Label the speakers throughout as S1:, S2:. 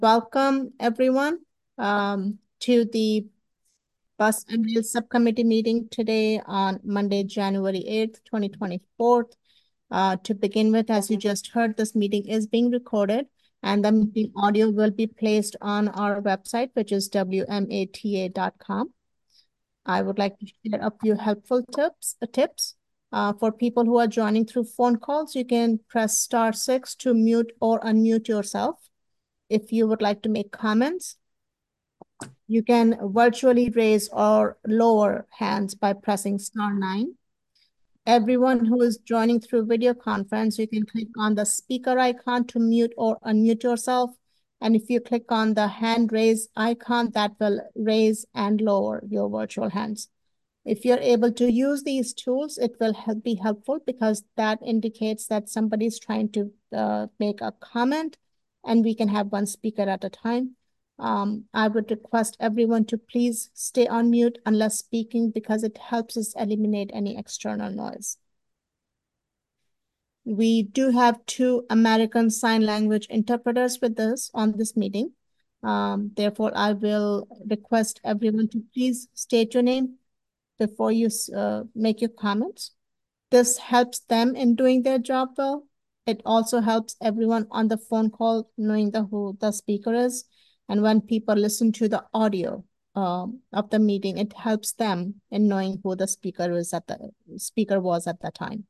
S1: Welcome, everyone, to the Bus and Rail Subcommittee meeting today on Monday, January 8th, 2024. To begin with, as you just heard, this meeting is being recorded and the meeting audio will be placed on our website, which is wmata.com. I would like to share a few helpful tips. For people who are joining through phone calls, you can press *6 to mute or unmute yourself. If you would like to make comments, you can virtually raise or lower hands by pressing *9. Everyone who is joining through video conference, you can click on the speaker icon to mute or unmute yourself. And if you click on the hand raise icon, that will raise and lower your virtual hands. If you're able to use these tools, it will be helpful because that indicates that somebody's trying to make a comment and we can have one speaker at a time. I would request everyone to please stay on mute unless speaking because it helps us eliminate any external noise. We do have 2 American Sign Language interpreters with us on this meeting. Therefore, I will request everyone to please state your name before you make your comments. This helps them in doing their job well. It also helps everyone on the phone call knowing who the speaker is. And when people listen to the audio of the meeting, it helps them in knowing who the speaker was at the time.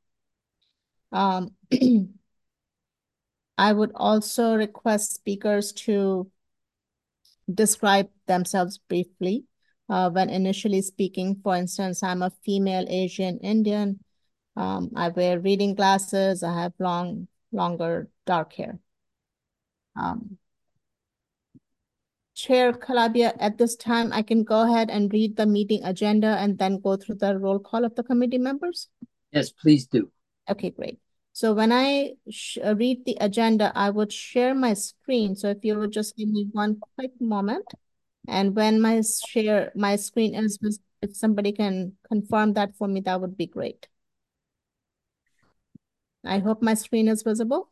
S1: I would also request speakers to describe themselves briefly when initially speaking. For instance, I'm a female Asian Indian. I wear reading glasses. I have longer dark hair. Chair Calabia, at this time, I can go ahead and read the meeting agenda and then go through the roll call of the committee members?
S2: Yes, please do.
S1: Okay, great. So when I read the agenda, I would share my screen. So if you would just give me one quick moment. And when my screen is, if somebody can confirm that for me, that would be great. I hope my screen is visible.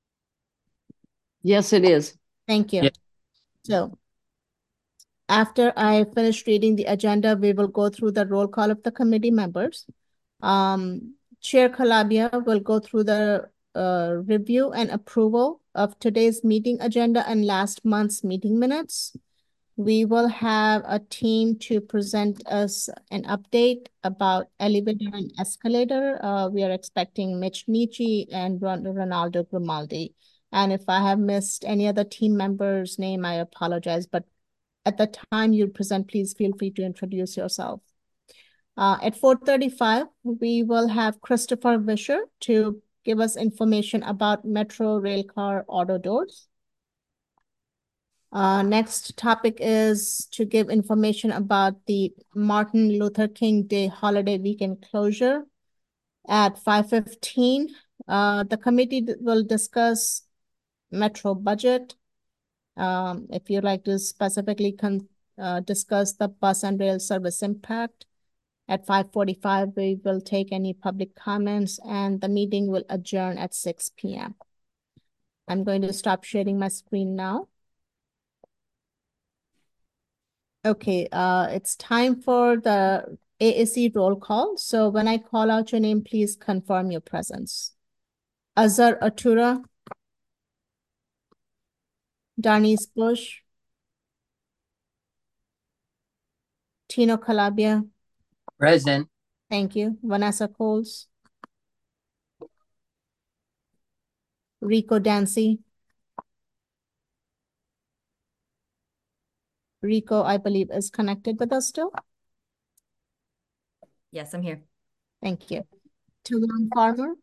S3: Yes, it is.
S1: Thank you.
S2: Yeah.
S1: So after I finish reading the agenda, we will go through the roll call of the committee members. Chair Calabia will go through the review and approval of today's meeting agenda and last month's meeting minutes. We will have a team to present us an update about elevator and escalator. We are expecting Mitch Michi and Ronaldo Grimaldi. And if I have missed any other team member's name, I apologize. But at the time you present, please feel free to introduce yourself. At 4:35, we will have Christopher Vischer to give us information about Metro Railcar auto doors. Next topic is to give information about the Martin Luther King Day holiday weekend closure. At 5:15, the committee will discuss Metro budget. If you'd like to specifically discuss the bus and rail service impact. At 5:45, we will take any public comments and the meeting will adjourn at 6 p.m. I'm going to stop sharing my screen now. Okay, it's time for the AAC roll call. So when I call out your name, please confirm your presence. Azhar Atura, Darnice Bush, Tino Calabia.
S2: Present.
S1: Thank you. Vanessa Coles. Rico Dancy. Rico, I believe, is connected with us still.
S4: Yes, I'm here.
S1: Thank you. Tulum Farmer.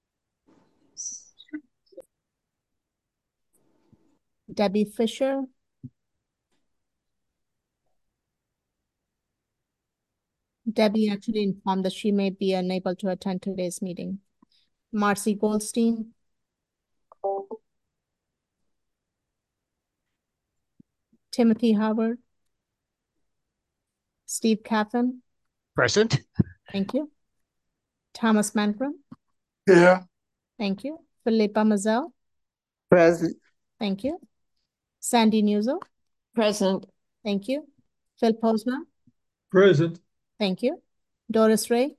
S1: Debbie Fisher. Debbie actually informed that she may be unable to attend today's meeting. Marcy Goldstein. Timothy Howard. Steve Caffin.
S5: Present.
S1: Thank you. Thomas Mangrum.
S5: Here.
S1: Thank you. Philippa Mazel.
S5: Present.
S1: Thank you. Sandy Newzo.
S3: Present.
S1: Thank you. Phil Posner.
S4: Present.
S1: Thank you. Doris Ray.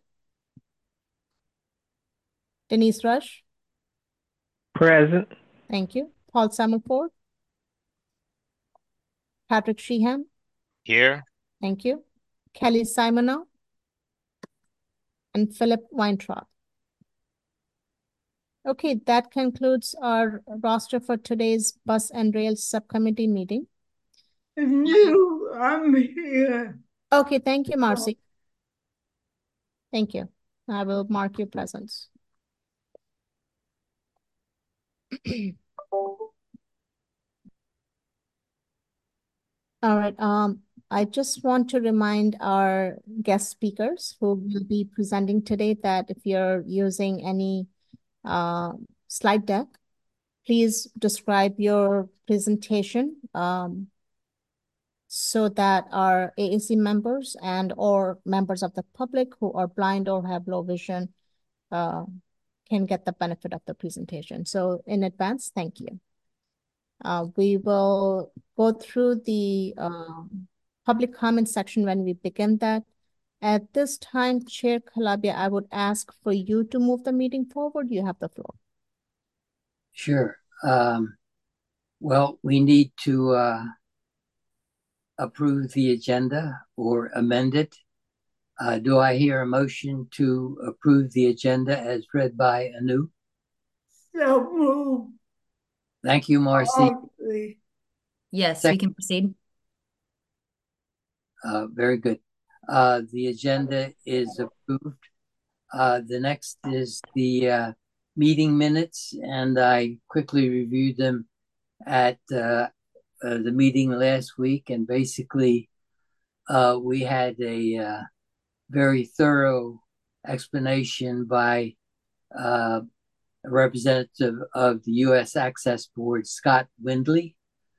S1: Denise Rush.
S5: Present.
S1: Thank you. Paul Summerford. Patrick Sheehan.
S6: Here.
S1: Thank you. Kelly Simonow. And Philip Weintraub. Okay, that concludes our roster for today's Bus and Rail Subcommittee meeting.
S3: I'm here.
S1: Okay, thank you, Marcy. Thank you. I will mark your presence. All right. I just want to remind our guest speakers who will be presenting today that if you're using any slide deck, please describe your presentation so that our AAC members and or members of the public who are blind or have low vision can get the benefit of the presentation. So in advance, thank you. We will go through the public comment section when we begin that. At this time, Chair Calabia, I would ask for you to move the meeting forward. You have the floor.
S2: Sure. Well, we need to approve the agenda or amend it. Do I hear a motion to approve the agenda as read by Anu?
S3: So move.
S2: Thank you, Marcy.
S7: Yes,
S2: Second.
S7: we can proceed.
S2: Very good. The agenda is approved. The next is the meeting minutes, and I quickly reviewed them at the meeting last week, and basically we had a very thorough explanation by a representative of the U.S. Access Board, Scott Windley.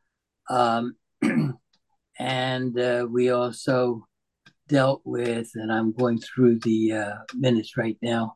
S2: And we also dealt with, and I'm going through the minutes right now,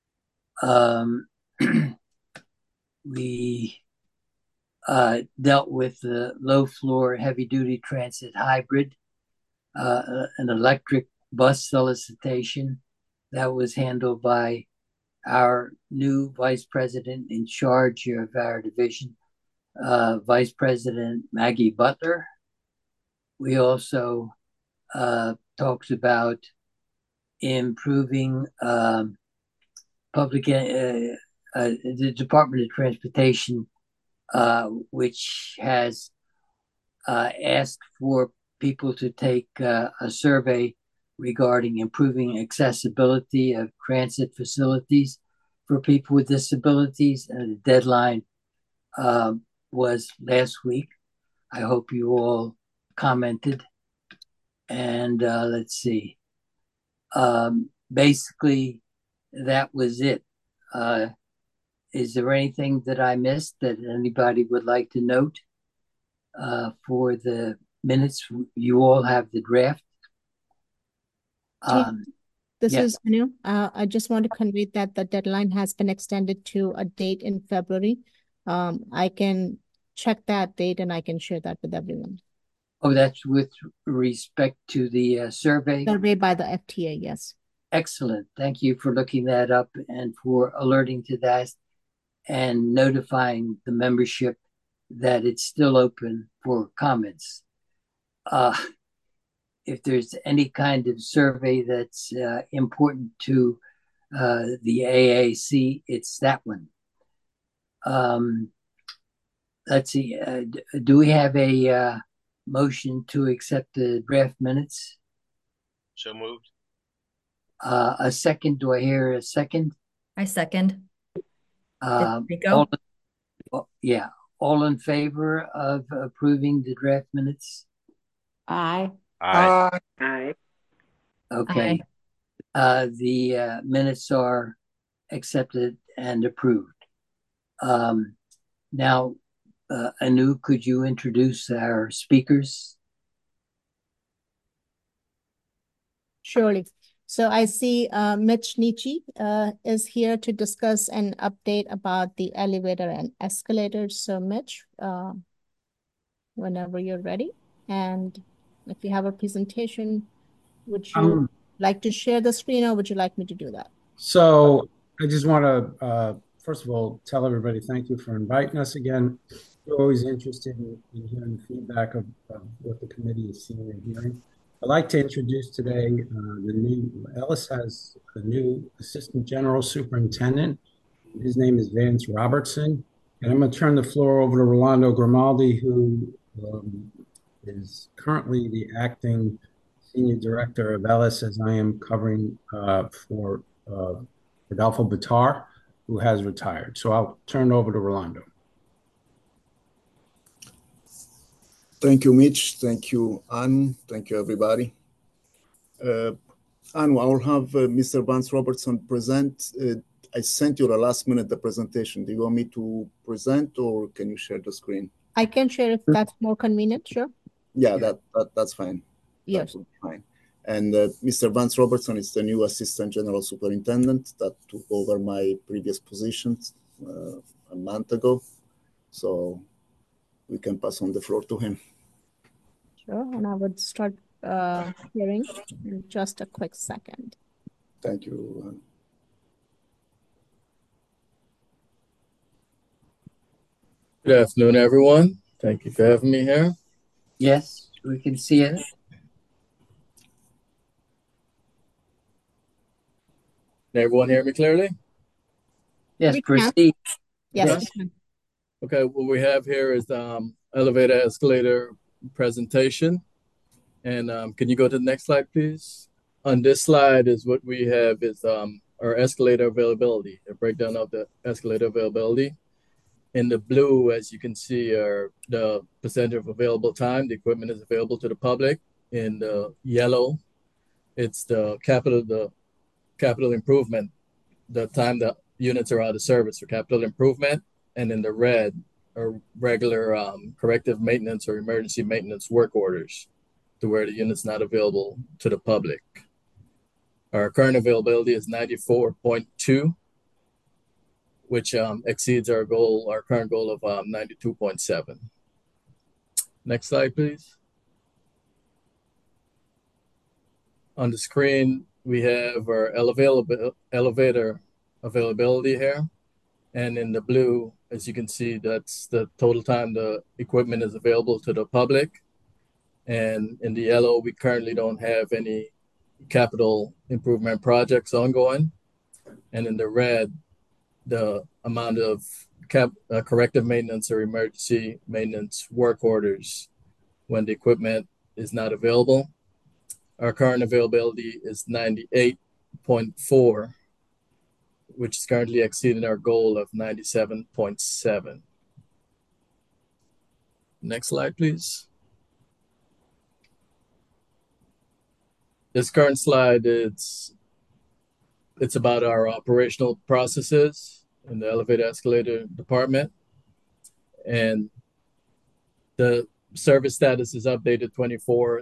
S2: we dealt with the low floor heavy duty transit hybrid, an electric bus solicitation that was handled by our new vice president in charge of our division, Vice President Maggie Butler. We also talked about improving public the Department of Transportation, which has asked for people to take a survey regarding improving accessibility of transit facilities for people with disabilities, and the deadline was last week. I hope you all commented. And let's see. Basically, that was it. Is there anything that I missed that anybody would like to note for the minutes? You all have the draft.
S1: This
S2: yeah.
S1: is Anu. I just want to convey that the deadline has been extended to a date in February. I can check that date and I can share that with everyone.
S2: Oh, that's with respect to the survey?
S1: Survey by the FTA, yes.
S2: Excellent. Thank you for looking that up and for alerting to that and notifying the membership that it's still open for comments. If there's any kind of survey that's important to the AAC, it's that one. Let's see. Do we have a motion to accept the draft minutes?
S6: So moved.
S2: A second. Do I hear a second?
S7: I second.
S2: Rico? All in favor of approving the draft minutes?
S3: Aye.
S6: Aye.
S5: Aye.
S2: Okay. The minutes are accepted and approved. Now, Anu, could you introduce our speakers?
S1: Surely. So I see Mitch Nietzsche is here to discuss an update about the elevator and escalators. So Mitch, whenever you're ready. And if you have a presentation, would you like to share the screen or would you like me to do that?
S4: So I just want to, first of all, tell everybody thank you for inviting us again. We're always interested in hearing the feedback of what the committee is seeing and hearing. I'd like to introduce today Ellis has a new Assistant General Superintendent. His name is Vance Robertson. And I'm going to turn the floor over to Rolando Grimaldi, who is currently the acting Senior Director of Ellis, as I am covering for Rodolfo Bitar, who has retired. So I'll turn it over to Rolando.
S8: Thank you, Mitch. Thank you, Ann. Thank you, everybody. Ann, I'll have Mr. Vance Robertson present. I sent you the last minute the presentation. Do you want me to present or can you share the screen?
S1: I can share if that's more convenient, sure.
S8: Yeah, that's fine.
S1: Yes.
S8: That fine. And Mr. Vance Robertson is the new Assistant General Superintendent that took over my previous positions a month ago. So we can pass on the floor to him.
S1: Sure, and I would start hearing in just a quick second.
S8: Thank you.
S9: Good afternoon, everyone. Thank you for having me here.
S2: Yes, we can see it.
S9: Can everyone hear me clearly?
S2: Yes, proceed.
S1: Yes.
S9: Okay, what we have here is elevator escalator presentation. And can you go to the next slide, please? On this slide is what we have is our escalator availability, a breakdown of the escalator availability. In the blue, as you can see, are the percentage of available time. The equipment is available to the public. In the yellow, it's the capital improvement, the time the units are out of service for capital improvement. And in the red are regular corrective maintenance or emergency maintenance work orders to where the unit's not available to the public. Our current availability is 94.2, which exceeds our current goal of 92.7. Next slide, please. On the screen, we have our elevator availability here. And in the blue, as you can see, that's the total time the equipment is available to the public. And in the yellow, we currently don't have any capital improvement projects ongoing. And in the red, the amount of corrective maintenance or emergency maintenance work orders when the equipment is not available. Our current availability is 98.4, which is currently exceeding our goal of 97.7. Next slide, please. This current slide, it's about our operational processes in the elevator escalator department. And the service status is updated 24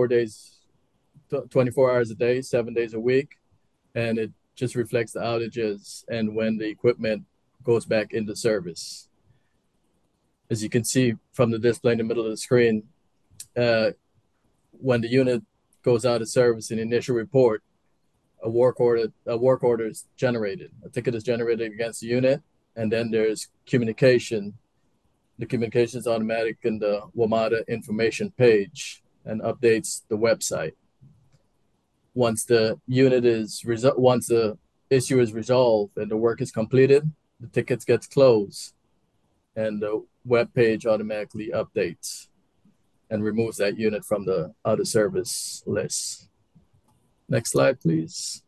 S9: hours a day, 7 days a week. And it just reflects the outages and when the equipment goes back into service. As you can see from the display in the middle of the screen, when the unit goes out of service in the initial report, a work order is generated. A ticket is generated against the unit, and then there's communication. The communication is automatic in the WMATA information page and updates the website. Once the issue is resolved and the work is completed, the tickets gets closed, and the web page automatically updates and removes that unit from the out of service list. Next slide, please.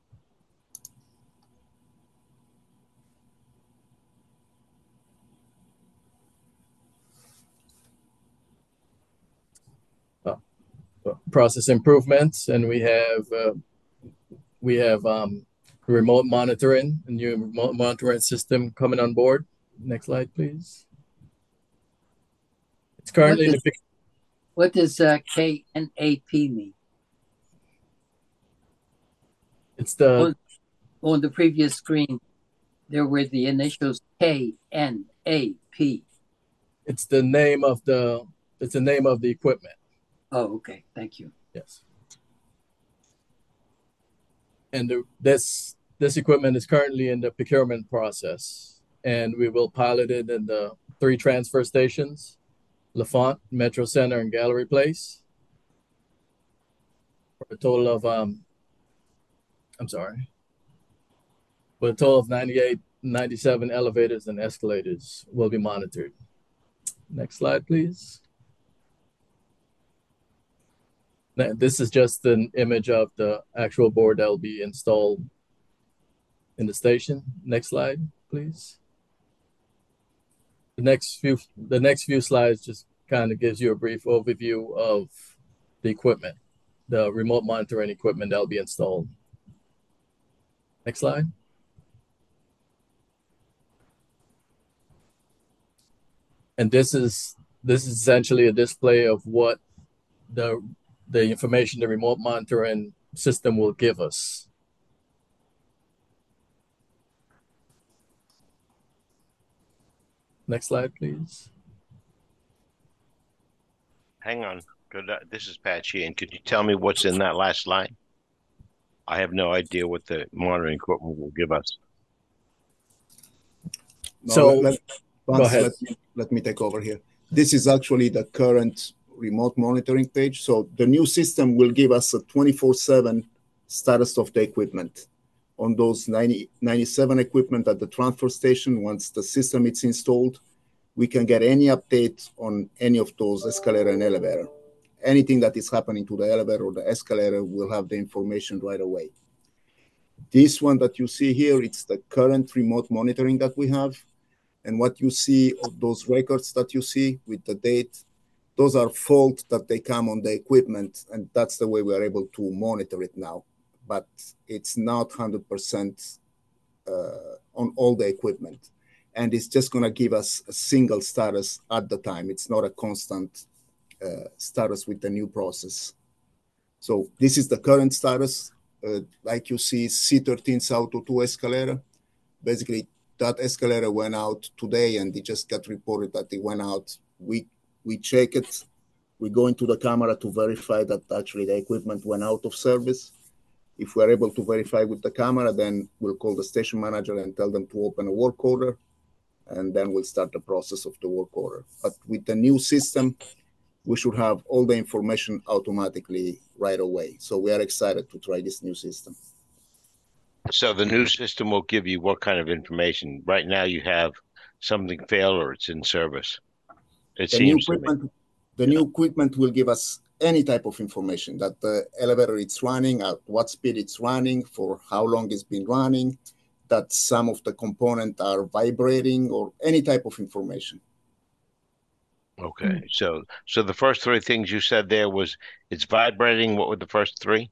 S9: Process improvements, and we have remote monitoring, a new remote monitoring system coming on board. Next slide, please. It's currently
S2: what does KNAP mean?
S9: It's the
S2: on the previous screen, there were the initials KNAP.
S9: It's the name of the It's the name of the equipment.
S2: Oh, okay. Thank you.
S9: Yes. And this equipment is currently in the procurement process, and we will pilot it in the 3 transfer stations, L'Enfant, Metro Center, and Gallery Place, for a total of for a total of 97 elevators and escalators will be monitored. Next slide, please. Now, this is just an image of the actual board that will be installed in the station. Next slide, please. The next few slides just kind of gives you a brief overview of the equipment, the remote monitoring equipment that will be installed. Next slide. And this is essentially a display of what the information the remote monitoring system will give us. Next slide, please.
S6: Hang on. This is Pat Sheehan. Could you tell me what's in that last line? I have no idea what the monitoring equipment will give us.
S8: No,
S9: So go ahead.
S8: let me take over here. This is actually the current remote monitoring page. So the new system will give us a 24/7 status of the equipment on those 97 equipment at the transfer station. Once the system is installed, we can get any update on any of those escalator and elevator. Anything that is happening to the elevator or the escalator, will have the information right away. This one that you see here, it's the current remote monitoring that we have. And what you see of those records that you see with the date, those are faults that they come on the equipment, and that's the way we are able to monitor it now. But it's not 100% on all the equipment. And it's just going to give us a single status at the time. It's not a constant status with the new process. So this is the current status. Like you see, C13 South 02 escalator. Basically, that escalator went out today, and it just got reported that it went out. We check it. We go into the camera to verify that actually the equipment went out of service. If we're able to verify with the camera, then we'll call the station manager and tell them to open a work order, and then we'll start the process of the work order. But with the new system, we should have all the information automatically right away. So we are excited to try this new system.
S6: So the new system will give you what kind of information? Right now you have something fail or it's in service. The
S8: new equipment will give us any type of information, that the elevator it's running, at what speed it's running, for how long it's been running, that some of the components are vibrating, or any type of information.
S6: Okay, so the first 3 things you said there was it's vibrating. What were the first 3?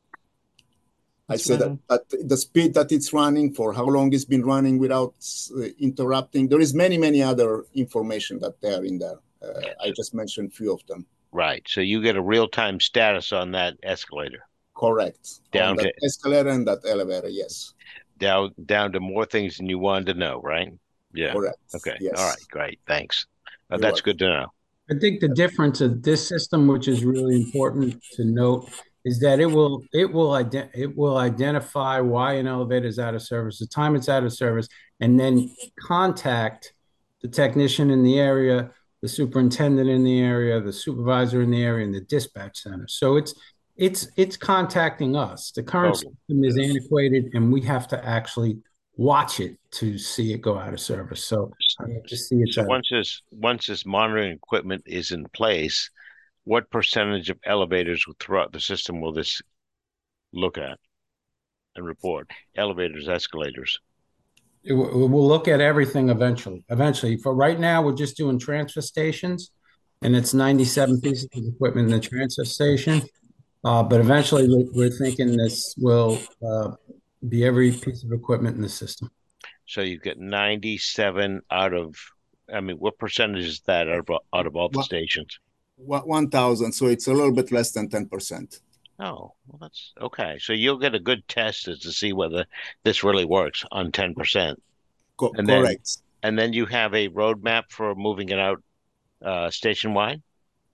S8: I said that the speed that it's running, for how long it's been running without interrupting. There is many other information that they are in there. I just mentioned a few of them.
S6: Right. So you get a real-time status on that escalator.
S8: Correct.
S6: Down
S8: on that escalator and that elevator, yes.
S6: Down to more things than you wanted to know, right? Yeah.
S8: Correct.
S6: Okay.
S8: Yes.
S6: All right. Great. Thanks. That's
S8: welcome.
S6: Good to know.
S4: I think the difference of this system, which is really important to note, is that it will identify why an elevator is out of service, the time it's out of service, and then contact the technician in the area, the superintendent in the area, the supervisor in the area, and the dispatch center. So it's contacting us. The current system is antiquated, and we have to actually watch it to see it go out of service. So I have to see it.
S6: So once this monitoring equipment is in place, what percentage of elevators throughout the system will this look at and report? Elevators, escalators.
S4: We'll look at everything eventually. For right now, we're just doing transfer stations, and it's 97 pieces of equipment in the transfer station. But eventually, we're thinking this will be every piece of equipment in the system.
S6: So you get 97 out of, what percentage is that out of all the stations?
S8: 1,000, so it's a little bit less than 10%.
S6: Oh, well, that's okay. So you'll get a good test to see whether this really works on 10%.
S8: Correct.
S6: And then you have a roadmap for moving it out station-wide?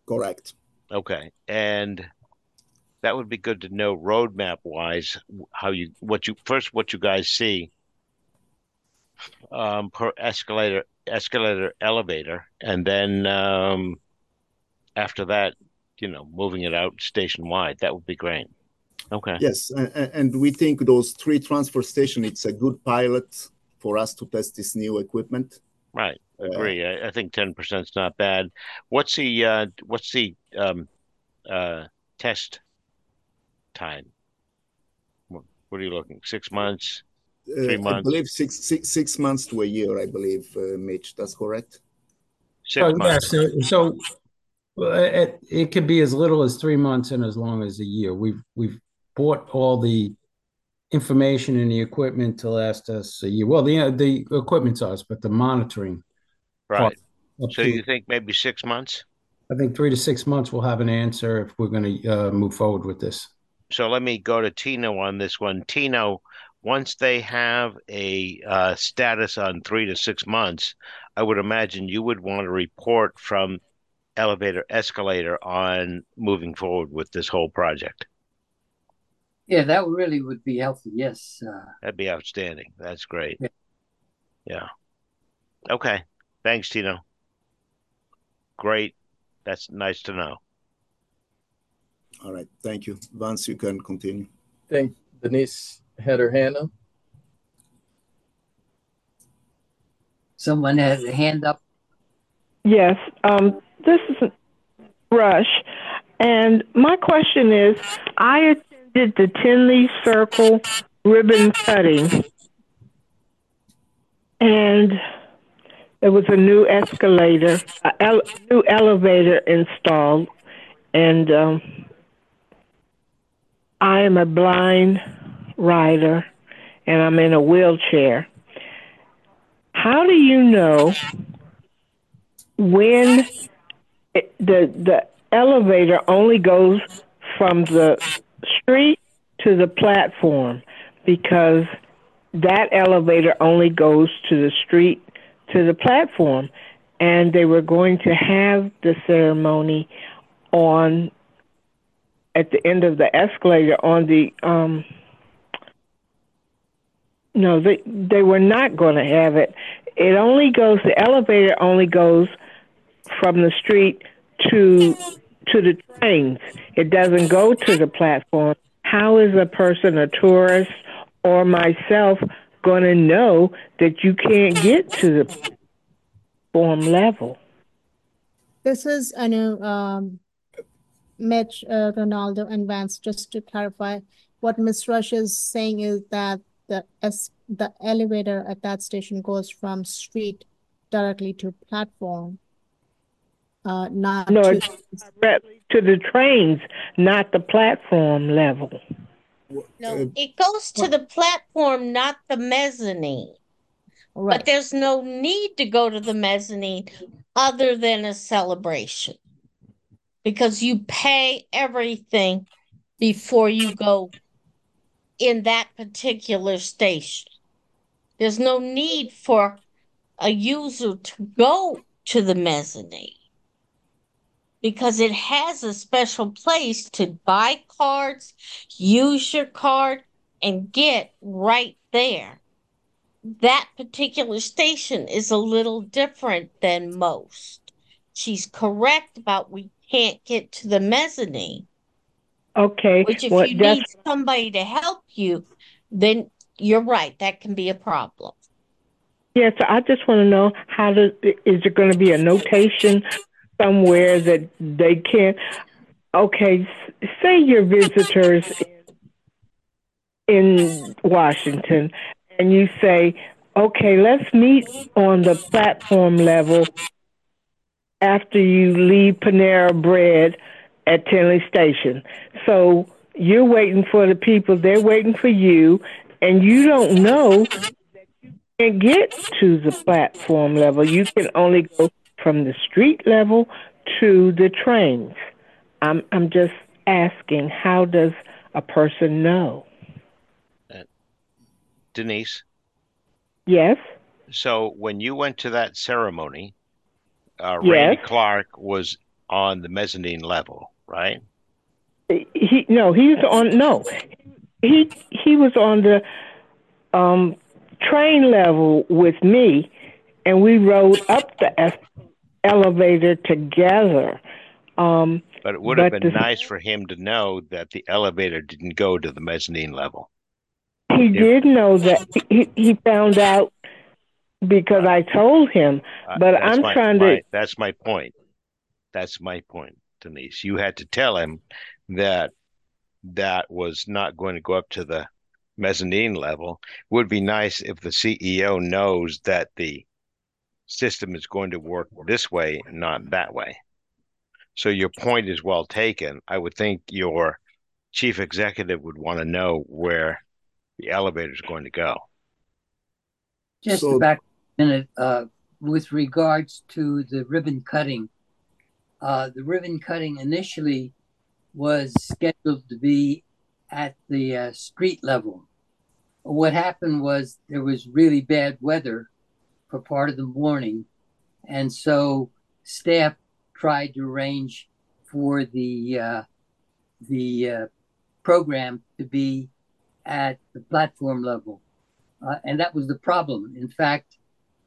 S8: Correct.
S6: Okay. And that would be good to know roadmap wise what you guys see per escalator, elevator, and then after that, moving it out station wide. That would be great. Okay.
S8: Yes, and we think those 3 transfer stations, it's a good pilot for us to test this new equipment.
S6: Right. Agree. I think 10% is not bad. What's the test time? What are you looking? 6 months? 3 months?
S8: I believe 6 months to a year, I believe, Mitch. That's correct?
S6: 6 months.
S4: Yeah, so it could be as little as 3 months and as long as a year. We've bought all the information and the equipment to last us a year. Well, the equipment's ours, but the monitoring
S6: Right.
S4: part,
S6: So you think maybe 6 months?
S4: I think 3 to 6 months we'll have an answer if we're going to move forward with this.
S6: So let me go to Tino on this one. Tino, once they have a status on 3 to 6 months, I would imagine you would want to report from elevator escalator on moving forward with this whole project.
S2: Yeah, that really would be healthy. Yes.
S6: That'd be outstanding. That's great. Yeah. Okay. Thanks, Tino. Great. That's nice to know.
S8: All right. Thank you. Vance, you can continue.
S9: Thank Denise had her hand up.
S2: Someone has a hand up.
S3: Yes, this is Rush, and my question is, I attended the Tinley Circle ribbon cutting, and there was a new escalator, new elevator installed, and I am a blind rider, and I'm in a wheelchair. How do you know when the elevator only goes from the street to the platform? Because that elevator only goes to the street to the platform, and they were going to have the ceremony at the end of the escalator on the no, they were not going to have it. The elevator only goes from the street to the trains. It doesn't go to the platform. How is a person, a tourist, or myself going to know that you can't get to the platform level?
S1: This is, I know, Mitch, Ronaldo, and Vance, just to clarify, what Ms. Rush is saying is that the elevator at that station goes from street directly to platform, not
S3: directly to the trains, not the platform level.
S10: No, it goes to the platform, not the mezzanine.
S1: Right.
S10: But there's no need to go to the mezzanine other than a celebration, because you pay everything before you go in that particular station. There's no need for a user to go to the mezzanine because it has a special place to buy cards, use your card, and get right there. That particular station is a little different than most. She's correct about we can't get to the mezzanine.
S3: Okay.
S10: Which if you need somebody to help you, then you're right. That can be a problem.
S3: Yeah, so I just want to know is there going to be a notation somewhere that they can, okay, say your visitors in Washington, and you say, okay, let's meet on the platform level after you leave Panera Bread at Tinley Station. So you're waiting for the people, they're waiting for you, and you don't know that you can't get to the platform level. You can only go from the street level to the trains. I'm just asking, how does a person know?
S6: Denise?
S3: Yes?
S6: So when you went to that ceremony,
S3: Yes.
S6: Randy Clark was on the mezzanine level, right?
S3: He was on the train level with me, and we rode up the elevator together.
S6: But it would have been nice for him to know that the elevator didn't go to the mezzanine level.
S3: He did know that. He found out because I told him. But I'm trying to.
S6: That's my point. That's my point, Denise. You had to tell him that that was not going to go up to the mezzanine level. It would be nice if the CEO knows that the system is going to work this way, not that way. So your point is well taken. I would think your chief executive would want to know where the elevator is going to go.
S2: Just back a minute, with regards to the ribbon cutting, the ribbon cutting initially was scheduled to be at the street level. What happened was there was really bad weather for part of the morning, and so staff tried to arrange for the program to be at the platform level, and that was the problem. In fact,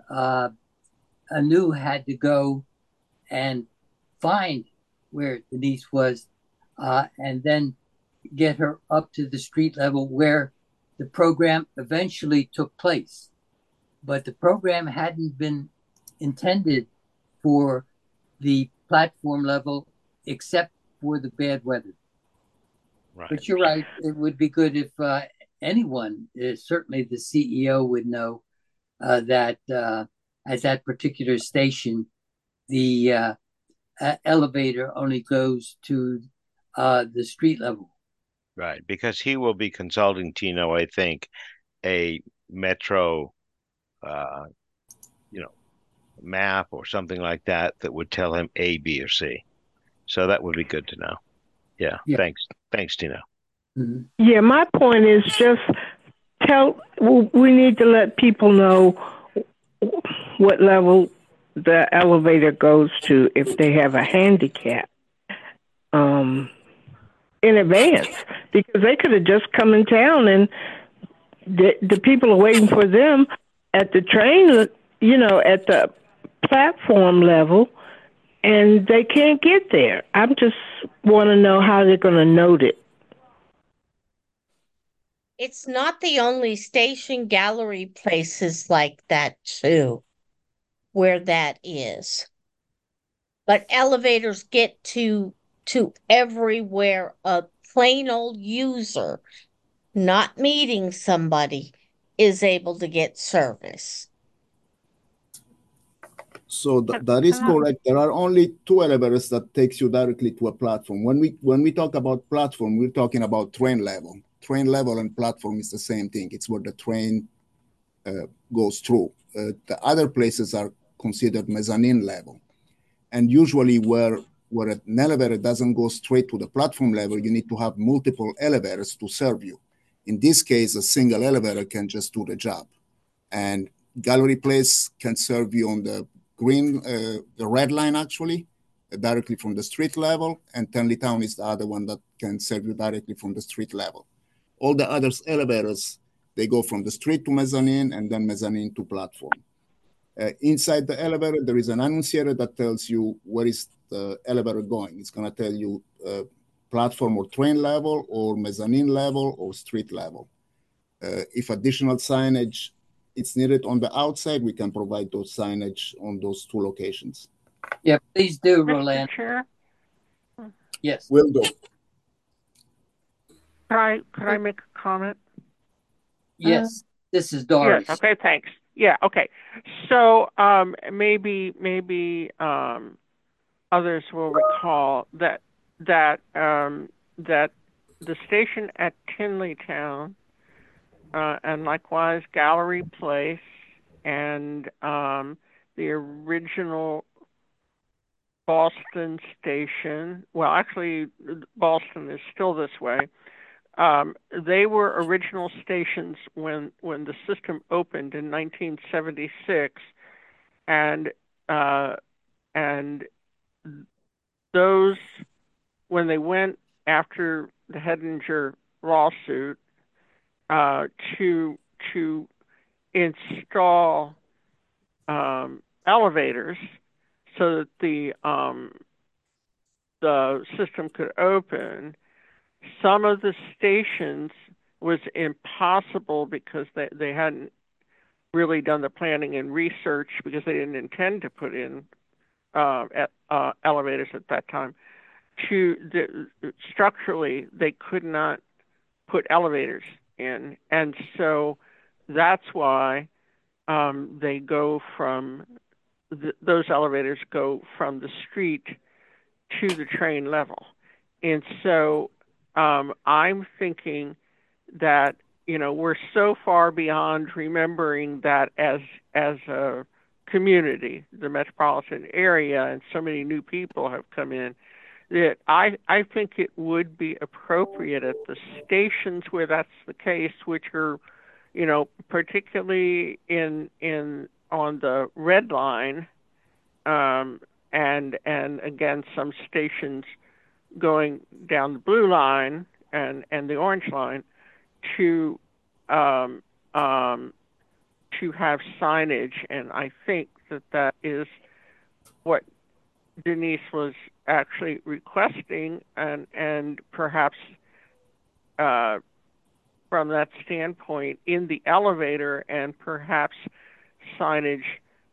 S2: Anu had to go and find where Denise was, and then get her up to the street level where the program eventually took place. But the program hadn't been intended for the platform level except for the bad weather. Right. But you're right. It would be good if anyone, certainly the CEO, would know that at that particular station, the elevator only goes to the street level.
S6: Right, because he will be consulting, Tino, I think, a metro, map or something like that would tell him A, B, or C. So that would be good to know. Yeah. Thanks, Tino.
S3: Mm-hmm. Yeah, my point is just we need to let people know what level the elevator goes to if they have a handicap in advance, because they could have just come in town and the people are waiting for them at the train, at the platform level, and they can't get there. I just want to know how they're going to note it.
S10: It's not the only station. Gallery places like that too, where that is. But elevators get to everywhere a plain old user, not meeting somebody, is able to get service.
S8: So that is correct. There are only two elevators that takes you directly to a platform. When we talk about platform, we're talking about train level. Train level and platform is the same thing. It's where the train goes through. The other places are considered mezzanine level. And usually where an elevator doesn't go straight to the platform level, you need to have multiple elevators to serve you. In this case, a single elevator can just do the job. And Gallery Place can serve you on the the red line, actually, directly from the street level. And Tenleytown is the other one that can serve you directly from the street level. All the other elevators, they go from the street to mezzanine and then mezzanine to platform. Inside the elevator, there is an annunciator that tells you where is the elevator going. It's going to tell you platform or train level or mezzanine level or street level. If additional signage is needed on the outside, we can provide those signage on those two locations.
S2: Yeah, please do, Roland.
S11: Chair?
S8: Yes. Will do.
S11: Could I make a comment?
S2: Yes, this is Doris.
S11: Yes, okay, thanks. Yeah, okay. So maybe others will recall that the station at Tenleytown and likewise Gallery Place and the original Boston station, well, actually Boston is still this way. They were original stations when the system opened in 1976, and those, when they went after the Hedinger lawsuit, to install elevators so that the system could open, some of the stations was impossible because they hadn't really done the planning and research, because they didn't intend to put in elevators at that time. Structurally, they could not put elevators in, and so that's why they go from those elevators go from the street to the train level. And so I'm thinking that, we're so far beyond remembering that as a community, the metropolitan area, and so many new people have come in, that I think it would be appropriate at the stations where that's the case, which are, particularly on the red line, and again some stations going down the blue line and the orange line, to have signage. And I think that is what Denise was actually requesting, and perhaps from that standpoint in the elevator, and perhaps signage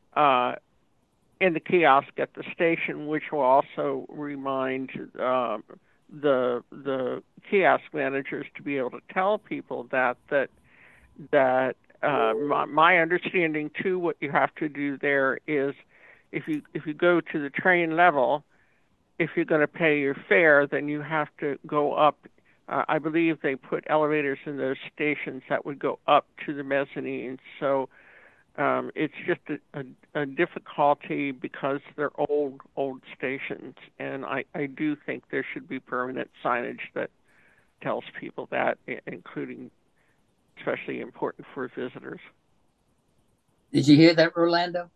S11: in the kiosk at the station, which will also remind the kiosk managers to be able to tell people that my understanding too, what you have to do there is, if you go to the train level, if you're going to pay your fare, then you have to go up. I believe they put elevators in those stations that would go up to the mezzanine. So it's just a difficulty because they're old stations, and I do think there should be permanent signage that tells people that, including especially important for visitors.
S2: Did you hear that, Rolando?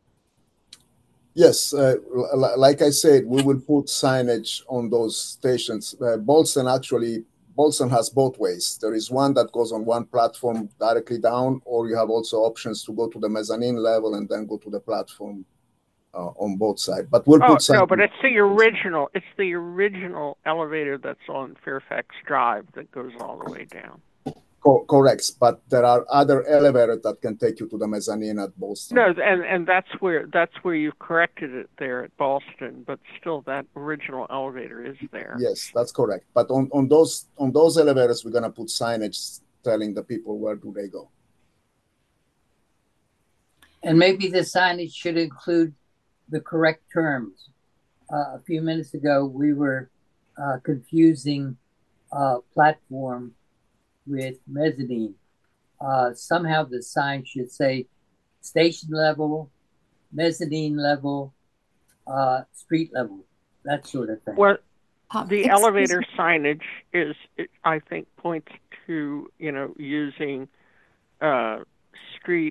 S8: Yes, like I said, we will put signage on those stations. Ballston has both ways. There is one that goes on one platform directly down, or you have also options to go to the mezzanine level and then go to the platform on both sides. But we'll put signage.
S11: No, but it's the original. It's the original elevator that's on Fairfax Drive that goes all the way down.
S8: Correct, but there are other elevators that can take you to the mezzanine at Ballston.
S11: No, and that's where you've corrected it there at Ballston, but still that original elevator is there.
S8: Yes, that's correct. But on those elevators, we're gonna put signage telling the people where do they go.
S2: And maybe the signage should include the correct terms. A few minutes ago, we were confusing platform with mezzanine. Somehow the sign should say station level, mezzanine level, street level, that sort of thing.
S11: Well, the elevator signage I think, points to, using street,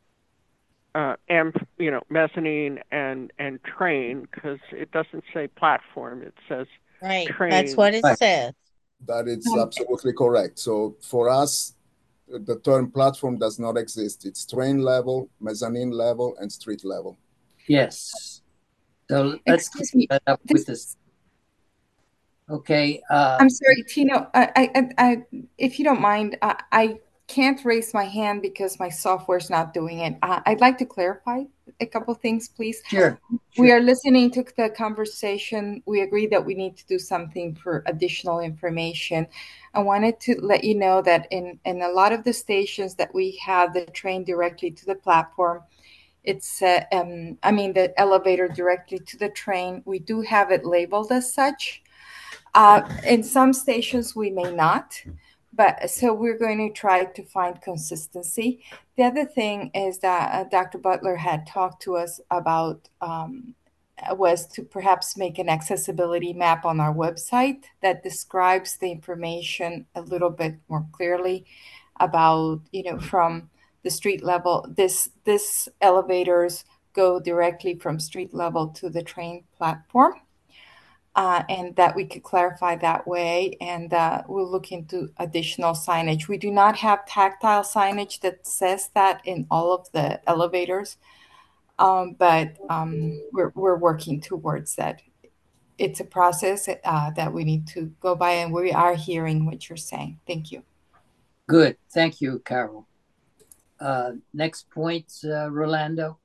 S11: mezzanine and train, because it doesn't say platform, it says train.
S10: That's what it says.
S8: That is absolutely correct. So for us, the term platform does not exist. It's train level, mezzanine level, and street level.
S2: Yes. So let's keep that up with this. Okay.
S12: I'm sorry, Tino. I if you don't mind, I can't raise my hand because my software is not doing it. I'd like to clarify a couple of things, please.
S2: Sure.
S12: We are listening to the conversation. We agree that we need to do something for additional information. I wanted to let you know that in a lot of the stations that we have the train directly to the platform, it's the elevator directly to the train. We do have it labeled as such. In some stations we may not. But so we're going to try to find consistency. The other thing is that Dr. Butler had talked to us about was to perhaps make an accessibility map on our website that describes the information a little bit more clearly about, from the street level. This elevators go directly from street level to the train platform. and that we could clarify that way. And we'll look into additional signage. We do not have tactile signage that says that in all of the elevators, but we're working towards that. It's a process that we need to go by, and we are hearing what you're saying. Thank you.
S2: Good. Thank you, Carol. Next point, Rolando.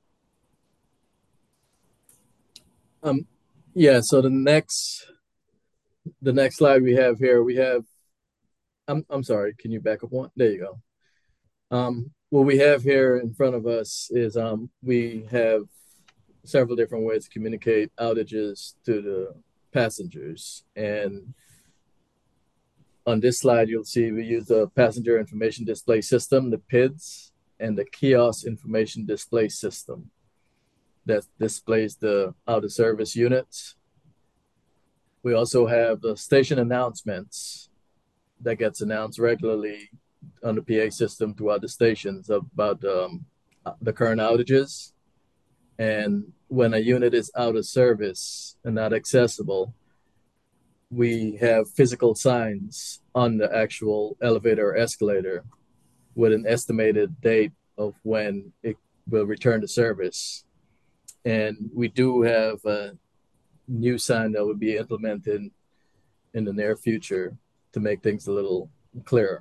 S9: Yeah, so the next slide we have here, I'm sorry, can you back up one? There you go. What we have here in front of us is we have several different ways to communicate outages to the passengers. And on this slide, you'll see we use the Passenger Information Display System, the PIDS, and the Kiosk Information Display System that displays the out of service units. We also have the station announcements that gets announced regularly on the PA system throughout the stations about the current outages. And when a unit is out of service and not accessible, we have physical signs on the actual elevator or escalator with an estimated date of when it will return to service. And we do have a new sign that will be implemented in the near future to make things a little clearer.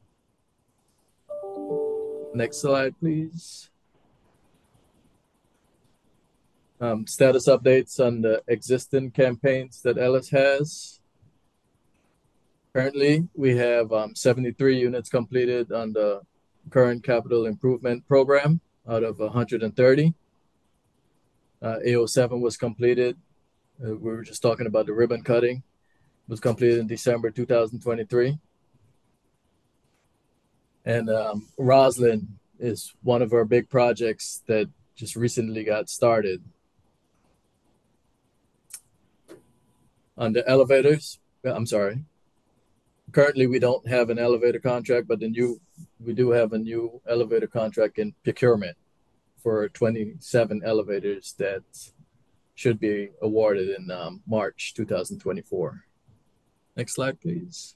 S9: Next slide, please. Status updates on the existing campaigns that Ellis has. Currently, we have 73 units completed on the current capital improvement program out of 130. AO7 was completed. We were just talking about the ribbon cutting. It was completed in December 2023. And Roslyn is one of our big projects that just recently got started. On the elevators, currently we don't have an elevator contract, but we do have a new elevator contract in procurement for 27 elevators that should be awarded in March 2024. Next slide, please.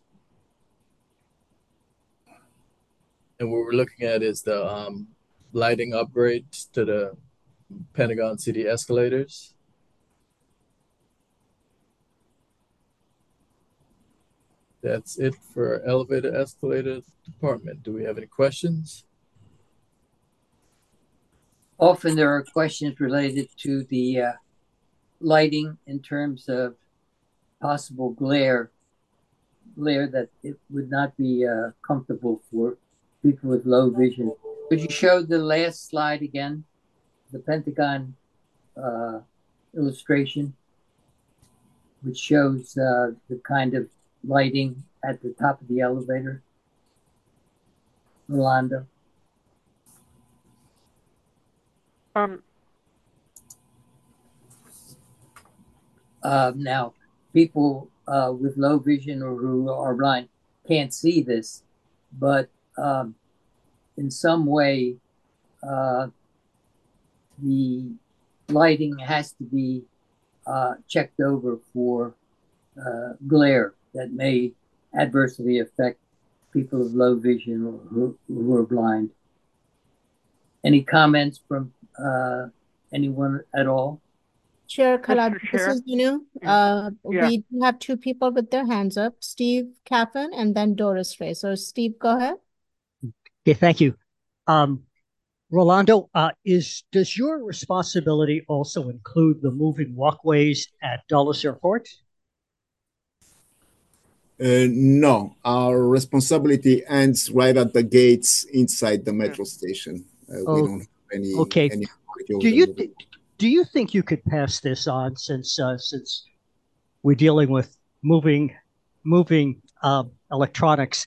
S9: And what we're looking at is the lighting upgrades to the Pentagon City escalators. That's it for elevator escalator department. Do we have any questions?
S2: Often there are questions related to the lighting in terms of possible glare that it would not be comfortable for people with low vision. Could you show the last slide again? The Pentagon illustration, which shows the kind of lighting at the top of the elevator. Rolando. Now, people with low vision or who are blind can't see this, but in some way, the lighting has to be checked over for glare that may adversely affect people with low vision or who are blind. Any comments from anyone at all?
S1: Chair Kalad, this is Inu. We do have two people with their hands up, Steve Caffin and then Doris Ray. So Steve, go ahead.
S13: Okay, thank you. Rolando, does your responsibility also include the moving walkways at Dulles Airport?
S8: No, our responsibility ends right at the gates inside the metro station. We don't have any.
S13: Okay. Do you think you could pass this on since we're dealing with moving electronics?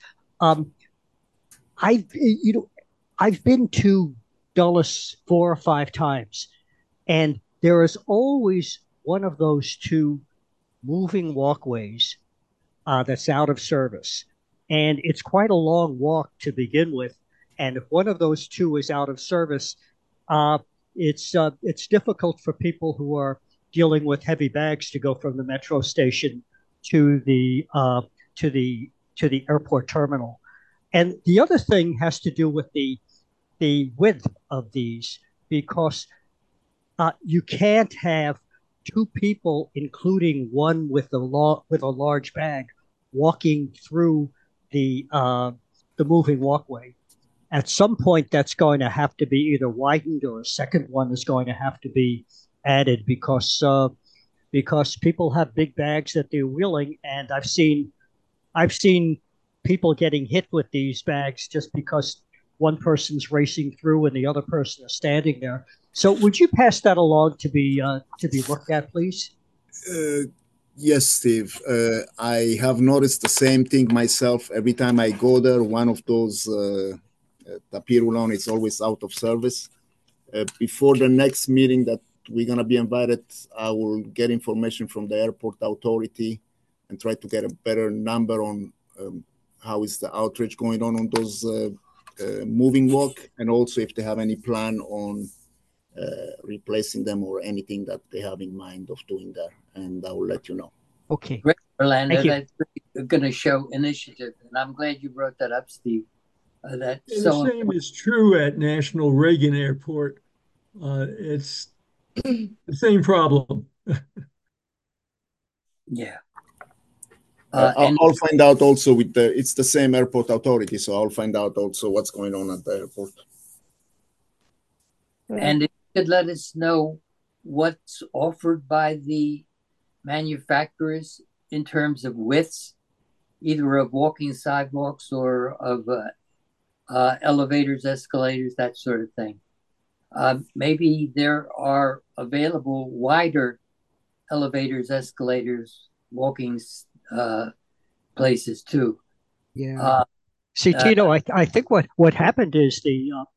S13: I've been to Dulles 4 or 5 times, and there is always one of those two moving walkways that's out of service, and it's quite a long walk to begin with. And if one of those two is out of service, it's difficult for people who are dealing with heavy bags to go from the metro station to the airport terminal. And the other thing has to do with the width of these, because you can't have two people, including one with a large bag, walking through the moving walkway. At some point, that's going to have to be either widened, or a second one is going to have to be added, because people have big bags that they're wheeling, and I've seen people getting hit with these bags just because one person's racing through and the other person is standing there. So would you pass that along to be looked at, please?
S8: Yes, Steve. I have noticed the same thing myself. Every time I go there, one of those tapirulon is always out of service. Before the next meeting that we're going to be invited, I will get information from the airport authority and try to get a better number on how is the outreach going on those moving walk, and also if they have any plan on replacing them or anything that they have in mind of doing there, and I will let you know.
S13: Okay.
S2: Great, Orlando. That's going to show initiative, and I'm glad you brought that up, Steve.
S14: The same is true at National Reagan Airport. It's the same problem.
S8: Yeah. I'll find out also with it's the same airport authority, so I'll find out also what's going on at the airport.
S2: And if you could let us know what's offered by the manufacturers in terms of widths, either of walking sidewalks or of elevators, escalators, that sort of thing. Maybe there are available wider elevators, escalators, walking places too.
S13: Yeah. See, Tito, I think what happened is the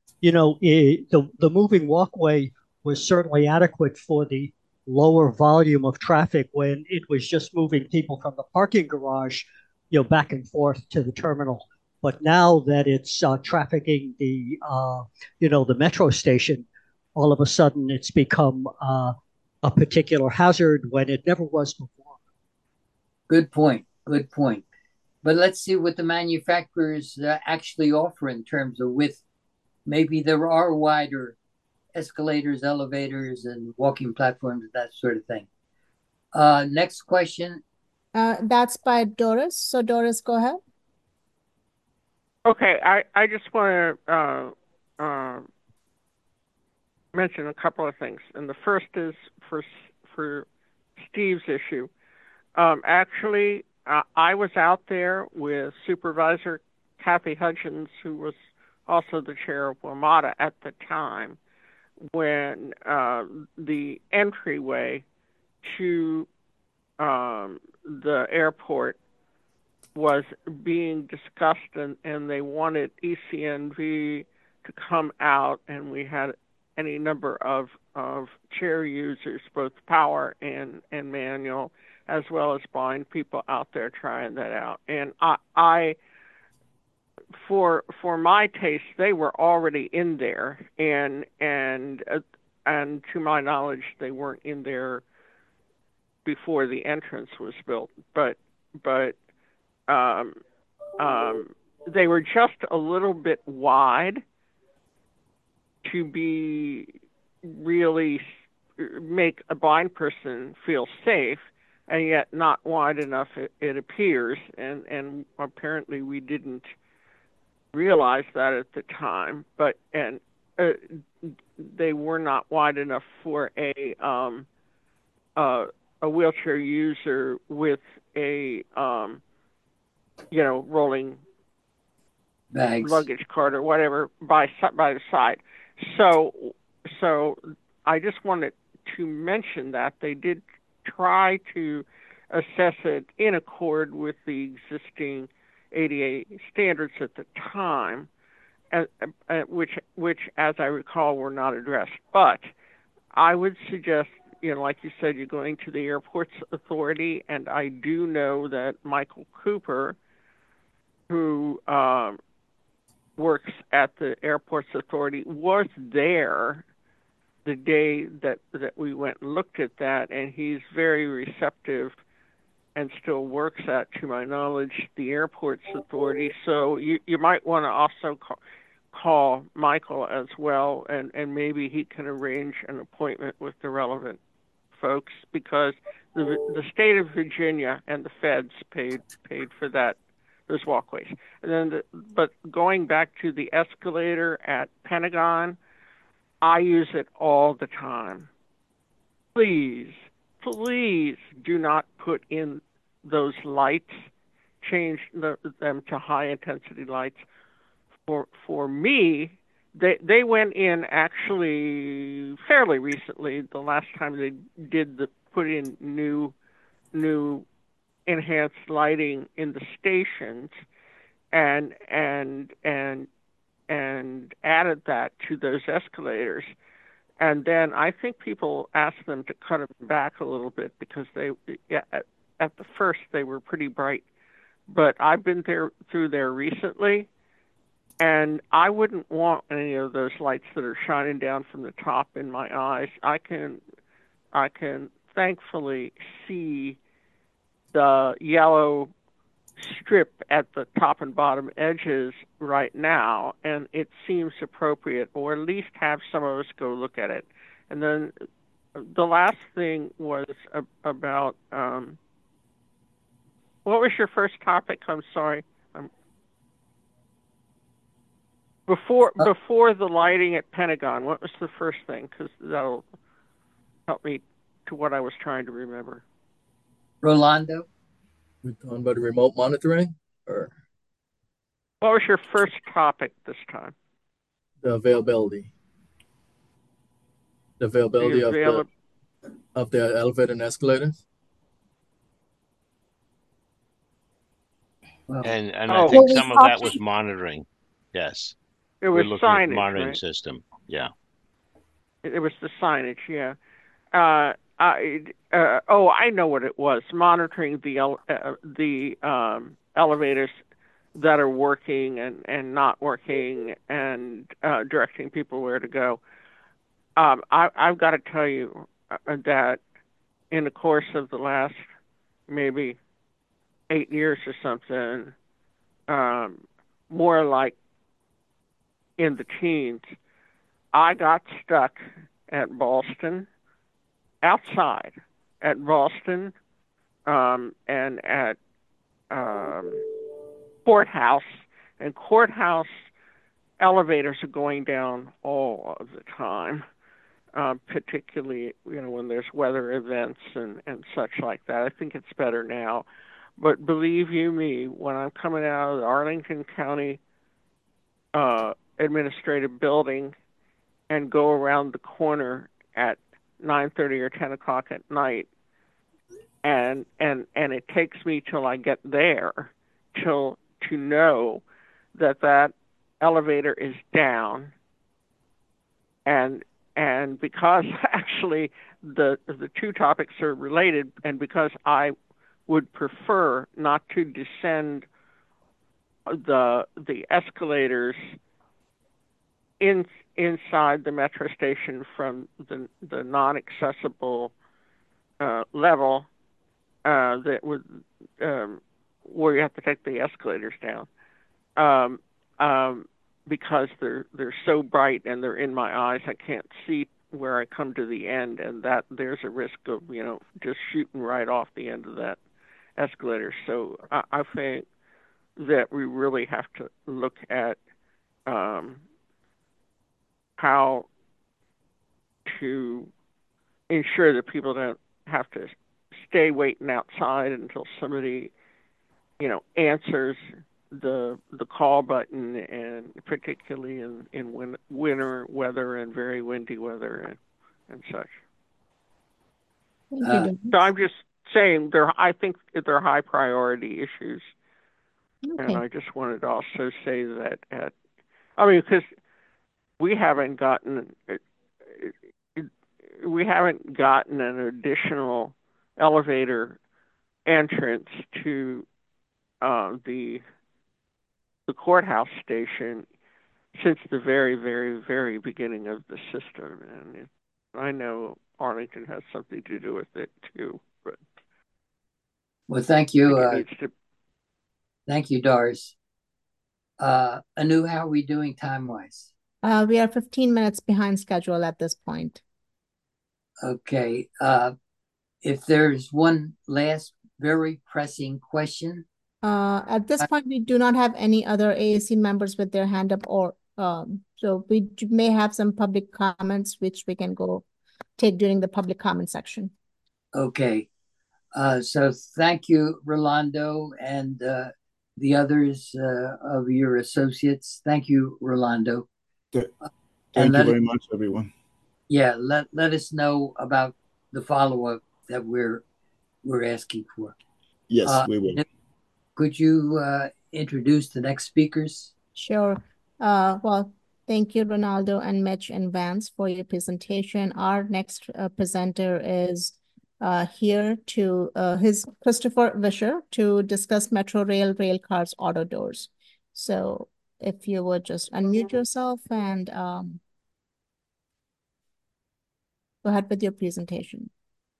S13: moving walkway was certainly adequate for the lower volume of traffic when it was just moving people from the parking garage, back and forth to the terminal. But now that it's trafficking the metro station, all of a sudden it's become a particular hazard when it never was before.
S2: Good point. Good point. But let's see what the manufacturers actually offer in terms of width. Maybe there are wider escalators, elevators, and walking platforms, that sort of thing. Next question.
S1: That's by Doris. So Doris, go ahead.
S11: Okay, I just want to mention a couple of things, and the first is for Steve's issue. Actually, I was out there with Supervisor Kathy Hutchins, who was also the chair of WMATA at the time, when the entryway to the airport was being discussed, and they wanted ECNV to come out, and we had any number of chair users, both power and manual, as well as blind people out there trying that out. And I for my taste, they were already in there, and to my knowledge, they weren't in there before the entrance was built. But they were just a little bit wide to be really make a blind person feel safe, and yet not wide enough, it appears, and apparently we didn't realize that at the time, but they were not wide enough for a wheelchair user with a rolling
S2: bags,
S11: luggage cart or whatever by the side. So I just wanted to mention that they did try to assess it in accord with the existing ADA standards at the time, which, as I recall, were not addressed. But I would suggest, like you said, you're going to the Airports Authority, and I do know that Michael Cooper, who works at the Airports Authority, was there the day that we went and looked at that, and he's very receptive and still works at, to my knowledge, the airport's authority. So you might want to also call Michael as well, and maybe he can arrange an appointment with the relevant folks, because the state of Virginia and the feds paid for those walkways. And then, but going back to the escalator at Pentagon, I use it all the time. Please do not put in those lights, change them to high intensity lights. For me, they went in actually fairly recently. The last time they did put in new enhanced lighting in the stations, and added that to those escalators. And then I think people asked them to cut them back a little bit, because at the first they were pretty bright. But I've been through there recently, and I wouldn't want any of those lights that are shining down from the top in my eyes. I can thankfully see the yellow strip at the top and bottom edges right now, and it seems appropriate, or at least have some of us go look at it. And then the last thing was about what was your first topic? I'm sorry. Before the lighting at Pentagon, what was the first thing? Because that'll help me to what I was trying to remember.
S2: Rolando?
S9: We're talking about the remote monitoring, or
S11: what was your first topic this time?
S9: The availability. The availability of the elevator and escalators.
S6: And I think some of that was monitoring. Yes.
S11: It was signage,
S6: monitoring
S11: right?
S6: system. Yeah.
S11: It was the signage. Yeah. I know what it was. Monitoring the elevators that are working and not working, and directing people where to go. I've got to tell you that in the course of the last maybe 8 years or something, more like in the teens, I got stuck at Boston, outside at Boston, and at courthouse, and courthouse elevators are going down all of the time, particularly when there's weather events and such like that. I think it's better now, but believe you me, when I'm coming out of the Arlington County administrative building and go around the corner at 9:30 or 10 o'clock at night, and it takes me till I get there to know that elevator is down, and because actually the two topics are related, and because I would prefer not to descend the escalators inside the metro station from the non-accessible level that would where you have to take the escalators down, because they're so bright and they're in my eyes, I can't see where I come to the end, and that there's a risk of just shooting right off the end of that escalator. So I think that we really have to look at how to ensure that people don't have to stay waiting outside until somebody, answers the call button, and particularly in winter weather and very windy weather and such. So I'm just saying I think they're high priority issues. Okay. And I just wanted to also say that because we haven't gotten an additional elevator entrance to the courthouse station since the very, very, very beginning of the system, and I know Arlington has something to do with it too. But
S2: well, thank you.
S11: it needs to...
S2: Thank you, Doris. Anu, how are we doing time-wise?
S1: We are 15 minutes behind schedule at this point.
S2: Okay. If there's one last very pressing question.
S1: At this point, we do not have any other AAC members with their hand up, or so we may have some public comments which we can go take during the public comment section.
S2: Okay. So thank you, Rolando, and the others of your associates. Thank you, Rolando.
S8: Thank you very much, everyone.
S2: Yeah, let us know about the follow-up that we're asking for.
S8: Yes, we will.
S2: Could you introduce the next speakers?
S1: Sure. Well, thank you, Ronaldo and Mitch and Vance, for your presentation. Our next presenter is here to his Christopher Vischer to discuss Metro Rail cars auto doors. So if you would just unmute yourself and go ahead with your presentation.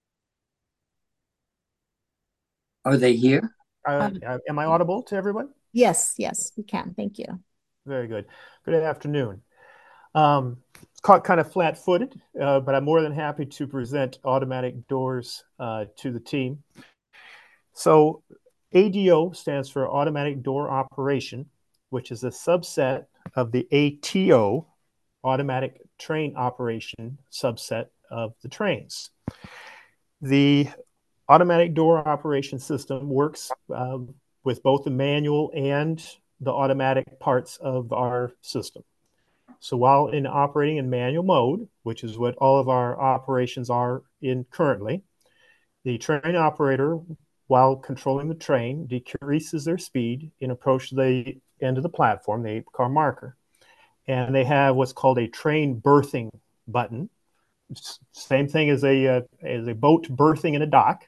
S2: Are they here?
S15: Am I audible to everyone?
S1: Yes, we can. Thank you.
S15: Very good. Good afternoon. It's caught kind of flat-footed, but I'm more than happy to present automatic doors to the team. So ADO stands for Automatic Door Operation, which is a subset of the ATO, Automatic Train Operation subset of the trains. The automatic door operation system works with both the manual and the automatic parts of our system. So while operating in manual mode, which is what all of our operations are in currently, the train operator, while controlling the train, decreases their speed in approach to the end of the platform, the 8-car marker. And they have what's called a train berthing button. Same thing as a boat berthing in a dock.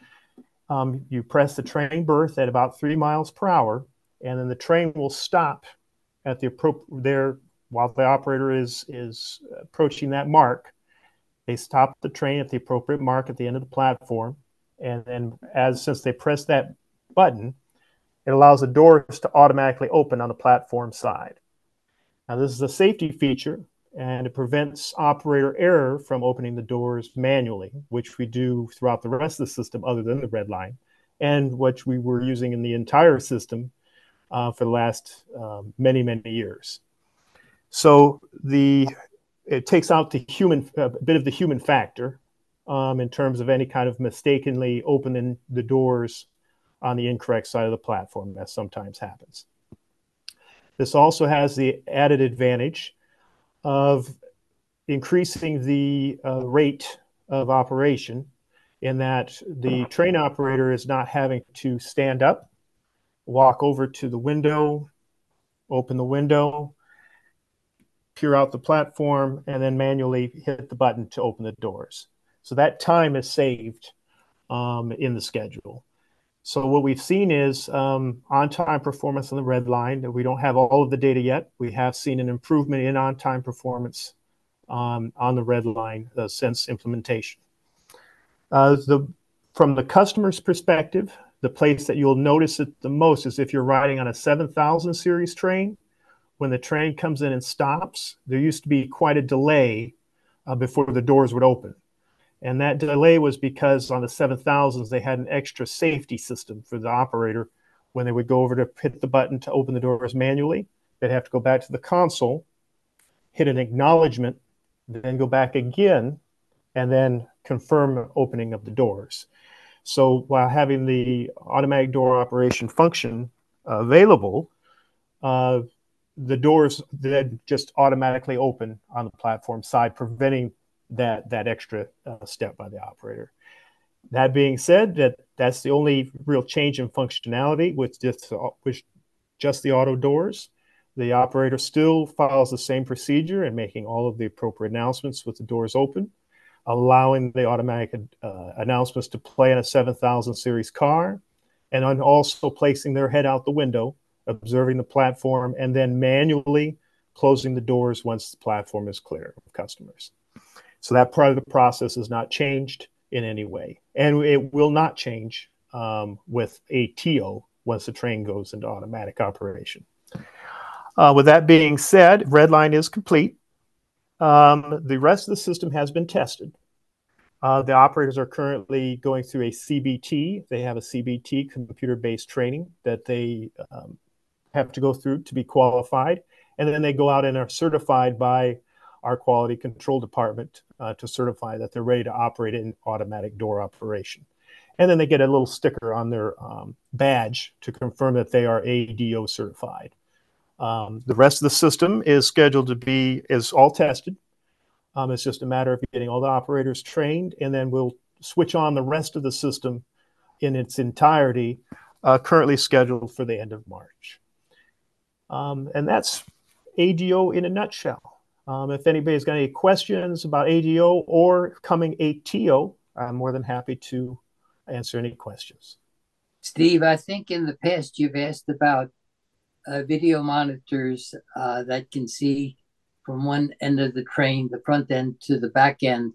S15: You press the train berth at about 3 miles per hour, and then the train will stop at the appropriate while the operator is approaching that mark. They stop the train at the appropriate mark at the end of the platform, and then since they press that button, it allows the doors to automatically open on the platform side. Now, this is a safety feature, and it prevents operator error from opening the doors manually, which we do throughout the rest of the system other than the red line, and which we were using in the entire system for the last many, many years. So it takes out a bit of the human factor in terms of any kind of mistakenly opening the doors on the incorrect side of the platform, that sometimes happens. This also has the added advantage of increasing the rate of operation, in that the train operator is not having to stand up, walk over to the window, open the window, peer out the platform, and then manually hit the button to open the doors. So that time is saved in the schedule. So what we've seen is on-time performance on the red line. We don't have all of the data yet. We have seen an improvement in on-time performance on the red line since implementation. From the customer's perspective, the place that you'll notice it the most is if you're riding on a 7000 series train. When the train comes in and stops, there used to be quite a delay before the doors would open. And that delay was because on the 7000s, they had an extra safety system for the operator. When they would go over to hit the button to open the doors manually, they'd have to go back to the console, hit an acknowledgement, then go back again, and then confirm opening of the doors. So while having the automatic door operation function available, the doors then just automatically open on the platform side, preventing that extra step by the operator. That being said, that's the only real change in functionality with just the auto doors. The operator still follows the same procedure in making all of the appropriate announcements with the doors open, allowing the automatic announcements to play in a 7000 series car, and then also placing their head out the window, observing the platform, and then manually closing the doors once the platform is clear of customers. So that part of the process is not changed in any way. And it will not change with ATO once the train goes into automatic operation. With that being said, red line is complete. The rest of the system has been tested. The operators are currently going through a CBT. They have a CBT, computer-based training, that they have to go through to be qualified. And then they go out and are certified by our quality control department to certify that they're ready to operate in automatic door operation. And then they get a little sticker on their badge to confirm that they are ADO certified. The rest of the system is scheduled to be, is all tested. It's just a matter of getting all the operators trained, and then we'll switch on the rest of the system in its entirety, currently scheduled for the end of March. And that's ADO in a nutshell. If anybody's got any questions about ADO or coming ATO, I'm more than happy to answer any questions.
S2: Steve, I think in the past you've asked about video monitors that can see from one end of the train, the front end, to the back end,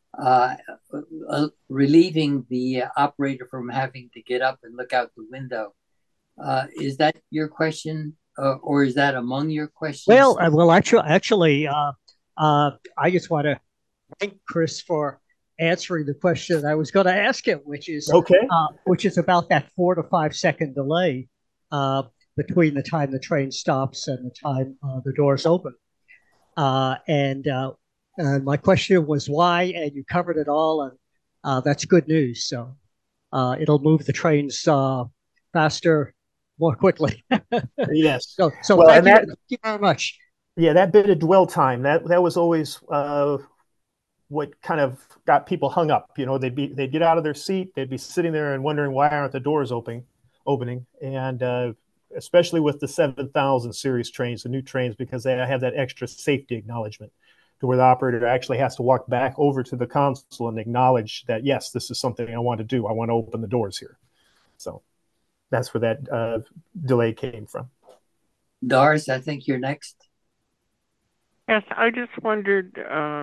S2: relieving the operator from having to get up and look out the window. Is that your question, or is that among your questions?
S13: Well, actually, I just want to thank Chris for answering the question I was going to ask him, which is about that 4 to 5 second delay between the time the train stops and the time the doors open. And my question was why, and you covered it all, and that's good news. So it'll move the trains faster, more quickly.
S15: Yes.
S13: So well, thank you very much.
S15: Yeah, that bit of dwell time, that was always what kind of got people hung up. You know, they'd get out of their seat, they'd be sitting there and wondering why aren't the doors opening, and especially with the 7000 series trains, the new trains, because they have that extra safety acknowledgement to where the operator actually has to walk back over to the console and acknowledge that, yes, this is something I want to do. I want to open the doors here. So that's where that delay came from.
S2: Doris, I think you're next.
S11: Yes, I just wondered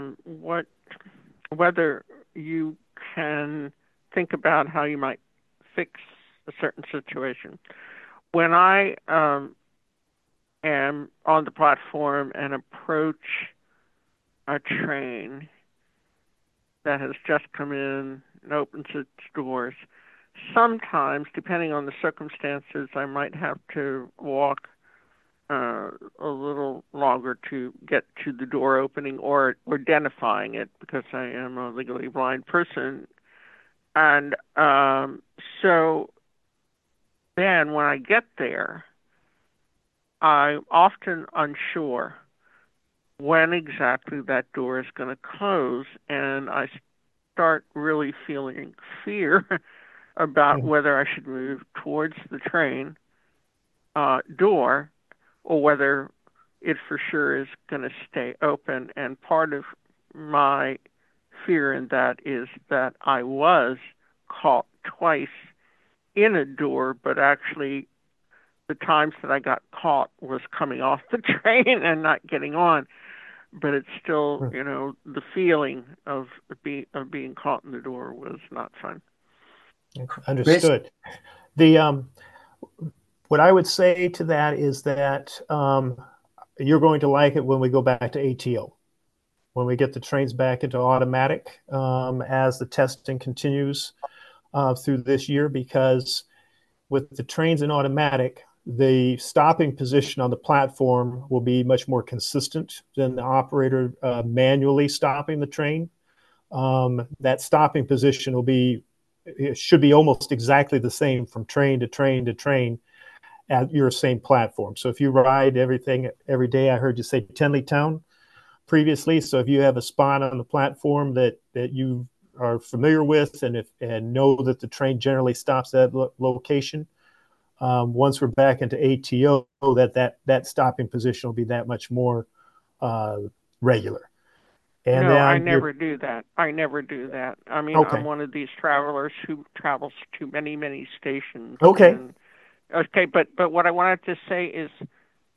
S11: whether you can think about how you might fix a certain situation. When I am on the platform and approach a train that has just come in and opens its doors, sometimes, depending on the circumstances, I might have to walk a little longer to get to the door opening or identifying it, because I am a legally blind person. And so then when I get there, I'm often unsure when exactly that door is going to close, and I start really feeling fear about whether I should move towards the train door or whether it for sure is going to stay open. And part of my fear in that is that I was caught twice in a door, but actually the times that I got caught was coming off the train and not getting on. But it's still, you know, the feeling of being caught in the door was not fun.
S15: Understood. The what I would say to that is that you're going to like it when we go back to ATO, when we get the trains back into automatic as the testing continues through this year, because with the trains in automatic, the stopping position on the platform will be much more consistent than the operator manually stopping the train. That stopping position will be, it should be almost exactly the same from train to train to train at your same platform. So if you ride everything every day, I heard you say Tenleytown previously. So if you have a spot on the platform that you are familiar with and know that the train generally stops at that location, once we're back into ATO, that stopping position will be that much more regular. And
S11: no, I never do that. I mean, okay. I'm one of these travelers who travels to many, many stations.
S15: Okay.
S11: Okay, but what I wanted to say is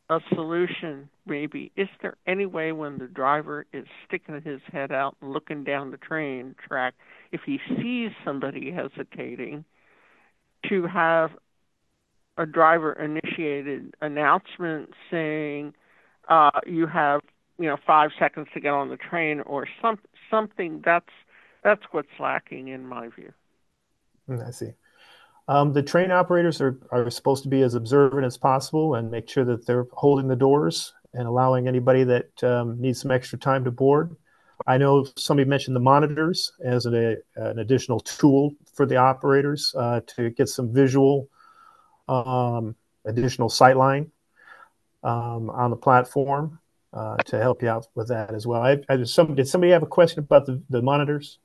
S11: a solution, maybe. Is there any way when the driver is sticking his head out and looking down the train track, if he sees somebody hesitating, to have a driver initiated announcement saying, you have 5 seconds to get on the train, or something? That's what's lacking in my view.
S15: I see. The train operators are supposed to be as observant as possible and make sure that they're holding the doors and allowing anybody that needs some extra time to board. I know somebody mentioned the monitors as an additional tool for the operators to get some visual additional sightline on the platform to help you out with that as well. Did somebody have a question about the monitors?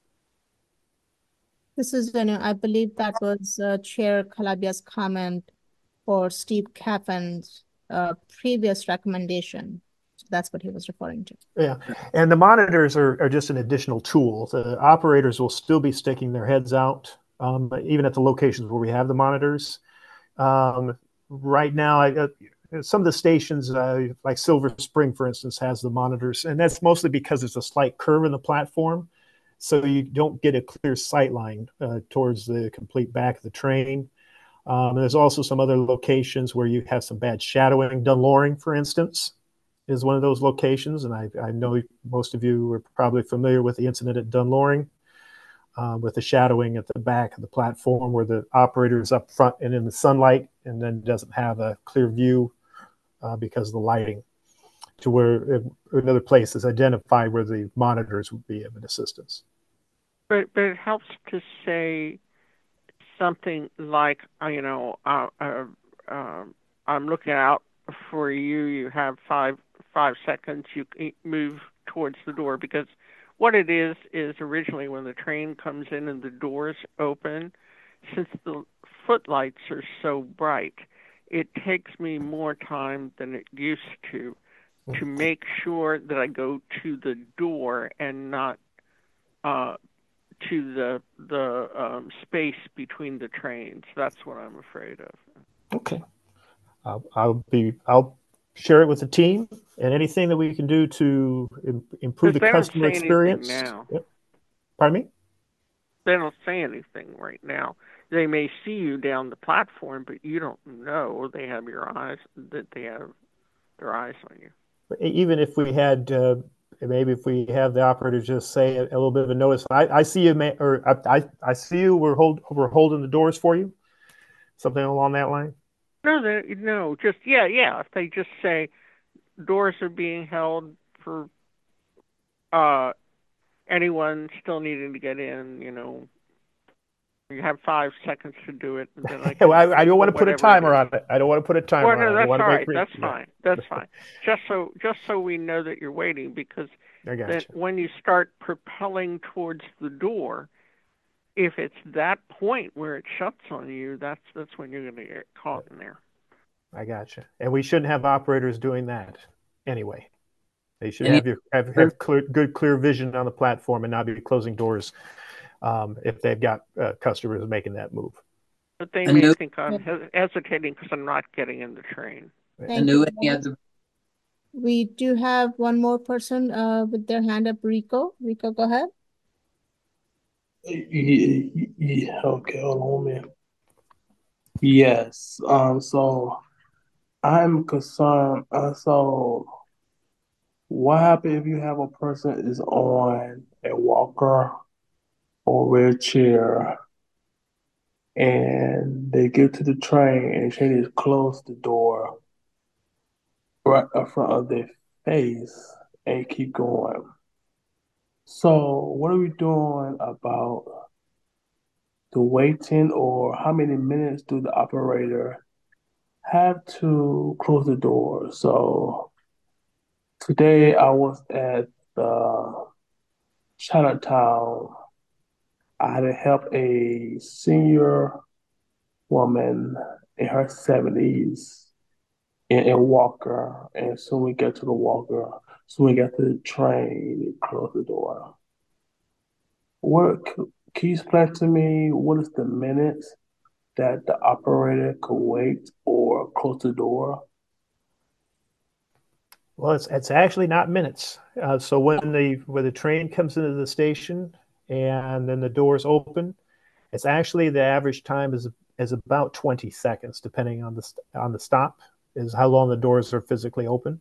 S1: This is, I believe that was Chair Calabia's comment for Steve Caffin's previous recommendation. So that's what he was referring to.
S15: Yeah, and the monitors are just an additional tool. The operators will still be sticking their heads out, even at the locations where we have the monitors. Right now, some of the stations, like Silver Spring, for instance, has the monitors, and that's mostly because there's a slight curve in the platform, so you don't get a clear sight line towards the complete back of the train. There's also some other locations where you have some bad shadowing. Dunloring, for instance, is one of those locations, and I know most of you are probably familiar with the incident at Dunloring with the shadowing at the back of the platform where the operator is up front and in the sunlight and then doesn't have a clear view because of the lighting, to where another place is identified where the monitors would be of an assistance.
S11: But it helps to say something like, I'm looking out for you. You have five seconds. You move towards the door, because what it is originally when the train comes in and the doors open, since the footlights are so bright, it takes me more time than it used to make sure that I go to the door and not to the space between the trains. That's what I'm afraid of.
S15: Okay, I'll share it with the team, and anything that we can do to improve the customer experience.
S11: Now.
S15: Yep. Pardon me?
S11: They don't say anything right now. They may see you down the platform, but you don't know they have your eyes, that they have their eyes on you.
S15: Even if we had, maybe if we have the operator just say a little bit of a notice, I see you, or I see you. We're holding the doors for you. Something along that line.
S11: No, just yeah. If they just say doors are being held for anyone still needing to get in, you have 5 seconds to do it. And then I
S15: don't want to put a timer on it. I don't want to put a timer on it.
S11: That's all right. That's fine. That's fine. Just so we know that you're waiting, because then when you start propelling towards the door, if it's that point where it shuts on you, that's when you're going to get caught in there.
S15: I gotcha. And we shouldn't have operators doing that anyway. They should have clear vision on the platform and not be closing doors if they've got customers making that move.
S11: But they may think I'm hesitating because I'm not getting in the train.
S1: Thank you. We do have one more person with their hand up, Rico. Rico, go ahead.
S16: Yeah, okay, hold on, man. Yes. So I'm concerned. So what happens if you have a person is on a walker or wheelchair and they get to the train and they just close the door right in front of their face and keep going? So what are we doing about the waiting, or how many minutes do the operator have to close the door? So today I was at the Chinatown. I had to help a senior woman in her 70s in a walker, and soon we get to the walker, soon we get to the train, they close the door. Can you explain to me what is the minutes that the operator could wait or close the door?
S15: Well, it's actually not minutes. So when the train comes into the station and then the doors open, it's actually the average time is about 20 seconds, depending on the stop, is how long the doors are physically open.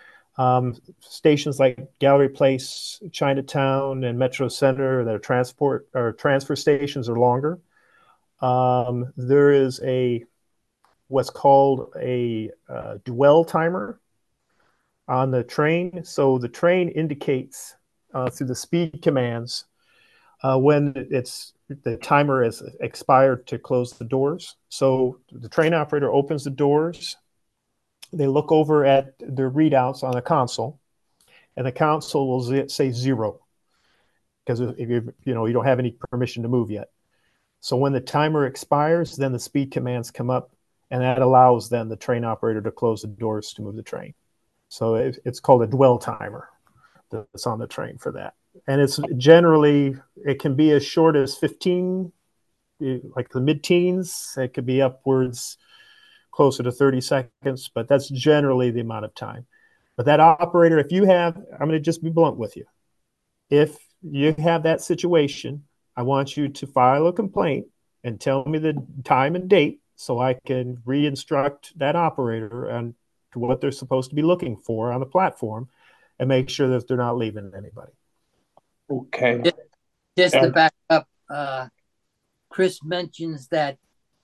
S15: Stations like Gallery Place, Chinatown, and Metro Center that are transfer stations are longer. There is what's called a dwell timer on the train. So the train indicates through the speed commands when the timer has expired to close the doors. So the train operator opens the doors. They look over at their readouts on the console, and the console will say 0 because if you don't have any permission to move yet. So when the timer expires, then the speed commands come up, and that allows then the train operator to close the doors to move the train. So it's called a dwell timer that's on the train for that. And it's generally, it can be as short as 15, like the mid-teens. It could be upwards closer to 30 seconds, but that's generally the amount of time. But that operator, I'm going to just be blunt with you. If you have that situation, I want you to file a complaint and tell me the time and date so I can re-instruct that operator on to what they're supposed to be looking for on the platform and make sure that they're not leaving anybody.
S16: Okay.
S2: Just to back up, Chris mentions that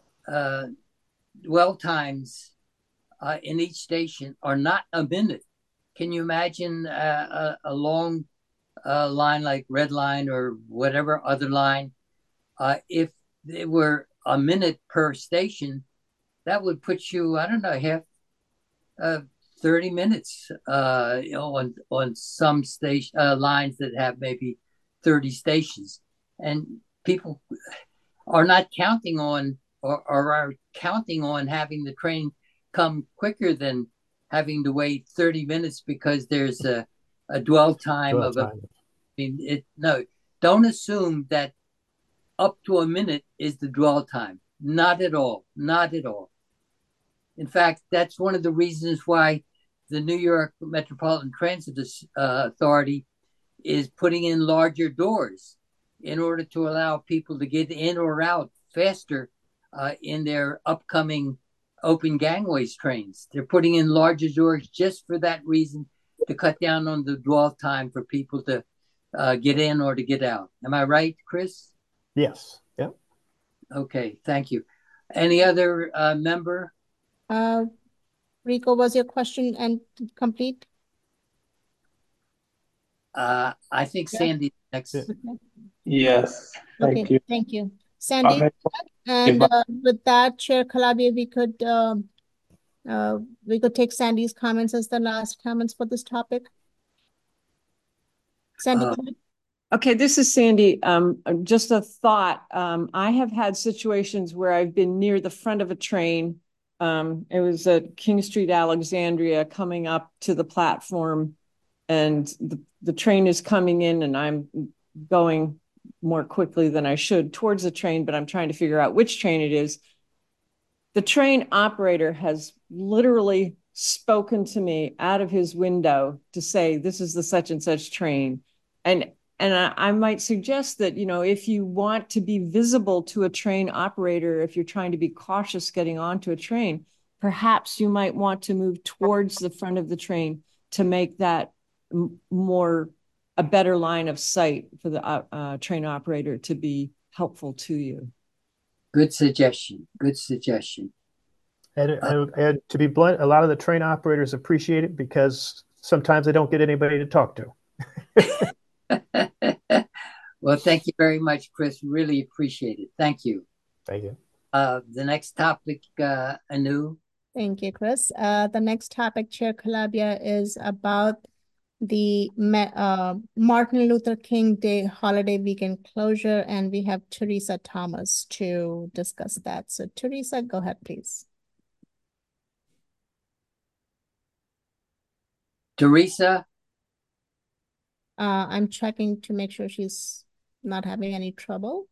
S2: dwell times in each station are not a minute. Can you imagine a long line like Red Line or whatever other line? If they were a minute per station, that would put you, I don't know, half 30 minutes on some station lines that have maybe 30 stations. And people are not counting on or are counting on having the train come quicker than having to wait 30 minutes because there's a dwell time no, don't assume that up to a minute is the dwell time. Not at all. Not at all. In fact, that's one of the reasons why the New York Metropolitan Transit Authority is putting in larger doors in order to allow people to get in or out faster in their upcoming open gangways trains. They're putting in larger doors just for that reason, to cut down on the dwell time for people to get in or to get out. Am I right, Chris?
S15: Yes. Yep.
S2: Okay, thank you. Any other member?
S1: Rico, was your question and complete?
S2: I think Sandy next.
S16: Yes. Thank you.
S1: Thank you. Sandy, and with that, Chair Calabria, we could take Sandy's comments as the last comments for this topic. Sandy,
S17: okay, this is Sandy. Just a thought. I have had situations where I've been near the front of a train. It was at King Street, Alexandria, coming up to the platform, and the train is coming in, and I'm going more quickly than I should towards the train, but I'm trying to figure out which train it is. The train operator has literally spoken to me out of his window to say, this is the such and such train. And I might suggest that, if you want to be visible to a train operator, if you're trying to be cautious getting onto a train, perhaps you might want to move towards the front of the train to make that a better line of sight for the train operator to be helpful to you.
S2: Good suggestion. Good suggestion.
S15: And to be blunt, a lot of the train operators appreciate it because sometimes they don't get anybody to talk to.
S2: Well, thank you very much, Chris. Really appreciate it. Thank you.
S15: Thank you.
S2: The next topic, Anu.
S1: Thank you, Chris. The next topic, Chair Calabria, is about the Martin Luther King Day holiday weekend closure, and we have Teresa Thomas to discuss that. So, Teresa, go ahead, please.
S2: Teresa?
S1: I'm checking to make sure she's not having any trouble.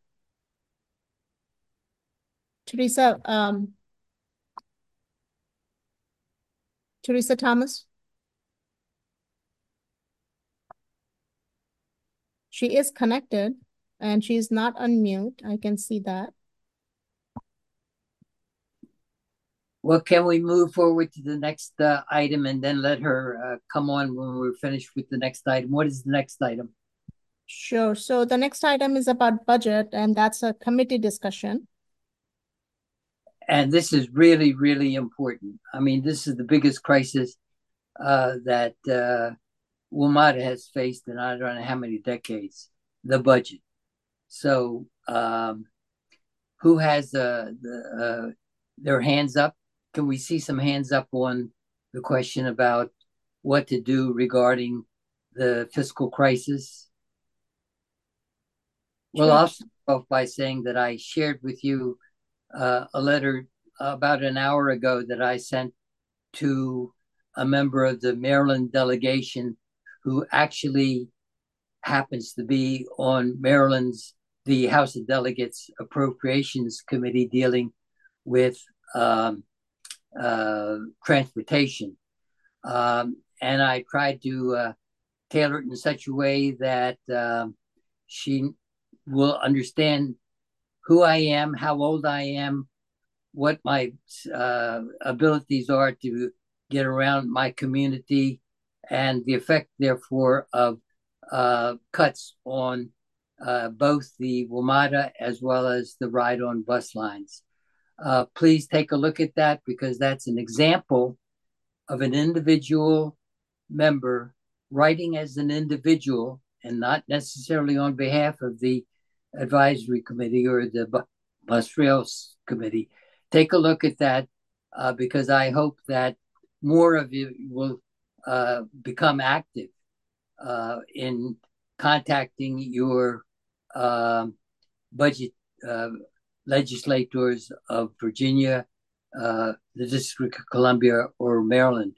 S1: Teresa, Teresa Thomas? She is connected and she's not unmute. I can see that.
S2: Well, can we move forward to the next item and then let her come on when we're finished with the next item? What is the next item?
S1: Sure. So the next item is about budget, and that's a committee discussion.
S2: And this is really, really important. I mean, this is the biggest crisis that WMATA has faced in I don't know how many decades, the budget. So who has their hands up? Can we see some hands up on the question about what to do regarding the fiscal crisis? Well, I'll start off by saying that I shared with you a letter about an hour ago that I sent to a member of the Maryland delegation who actually happens to be on the House of Delegates Appropriations Committee dealing with transportation. And I tried to tailor it in such a way that she will understand who I am, how old I am, what my abilities are to get around my community, and the effect, therefore, of cuts on both the WMATA as well as the ride-on bus lines. Please take a look at that, because that's an example of an individual member writing as an individual and not necessarily on behalf of the advisory committee or the bus rails committee. Take a look at that, because I hope that more of you will become active in contacting your budget legislators of Virginia, the District of Columbia, or Maryland.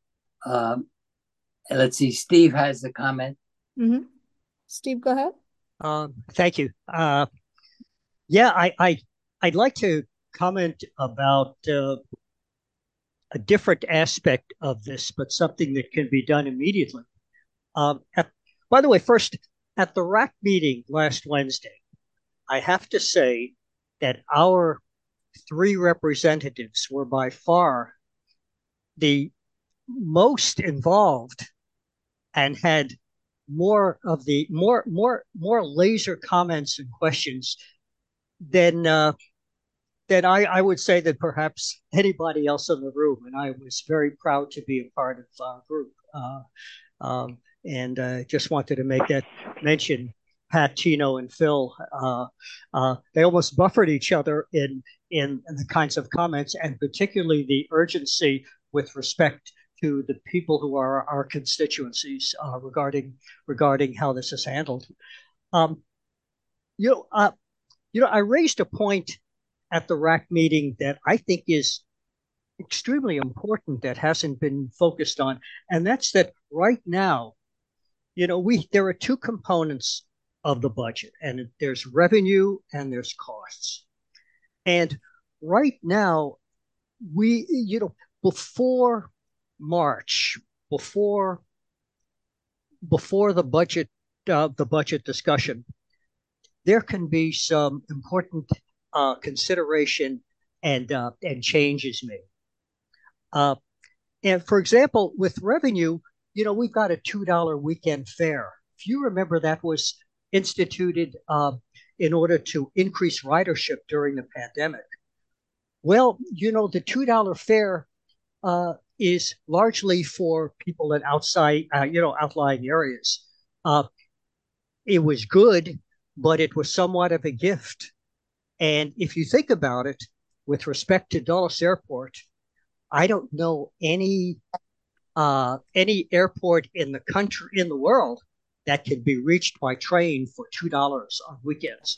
S2: Let's see, Steve has a comment.
S1: Mm-hmm. Steve, go ahead.
S13: Thank you. Yeah, I'd like to comment about a different aspect of this, but something that can be done immediately. By the way, first, at the RAC meeting last Wednesday, I have to say that our 3 representatives were by far the most involved and had more laser comments and questions than I would say that perhaps anybody else in the room. And I was very proud to be a part of our group. And just wanted to make that mention. Pat, Tino, and Phil, they almost buffered each other in the kinds of comments, and particularly the urgency with respect to the people who are our constituencies regarding how this is handled. I raised a point at the RAC meeting that I think is extremely important that hasn't been focused on, and that's that right now, there are 2 components of the budget, and there's revenue and there's costs. And right now, before March, before the budget discussion, there can be some important consideration and changes made. And for example, with revenue, we've got a $2 weekend fare. If you remember, that was instituted in order to increase ridership during the pandemic. Well, the $2 fare is largely for people in outlying areas. It was good, but it was somewhat of a gift. And if you think about it, with respect to Dulles Airport, I don't know any airport in the world that can be reached by train for $2 on weekends.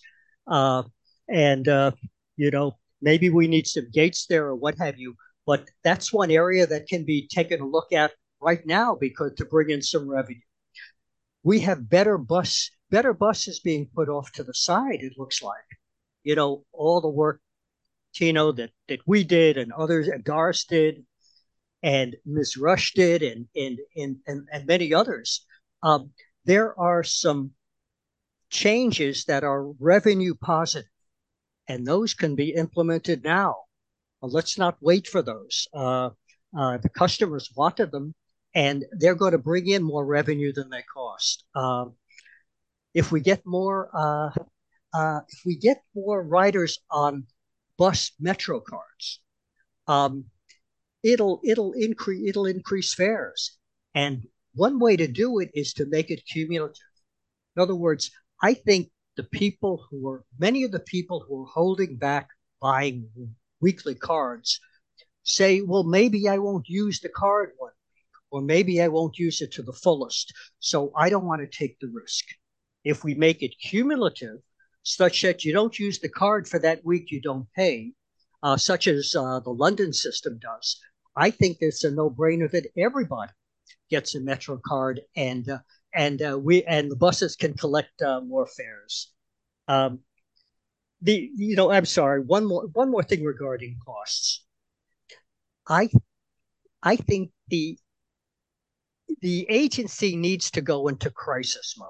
S13: Maybe we need some gates there or what have you, but that's one area that can be taken a look at right now, because to bring in some revenue. We have better buses being put off to the side, it looks like. All the work, Tino, that we did and others, and Doris did, and Ms. Rush did, and many others. There are some changes that are revenue positive, and those can be implemented now. Let's not wait for those. The customers wanted them, and they're going to bring in more revenue than they cost. If we get more riders on bus metro cards, it'll increase fares. And one way to do it is to make it cumulative. In other words, I think many of the people who are holding back buying weekly cards say, well, maybe I won't use the card one week, or maybe I won't use it to the fullest, so I don't want to take the risk. If we make it cumulative, such that you don't use the card for that week you don't pay, such as the London system does, I think it's a no-brainer that everybody gets a Metro card, and the buses can collect more fares. I'm sorry. One more thing regarding costs. I think the agency needs to go into crisis mode.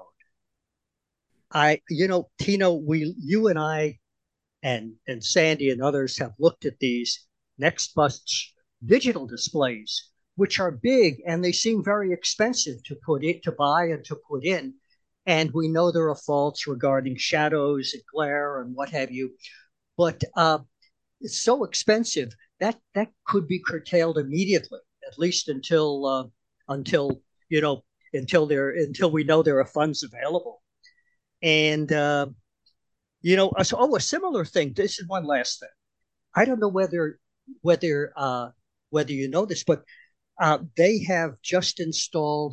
S13: Tino, you and I and Sandy and others have looked at these Next Bus digital displays, which are big and they seem very expensive to buy and to put in. And we know there are faults regarding shadows and glare and what have you, but it's so expensive that could be curtailed immediately, at least until we know there are funds available. And a similar thing. This is one last thing. I don't know whether you know this, but they have just installed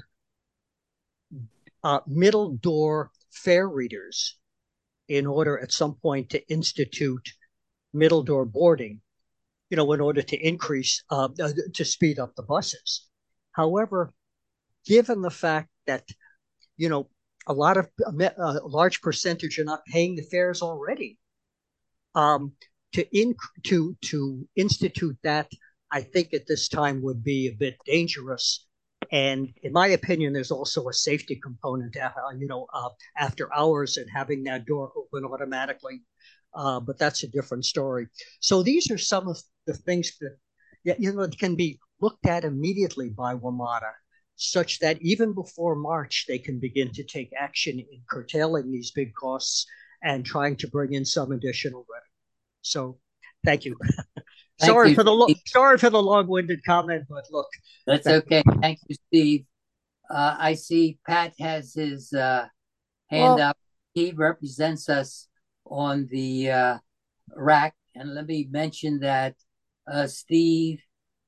S13: middle door fare readers in order at some point to institute middle door boarding, in order to increase, to speed up the buses. However, given the fact that, a large percentage are not paying the fares already, to institute that, I think at this time would be a bit dangerous. And in my opinion, there's also a safety component, after hours and having that door open automatically. But that's a different story. So these are some of the things that can be looked at immediately by WMATA, such that even before March, they can begin to take action in curtailing these big costs and trying to bring in some additional revenue. So thank you. Sorry for the long-winded comment, but look.
S2: That's okay. Thank you, Steve. I see Pat has his hand up. He represents us on the RAC, and let me mention that Steve,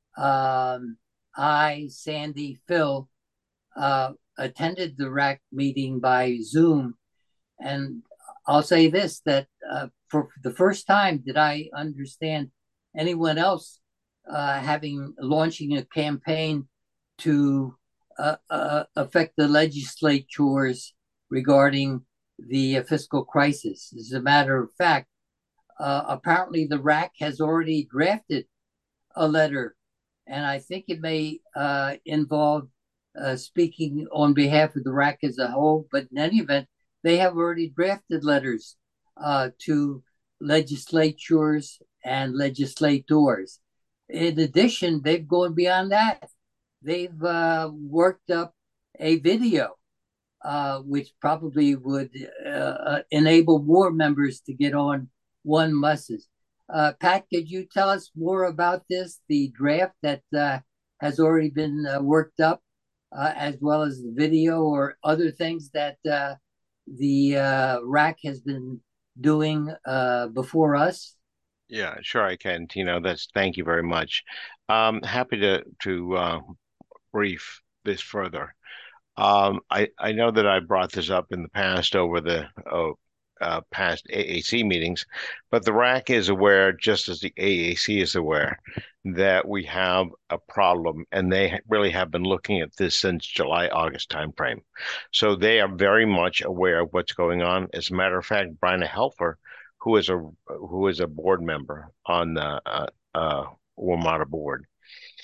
S2: Sandy, Phil attended the RAC meeting by Zoom, and I'll say this, that for the first time did I understand anyone else launching a campaign to affect the legislatures regarding the fiscal crisis. As a matter of fact, apparently the RAC has already drafted a letter, and I think it may involve speaking on behalf of the RAC as a whole, but in any event, they have already drafted letters to legislatures and legislators. In addition, they've gone beyond that. They've worked up a video, which probably would enable more members to get on one buses. Pat, could you tell us more about this, the draft that has already been worked up, as well as the video or other things that the RAC has been doing before us?
S6: Yeah, sure I can, Tino. Thank you very much. Happy to brief this further. I know that I brought this up in the past over the past AAC meetings, but the RAC is aware, just as the AAC is aware, that we have a problem, and they really have been looking at this since July, August timeframe. So they are very much aware of what's going on. As a matter of fact, Brian Helfer, who is a board member on the WMATA board,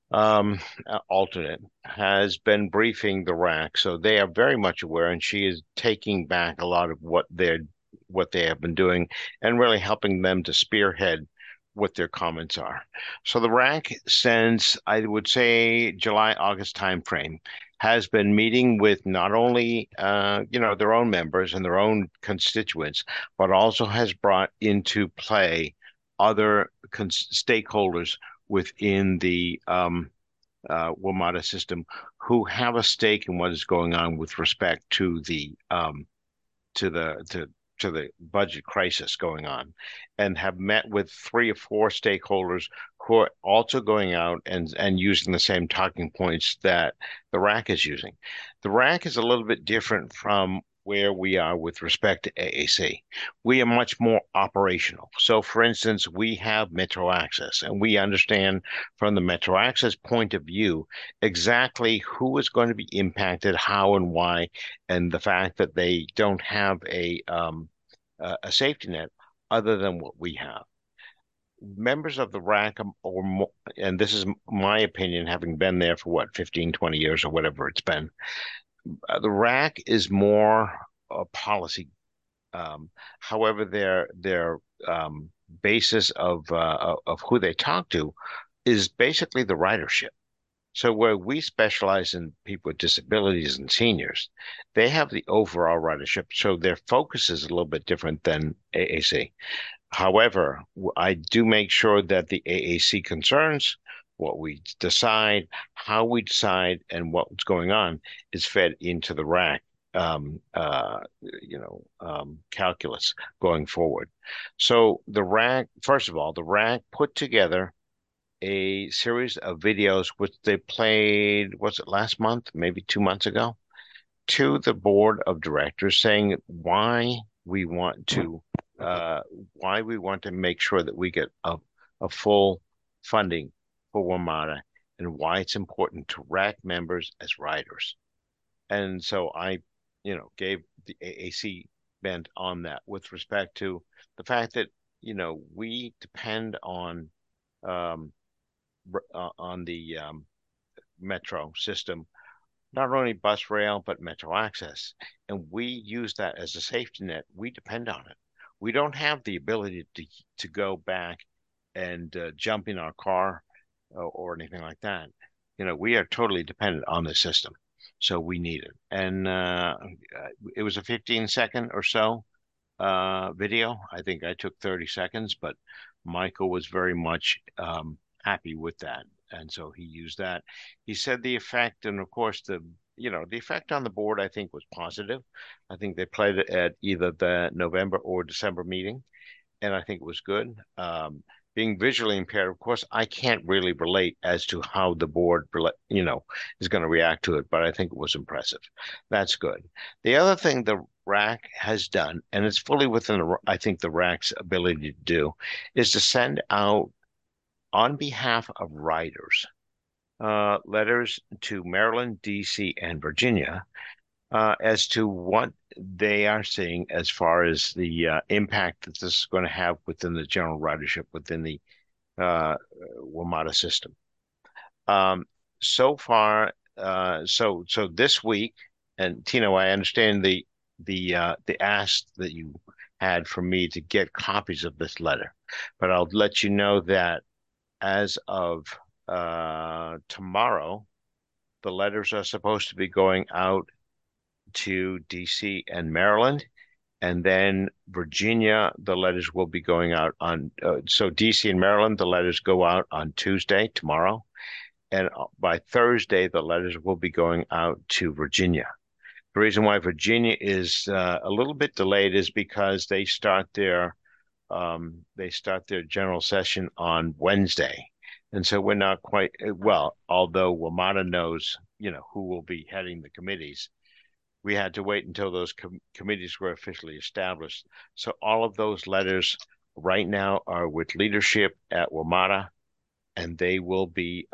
S6: alternate, has been briefing the RAC, so they are very much aware, and she is taking back a lot of what they have been doing and really helping them to spearhead what their comments are. So the RAC, since I would say July, August timeframe, has been meeting with not only their own members and their own constituents, but also has brought into play other stakeholders within the WMATA system who have a stake in what is going on with respect to the budget crisis going on, and have met with 3 or 4 stakeholders who are also going out and using the same talking points that the RAC is using. The RAC is a little bit different from where we are with respect to AAC. We are much more operational. So for instance, we have Metro Access, and we understand from the Metro Access point of view exactly who is going to be impacted, how and why, and the fact that they don't have a safety net other than what we have. Members of the RAC, or more, and this is my opinion, having been there for 15, 20 years or whatever it's been, the RAC is more a policy. However, their basis of who they talk to is basically the ridership. So where we specialize in people with disabilities and seniors, they have the overall ridership. So their focus is a little bit different than AAC. However, I do make sure that the AAC concerns, what we decide, how we decide, and what's going on is fed into the RAC calculus going forward. So the RAC, first of all, the RAC put together a series of videos which they played, was it last month, maybe 2 months ago, to the board of directors, saying why we want to make sure that we get a full funding for WMATA, and why it's important to RAC members as riders. And so I, gave the AAC bent on that with respect to the fact that, we depend on the metro system, not only bus rail, but Metro Access. And we use that as a safety net. We depend on it. We don't have the ability to go back and jump in our car or anything like that. We are totally dependent on the system. So we need it. And it was a 15-second or so video. I think I took 30 seconds, but Michael was very much happy with that. And so he used that. He said the effect, and of course, the effect on the board, I think, was positive. I think they played it at either the November or December meeting, and I think it was good. Being visually impaired, of course, I can't really relate as to how the board, is going to react to it, but I think it was impressive. That's good. The other thing the RAC has done, and it's fully within, I think, the RAC's ability to do, is to send out, on behalf of riders, letters to Maryland, DC, and Virginia as to what they are seeing as far as the impact that this is going to have within the general ridership within the WMATA system. So far, so this week, and Tino, I understand the ask that you had for me to get copies of this letter, but I'll let you know that as of tomorrow, the letters are supposed to be going out to DC and Maryland, and then Virginia, the letters will be going out on, so DC and Maryland, the letters go out on Tuesday, tomorrow, and by Thursday, the letters will be going out to Virginia. The reason why Virginia is a little bit delayed is because they start their general session on Wednesday. And so we're not quite, well, although WMATA knows, who will be heading the committees, we had to wait until those committees were officially established. So all of those letters right now are with leadership at WMATA, and they will be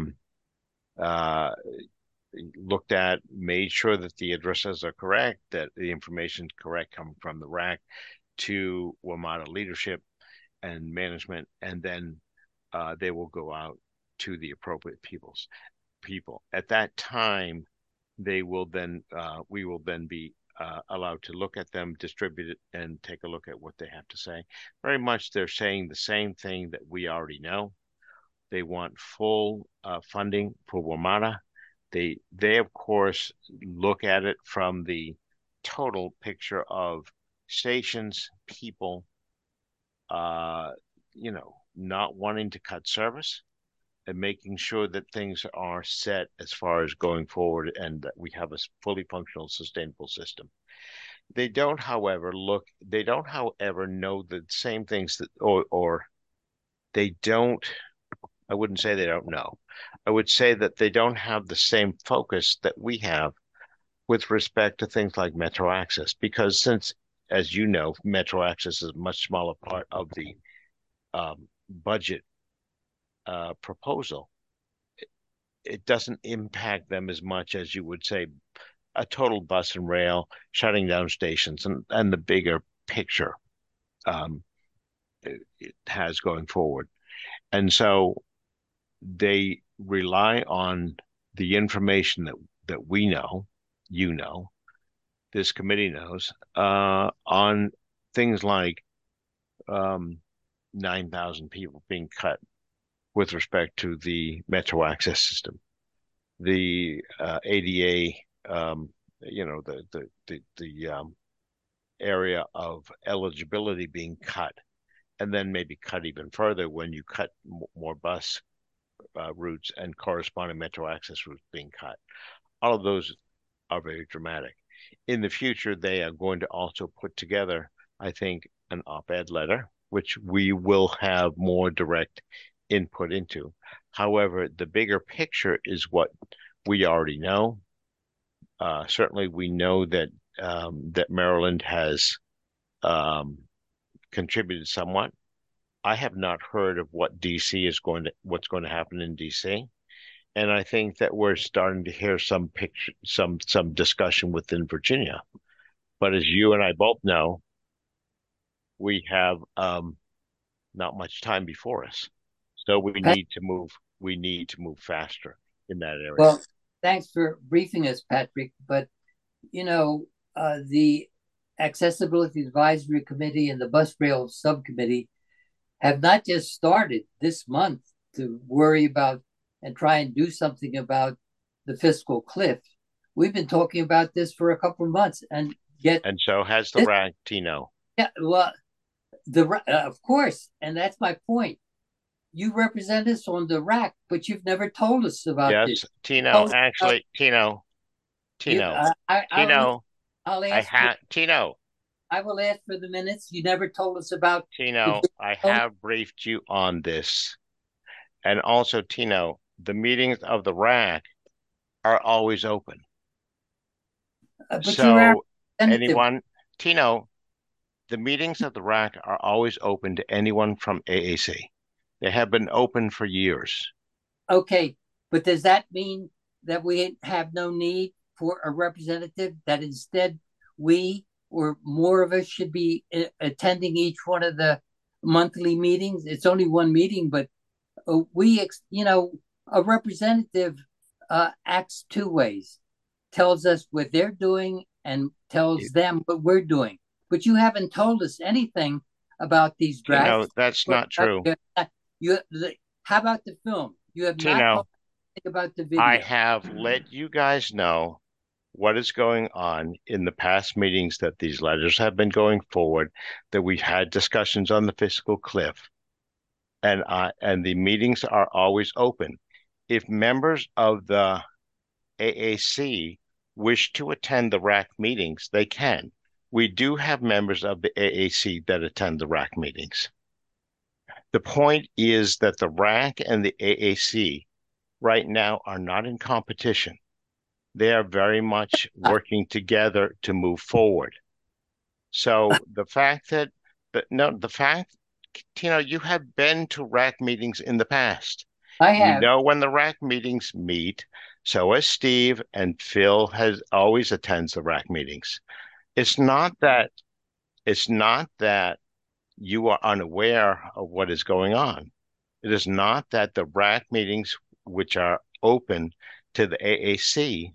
S6: looked at, made sure that the addresses are correct, that the information is correct coming from the RAC to WMATA leadership and management, and then they will go out to the appropriate people. At that time, we will then be allowed to look at them, distribute it, and take a look at what they have to say. Very much they're saying the same thing that we already know. They want full funding for WMATA. They of course look at it from the total picture of stations, people, not wanting to cut service and making sure that things are set as far as going forward and that we have a fully functional, sustainable system. They don't, however, know the same things that, or they don't, I wouldn't say they don't know. I would say that they don't have the same focus that we have with respect to things like Metro Access, because since, as you know, Metro Access is a much smaller part of the budget proposal, it doesn't impact them as much as you would say a total bus and rail, shutting down stations, and the bigger picture it has going forward. And so they rely on the information that we know, you know, this committee knows, on things like 9,000 people being cut with respect to the Metro Access system, the ADA, the area of eligibility being cut, and then maybe cut even further when you cut more bus routes and corresponding Metro Access routes being cut. All of those are very dramatic. In the future, they are going to also put together, I think, an op-ed letter, which we will have more direct input into. However, the bigger picture is what we already know. Certainly, we know that that Maryland has contributed somewhat. I have not heard of what what's going to happen in DC, and I think that we're starting to hear some discussion within Virginia. But as you and I both know, we have not much time before us, so we need to move. We need to move faster in that area.
S2: Well, thanks for briefing us, Patrick. But the Accessibility Advisory Committee and the Bus Rail Subcommittee have not just started this month to worry about and try and do something about the fiscal cliff. We've been talking about this for a couple of months, and
S6: so has the RAC, Tino.
S2: Yeah, well, of course, and that's my point. You represent us on the RAC, but you've never told us about this.
S6: Yes, Tino. Actually, Tino. Tino.
S2: I will ask for the minutes. You never told us about.
S6: Tino, I have briefed you on this. And also, Tino, the meetings of the RAC are always open. So Tino, the meetings of the RAC are always open to anyone from AAC. They have been open for years.
S2: Okay, but does that mean that we have no need for a representative, that instead we or more of us should be attending each one of the monthly meetings? It's only one meeting, but a representative acts two ways, tells us what they're doing and tells them what we're doing. But you haven't told us anything about these drafts.
S6: That's not true.
S2: How about the film? You have not told us anything about the video.
S6: I have let you guys know what is going on in the past meetings, that these letters have been going forward, that we've had discussions on the fiscal cliff, and the meetings are always open. If members of the AAC wish to attend the RAC meetings, they can. We do have members of the AAC that attend the RAC meetings. The point is that the RAC and the AAC right now are not in competition. They are very much working together to move forward. So the fact Tino, you have been to RAC meetings in the past.
S2: I have.
S6: You know when the RAC meetings meet. So has Steve, and Phil always attends the RAC meetings. It's not that you are unaware of what is going on. It is not that the RAC meetings, which are open to the AAC,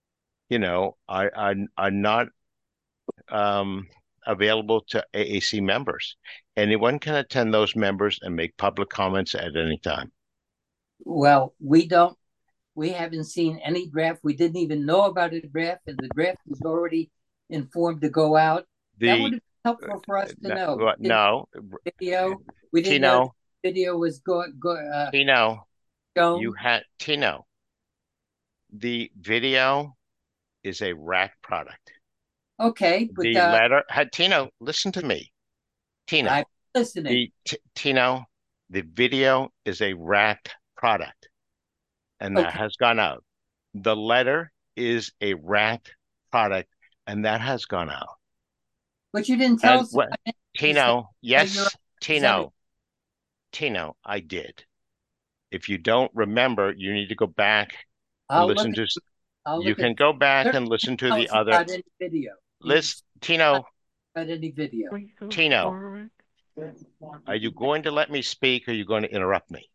S6: are not available to AAC members. Anyone can attend those members and make public comments at any time.
S2: Well, we haven't seen any draft. We didn't even know about a draft, and the draft was already informed to go out. That would have been helpful for us to know.
S6: No.
S2: Video. We didn't know the video was
S6: Tino,
S2: shown.
S6: Tino, the video is a RAC product.
S2: Okay, but
S6: the letter, Tino, listen to me. Tino,
S2: I'm listening.
S6: Tino, the video is a RAC product, and that has gone out. The letter is a RAC product, and that has gone out.
S2: But you didn't tell us.
S6: Tino, yes, Tino, I did. If you don't remember, you need to go back and listen to. You can go back and listen to the other
S2: video.
S6: Listen, Tino.
S2: About any video.
S6: Tino, are you going to let me speak, or are you going to interrupt me?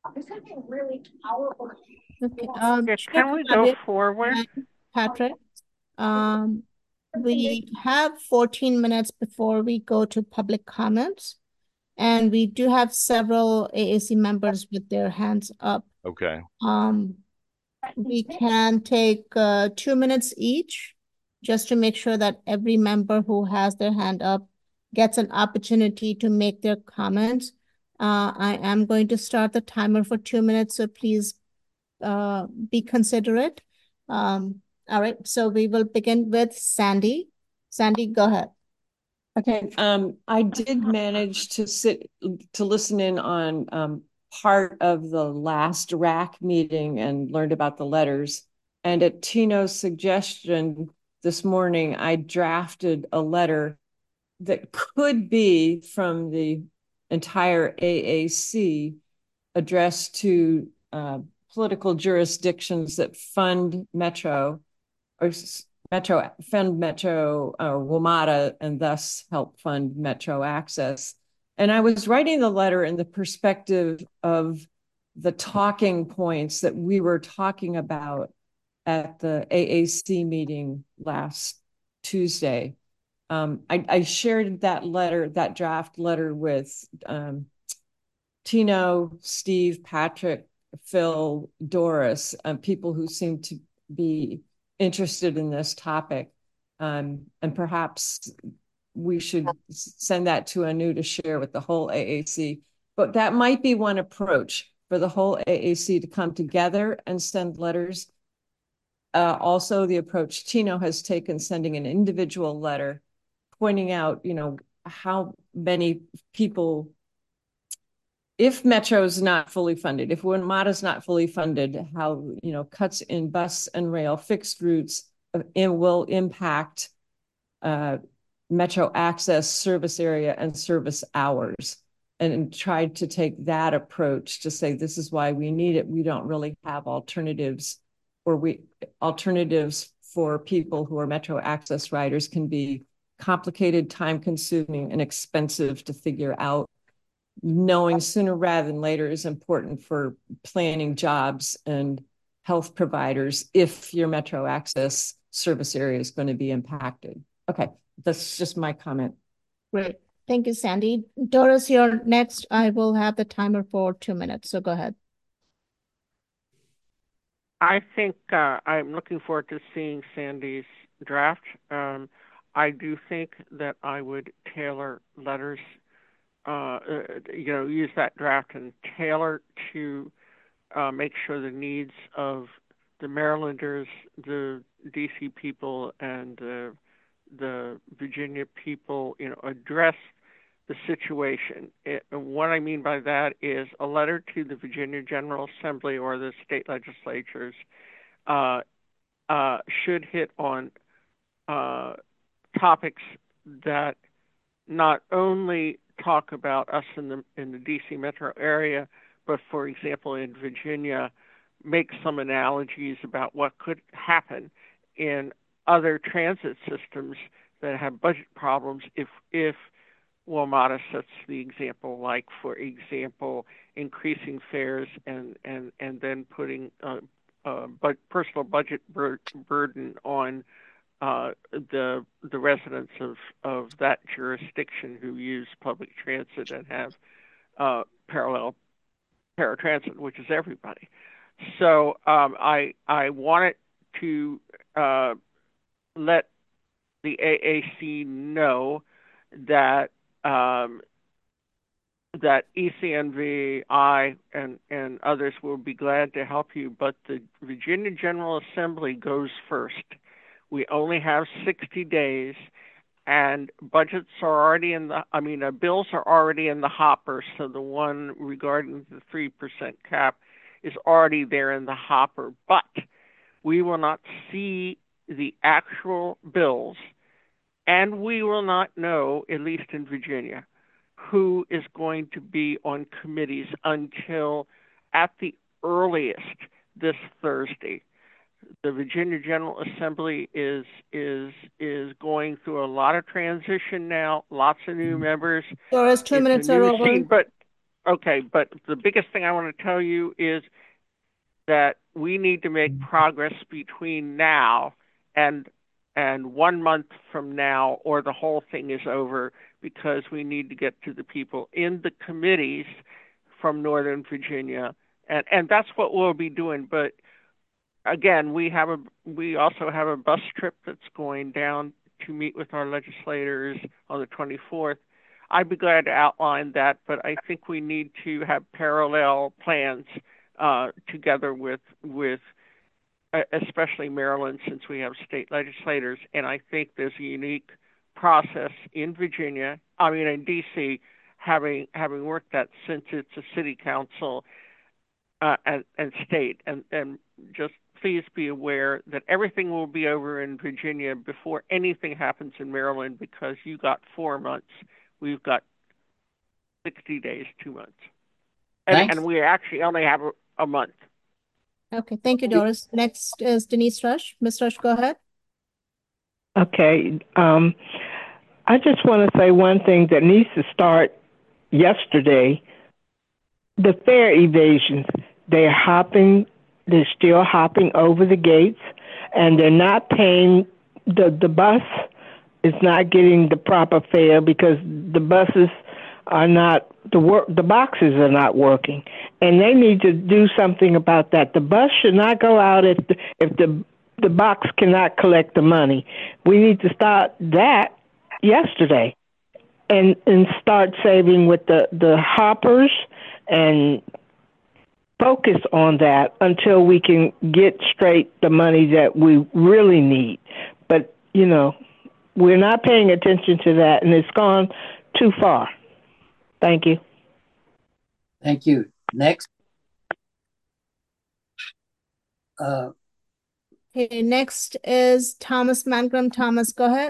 S11: Okay, can we go forward?
S1: Patrick, we have 14 minutes before we go to public comments, and we do have several AAC members with their hands up.
S6: Okay.
S1: We can take 2 minutes each, just to make sure that every member who has their hand up gets an opportunity to make their comments. I am going to start the timer for 2 minutes, so please be considerate. All right, so we will begin with Sandy. Sandy, go ahead.
S17: Okay, I did manage to listen in on part of the last RAC meeting and learned about the letters. And at Tino's suggestion this morning, I drafted a letter that could be from the entire AAC addressed to political jurisdictions that fund Metro or WMATA, and thus help fund Metro Access. And I was writing the letter in the perspective of the talking points that we were talking about at the AAC meeting last Tuesday. I shared that draft letter with Tino, Steve, Patrick, Phil, Doris, people who seem to be interested in this topic. And perhaps we should send that to Anu to share with the whole AAC. But that might be one approach for the whole AAC to come together and send letters. Also, the approach Tino has taken, sending an individual letter, pointing out, how many people, if Metro's not fully funded, if WMATA's not fully funded, how, cuts in bus and rail fixed routes will impact Metro Access service area and service hours, and tried to take that approach to say, this is why we need it. We don't really have alternatives, alternatives for people who are Metro Access riders can be complicated, time consuming, and expensive to figure out. Knowing sooner rather than later is important for planning jobs and health providers if your Metro Access service area is going to be impacted. Okay, that's just my comment.
S1: Great. Thank you, Sandy. Doris, you're next. I will have the timer for 2 minutes, so go ahead.
S11: I think I'm looking forward to seeing Sandy's draft. I do think that I would tailor letters, use that draft and tailor to make sure the needs of the Marylanders, the DC people, and the Virginia people, address the situation. And what I mean by that is a letter to the Virginia General Assembly or the state legislatures should hit on topics that not only talk about us in the DC metro area, but for example in Virginia, make some analogies about what could happen in other transit systems that have budget problems if WMATA sets the example, like, for example, increasing fares and then putting personal budget burden on the residents of that jurisdiction who use public transit and have parallel paratransit, which is everybody. So I wanted to let the AAC know that that ECNV, I, and others will be glad to help you, but the Virginia General Assembly goes first. We only have 60 days, and budgets are already bills are already in the hopper. So the one regarding the 3% cap is already there in the hopper, but we will not see the actual bills, and we will not know, at least in Virginia, who is going to be on committees until at the earliest this Thursday. The Virginia General Assembly is going through a lot of transition now, lots of new members.
S1: Doris, 2 minutes are over.
S11: Scene, but the biggest thing I want to tell you is that we need to make progress between now and 1 month from now, or the whole thing is over, because we need to get to the people in the committees from Northern Virginia, and that's what we'll be doing. But again, we also have a bus trip that's going down to meet with our legislators on the 24th. I'd be glad to outline that, but I think we need to have parallel plans together with especially Maryland, since we have state legislators. And I think there's a unique process in Virginia, in DC, having worked that since it's a city council and state. And just please be aware that everything will be over in Virginia before anything happens in Maryland, because you got 4 months. We've got 60 days, 2 months. And we actually only have a month.
S1: Okay, thank you, Doris. Next is Denise Rush. Ms. Rush, go ahead.
S3: Okay. I just want to say one thing that needs to start yesterday. The fare evasions, they're still hopping over the gates, and they're not paying. The bus is not getting the proper fare because the buses are not, the boxes are not working, and they need to do something about that. The bus should not go out if the box cannot collect the money. We need to start that yesterday and start saving with the hoppers and focus on that until we can get straight the money that we really need. But, we're not paying attention to that, and it's gone too far. Thank you.
S2: Thank you. Next.
S1: Okay, next is Thomas Mangrum. Thomas, go ahead.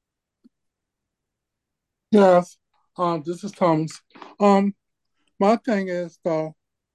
S16: Yes, this is Thomas. My thing is, though,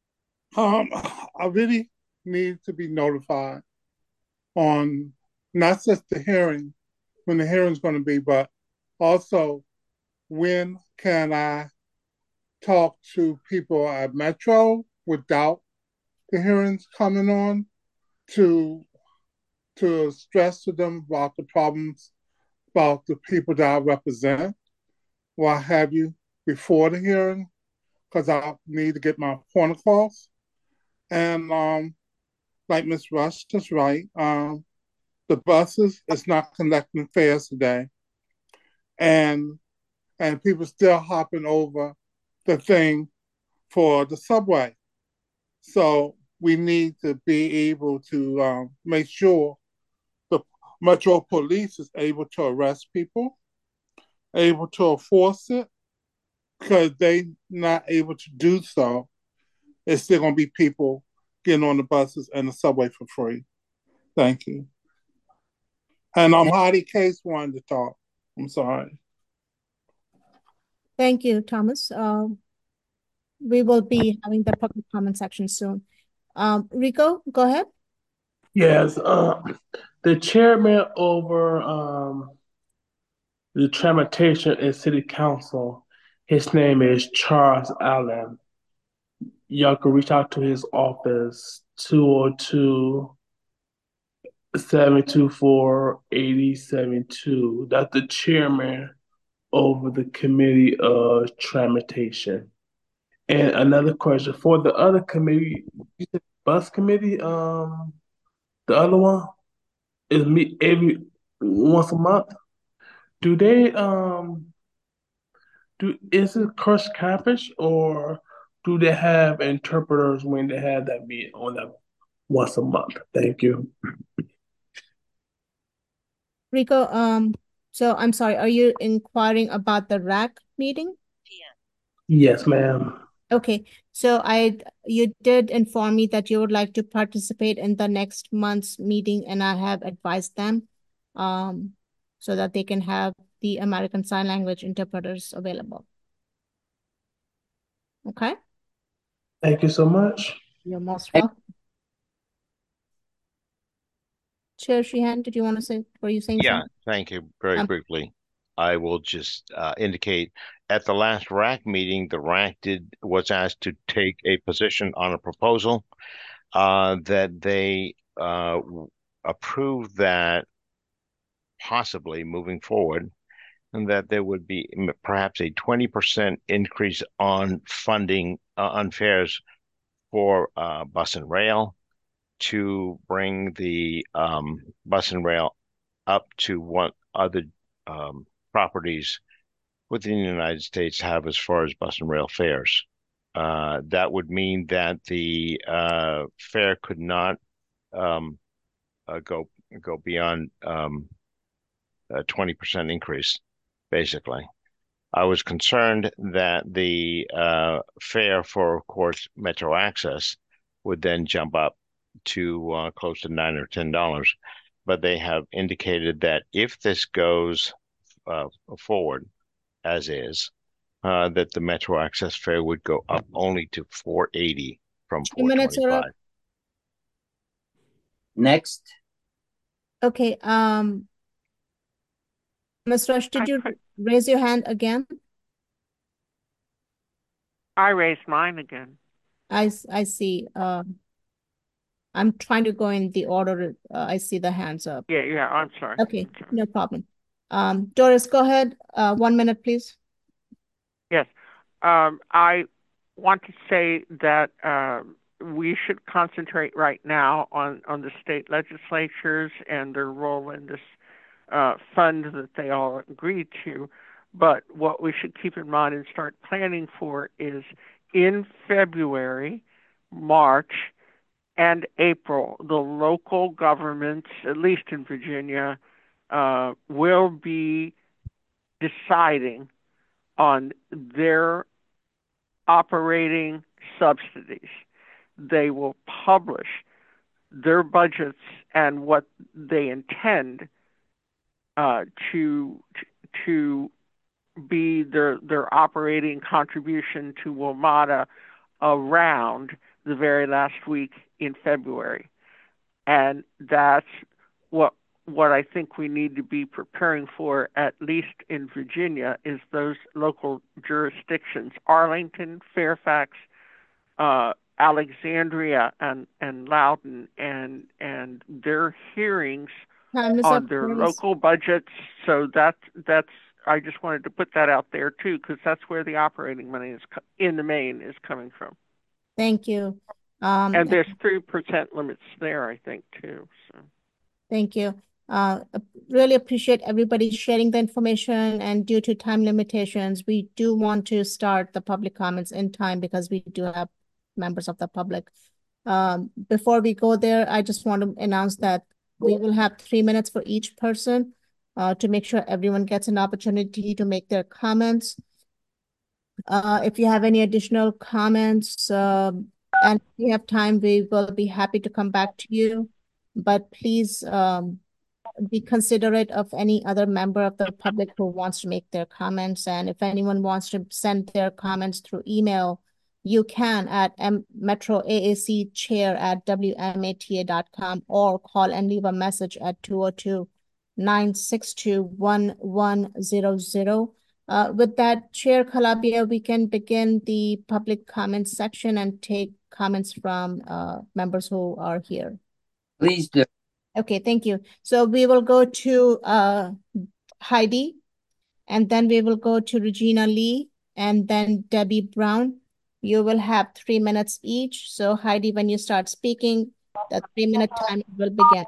S16: I really need to be notified on not just the hearing, when the hearing's going to be, but also when can I talk to people at Metro without the hearings coming on to stress to them about the problems, about the people that I represent, what have you, before the hearing, because I need to get my point across. And like Ms. Rush is right, the buses is not collecting fares today, and people still hopping over the thing for the subway. So we need to be able to make sure the Metro Police is able to arrest people, able to enforce it, because they not able to do so. It's still going to be people getting on the buses and the subway for free. Thank you. And Heidi Case wanted to talk. I'm sorry.
S1: Thank you, Thomas. We will be having the public comment section soon. Rico, go ahead.
S18: Yes, the chairman over the transportation and city council
S16: His name is Charles Allen. Y'all can reach out to his office, 202-724-8072. That's the chairman over the Committee of Transportation. And another question for the other committee, you said bus committee, the other one is meet every once a month. Do they is it cross conference or do they have interpreters when they have that meet on that once a month? Thank you.
S1: Rico, so I'm sorry, are you inquiring about the RAC meeting?
S16: Yes, ma'am.
S1: Okay, so you did inform me that you would like to participate in the next month's meeting, and I have advised them so that they can have the American Sign Language interpreters available. Okay?
S16: Thank you so much.
S1: You're most welcome. Chair Sheehan, did you want to say, were you saying
S6: Yeah,
S1: something?
S6: thank you. Very briefly, I will just indicate at the last RAC meeting, the RAC was asked to take a position on a proposal that they approved that possibly moving forward, and that there would be perhaps a 20% increase on funding on fares for bus and rail to bring the bus and rail up to what other properties within the United States have as far as bus and rail fares. That would mean that the fare could not go beyond a 20% increase, basically. I was concerned that the fare for, of course, Metro Access would then jump up to close to $9 or $10. But they have indicated that if this goes forward as is, that the Metro Access fare would go up only to $4.80 from $4.25.
S2: Next.
S1: Okay, Ms. Rush, did you raise your hand again?
S11: I raised mine again.
S1: I see. I'm trying to go in the order. I see the hands up.
S11: Yeah, I'm sorry.
S1: Okay, no problem. Doris, go ahead. 1 minute, please.
S11: Yes. I want to say that we should concentrate right now on the state legislatures and their role in this fund that they all agreed to. But what we should keep in mind and start planning for is in February, March, and April, the local governments, at least in Virginia, will be deciding on their operating subsidies. They will publish their budgets and what they intend to be their operating contribution to WMATA around the very last week in February. And that's what I think we need to be preparing for, at least in Virginia, is those local jurisdictions, Arlington, Fairfax, Alexandria, and Loudoun, and their hearings on their local budgets. So that's I just wanted to put that out there too, because that's where the operating money is in the main is coming from.
S1: Thank you.
S11: And there's 3% limits there, I think, too. So.
S1: Thank you. Really appreciate everybody sharing the information, and due to time limitations, we do want to start the public comments in time because we do have members of the public. Before we go there, I just want to announce that we will have 3 minutes for each person to make sure everyone gets an opportunity to make their comments. If you have any additional comments, and if we have time, we will be happy to come back to you. But please be considerate of any other member of the public who wants to make their comments. And if anyone wants to send their comments through email, you can at metroaacchair@wmata.com or call and leave a message at 202-962-1100. With that, Chair Calabia, we can begin the public comments section and take comments from members who are here.
S2: Please do.
S1: Okay, thank you. So we will go to Heidi, and then we will go to Regina Lee, and then Debbie Brown. You will have 3 minutes each. So Heidi, when you start speaking, the 3-minute time will begin.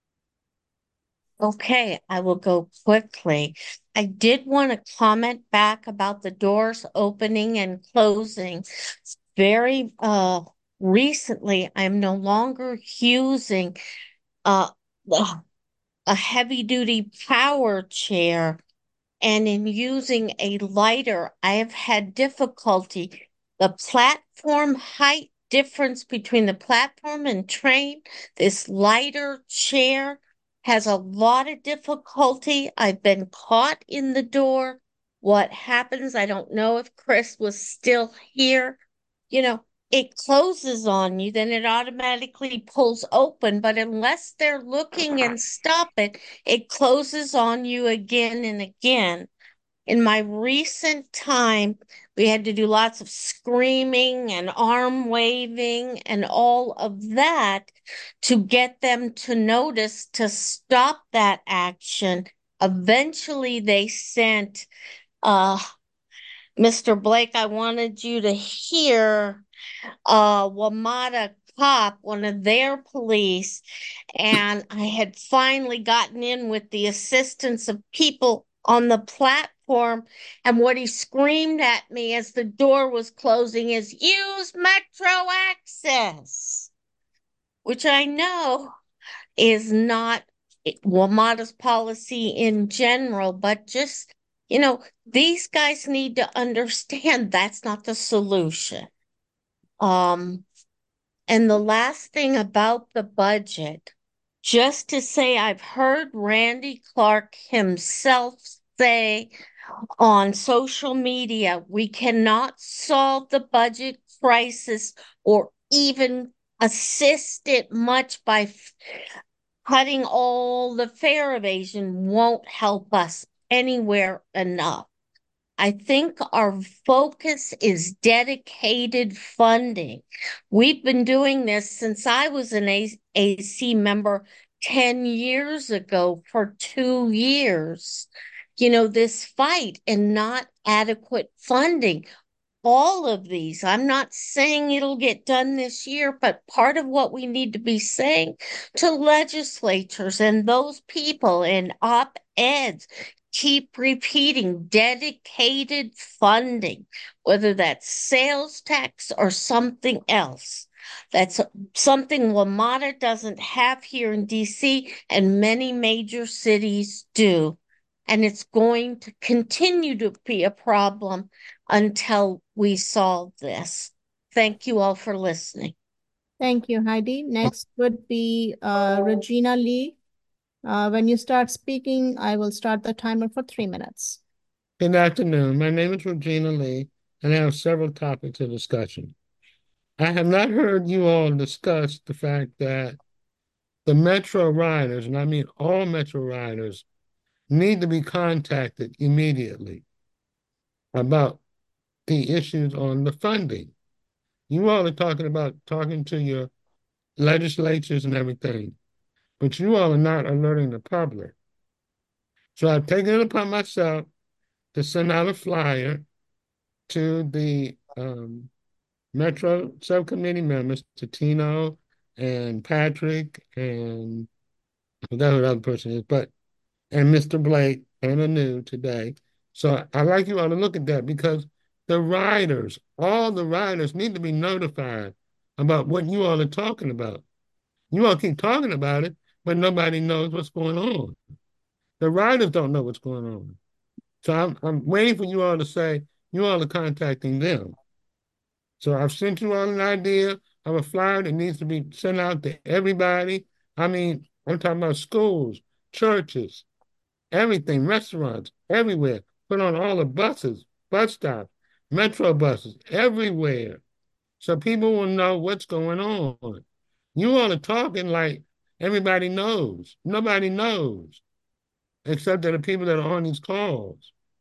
S10: Okay, I will go quickly. I did want to comment back about the doors opening and closing. Very recently, I'm no longer using uh a heavy duty power chair, and in using a lighter, I have had difficulty. The platform height difference between the platform and train, this lighter chair has a lot of difficulty. I've been caught in the door. What happens? I don't know if Chris was still here. You know, it closes on you, then it automatically pulls open. But unless they're looking and stop it, it closes on you again and again. In my recent time, we had to do lots of screaming and arm waving and all of that to get them to notice to stop that action. Eventually, they sent Mr. Blake, I wanted you to hear WMATA cop, one of their police, and I had finally gotten in with the assistance of people on the platform. And what he screamed at me as the door was closing is, use Metro Access, which I know is not WMATA's policy in general, but just, you know, these guys need to understand that's not the solution. And the last thing about the budget, just to say, I've heard Randy Clark himself say on social media, we cannot solve the budget crisis or even assist it much by cutting all the fare evasion won't help us anywhere enough. I think our focus is dedicated funding. We've been doing this since I was an AC member 10 years ago for 2 years. You know, this fight and not adequate funding. All of these, I'm not saying it'll get done this year, but part of what we need to be saying to legislatures and those people in op-eds, keep repeating dedicated funding, whether that's sales tax or something else. That's something WMATA doesn't have here in DC, and many major cities do. And it's going to continue to be a problem until we solve this. Thank you all for listening.
S1: Thank you, Heidi. Next would be Regina Lee. When you start speaking, I will start the timer for 3 minutes.
S19: Good afternoon. My name is Regina Lee, and I have several topics of discussion. I have not heard you all discuss the fact that the Metro riders, and I mean all Metro riders, need to be contacted immediately about the issues on the funding. You all are talking to your legislatures and everything, but you all are not alerting the public. So I've taken it upon myself to send out a flyer to the Metro subcommittee members, to Tino and Patrick, and I forgot who the other person is, and Mr. Blake and Anu today. So I'd like you all to look at that, because the riders, all the riders need to be notified about what you all are talking about. You all keep talking about it, but nobody knows what's going on. The riders don't know what's going on. So I'm waiting for you all to say you all are contacting them. So I've sent you all an idea of a flyer that needs to be sent out to everybody. I mean, I'm talking about schools, churches, everything, restaurants, everywhere. Put on all the buses, bus stops, metro buses, everywhere. So people will know what's going on. You all are talking like everybody knows. Nobody knows, except that the people that are on these calls.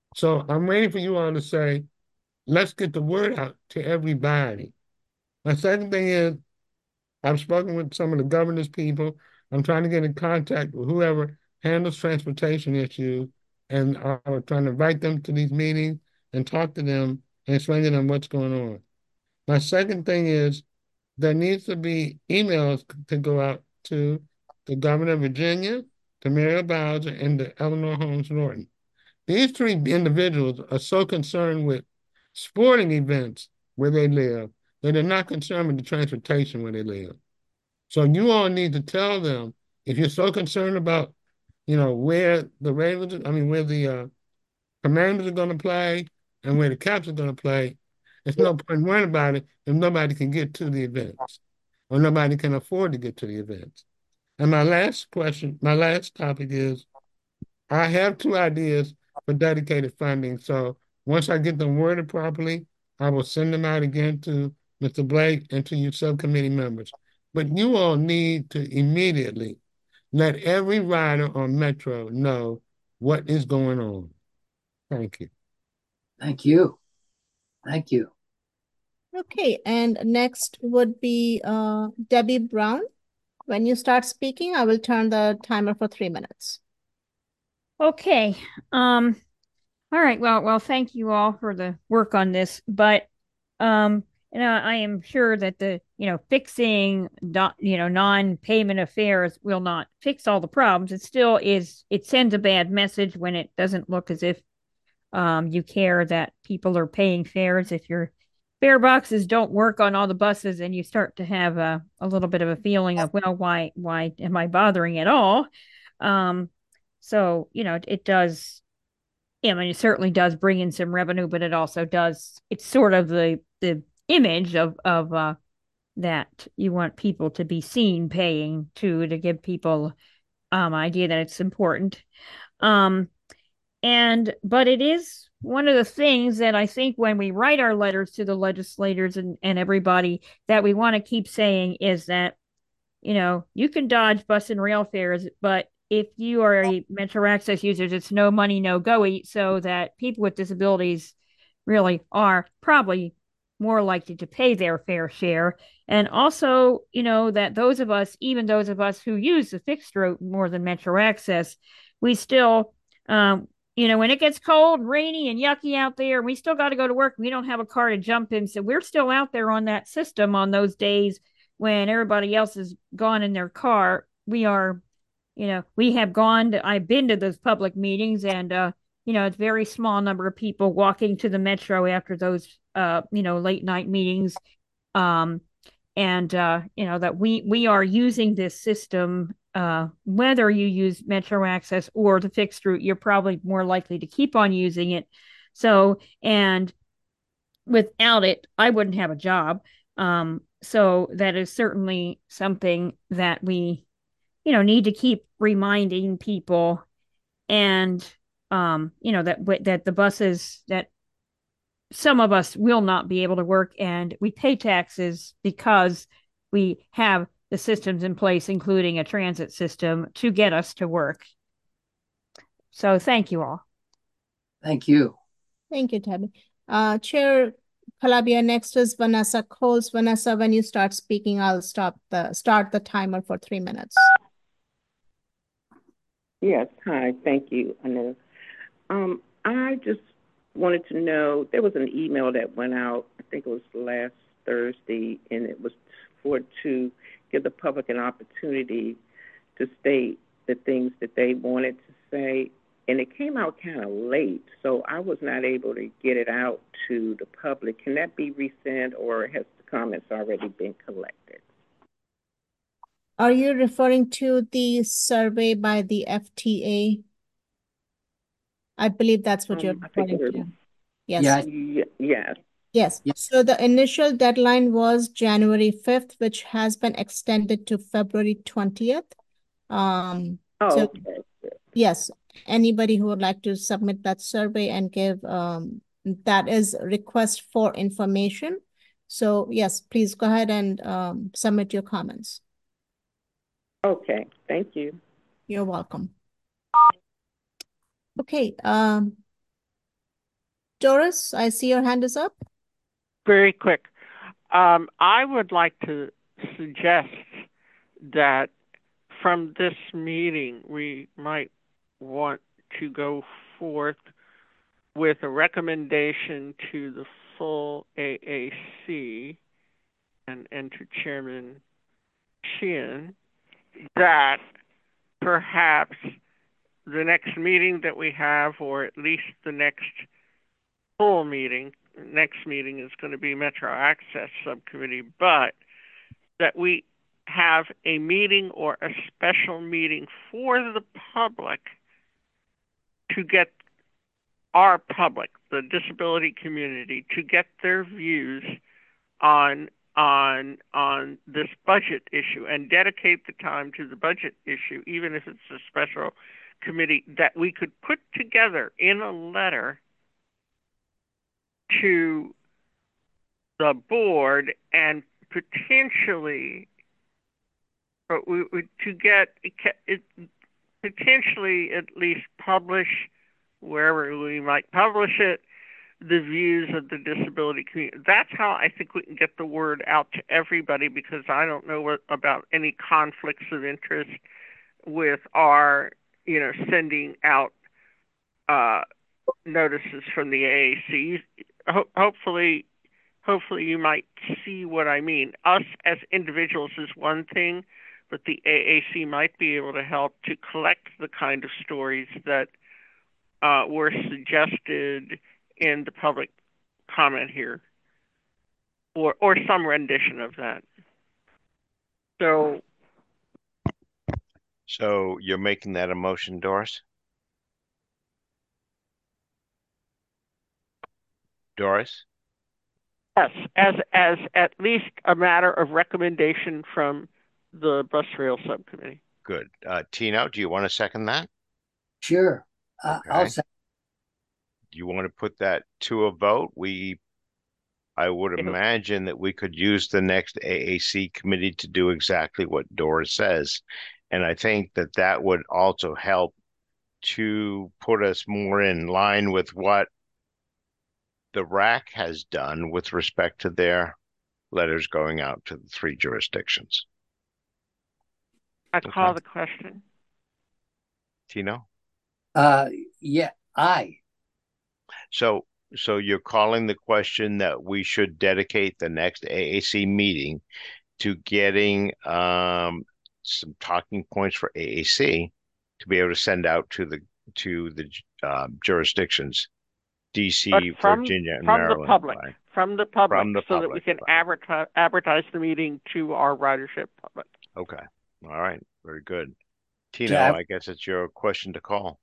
S19: So I'm waiting for you all to say, let's get the word out to everybody. My second thing is, I've spoken with some of the governor's people. I'm trying to get in contact with whoever handles transportation issues, and I'm trying to invite them to these meetings and talk to them and explain to them what's going on. My second thing is there needs to be emails to go out to the governor of Virginia, to Muriel Bowser, and to Eleanor Holmes Norton. These three individuals are so concerned with sporting events where they live that they're not concerned with the transportation where they live. So you all need to tell them, if you're so concerned about, where the Ravens, where the Commanders are going to play and where the Caps are going to play, there's no point worrying about it if nobody can get to the events or nobody can afford to get to the events. And my last topic is, I have two ideas for dedicated funding. So once I get them worded properly, I will send them out again to Mr. Blake and to you subcommittee members. But you all need to immediately let every rider on Metro know what is going on. Thank you.
S2: Thank you. Thank you.
S1: Okay, and next would be Debbie Brown. When you start speaking, I will turn the timer for 3 minutes.
S20: Okay. All right. Well, thank you all for the work on this, but I am sure that the fixing non-payment affairs will not fix all the problems. It sends a bad message when it doesn't look as if you care that people are paying fares. If your fare boxes don't work on all the buses, and you start to have a little bit of a feeling of, well, why am I bothering at all? So it does. It certainly does bring in some revenue, but it also does. It's sort of the image of that you want people to be seen paying to give people idea that it's important. But it is one of the things that I think when we write our letters to the legislators and everybody, that we want to keep saying is that, you can dodge bus and rail fares, but if you are a Metro Access user, it's no money, no go, so that people with disabilities really are probably more likely to pay their fair share. And also, that even those of us who use the fixed route more than Metro Access, we still, when it gets cold, rainy, and yucky out there, we still got to go to work. We don't have a car to jump in. So we're still out there on that system on those days when everybody else is gone in their car. I've been to those public meetings, and, it's a very small number of people walking to the Metro after those, late night meetings. That we are using this system, whether you use Metro Access or the fixed route, you're probably more likely to keep on using it. So, and without it, I wouldn't have a job. So that is certainly something that we need to keep reminding people, and that the buses, that some of us will not be able to work, and we pay taxes because we have the systems in place, including a transit system, to get us to work. So thank you all.
S2: Thank you.
S1: Thank you, Debbie. Chair Calabia, next is Vanessa Coles. Vanessa, when you start speaking, I'll start the timer for 3 minutes.
S21: Yes, hi, thank you, Anu. I just wanted to know, there was an email that went out, I think it was last Thursday, and it was to give the public an opportunity to state the things that they wanted to say, and it came out kind of late, so I was not able to get it out to the public. Can that be resent, or has the comments already been collected?
S1: Are you referring to the survey by the FTA? I believe that's what you're referring to. Yes.
S21: Yes.
S1: Yes. So the initial deadline was January 5th, which has been extended to February 20th.
S21: Okay.
S1: Yes, anybody who would like to submit that survey and give, that is request for information. So yes, please go ahead and submit your comments.
S21: Okay, thank you.
S1: You're welcome. Okay, Doris, I see your hand is up.
S11: Very quick. I would like to suggest that from this meeting, we might want to go forth with a recommendation to the full AAC and to Chairman Sheehan that perhaps the next meeting that we have, or at least the next full meeting, next meeting is going to be Metro Access Subcommittee, but that we have a meeting or a special meeting for the public to get our public, the disability community, to get their views on this budget issue and dedicate the time to the budget issue, even if it's a special committee, that we could put together in a letter to the board and potentially to get it, potentially at least publish wherever we might publish it, the views of the disability community. That's how I think we can get the word out to everybody, because I don't know about any conflicts of interest with our, sending out notices from the AAC. Hopefully you might see what I mean. Us as individuals is one thing, but the AAC might be able to help to collect the kind of stories that were suggested in the public comment here, or some rendition of that.
S6: So you're making that a motion, Doris? Doris?
S11: Yes, as at least a matter of recommendation from the Bus Rail Subcommittee.
S6: Good. Tino, do you want to second that?
S2: Sure. I'll second.
S6: Do you want to put that to a vote? I would imagine that we could use the next AAC committee to do exactly what Doris says. And I think that would also help to put us more in line with what the RAC has done with respect to their letters going out to the 3 jurisdictions.
S11: I call the question.
S6: Tino?
S2: Yeah, aye.
S6: So you're calling the question that we should dedicate the next AAC meeting to getting some talking points for AAC to be able to send out to the jurisdictions, DC, Virginia, and Maryland.
S11: From the public, so that we can advertise the meeting to our ridership public.
S6: Okay. All right. Very good. Tino, I guess it's your question to call.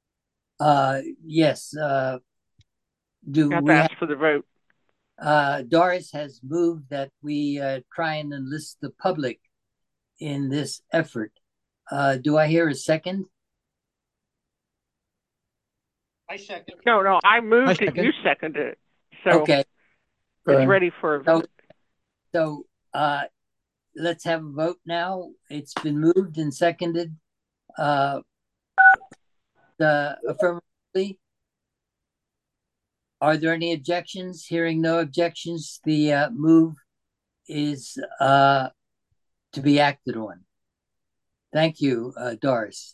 S2: Yes. Do we
S11: ask for the vote?
S2: Doris has moved that we try and enlist the public in this effort. Do I hear a second?
S11: I second. No, I moved it. You seconded it. So
S2: okay.
S11: It's ready for a vote.
S2: So let's have a vote now. It's been moved and seconded. Affirmatively. Are there any objections? Hearing no objections, the move is to be acted on. Thank you, Doris.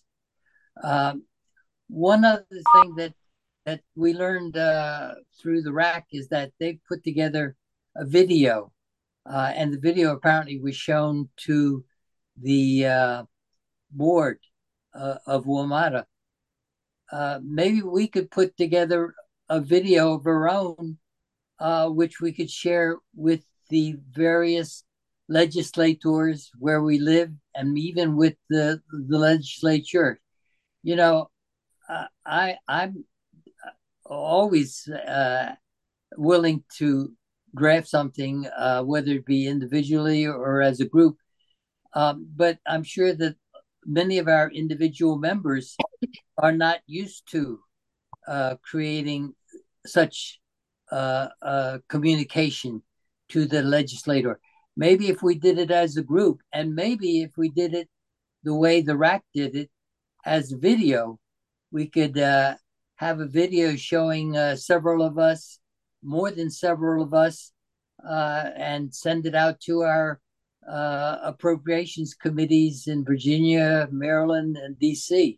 S2: One other thing that we learned through the RAC is that they've put together a video, and the video apparently was shown to the board of WMATA. Maybe we could put together a video of our own, which we could share with the various legislators where we live, and even with the legislature. I'm always willing to draft something, whether it be individually or as a group. But I'm sure that many of our individual members are not used to creating such communication to the legislator. Maybe if we did it as a group, and maybe if we did it the way the RAC did it as video, we could have a video showing several of us, more than several of us, and send it out to our appropriations committees in Virginia, Maryland, and DC.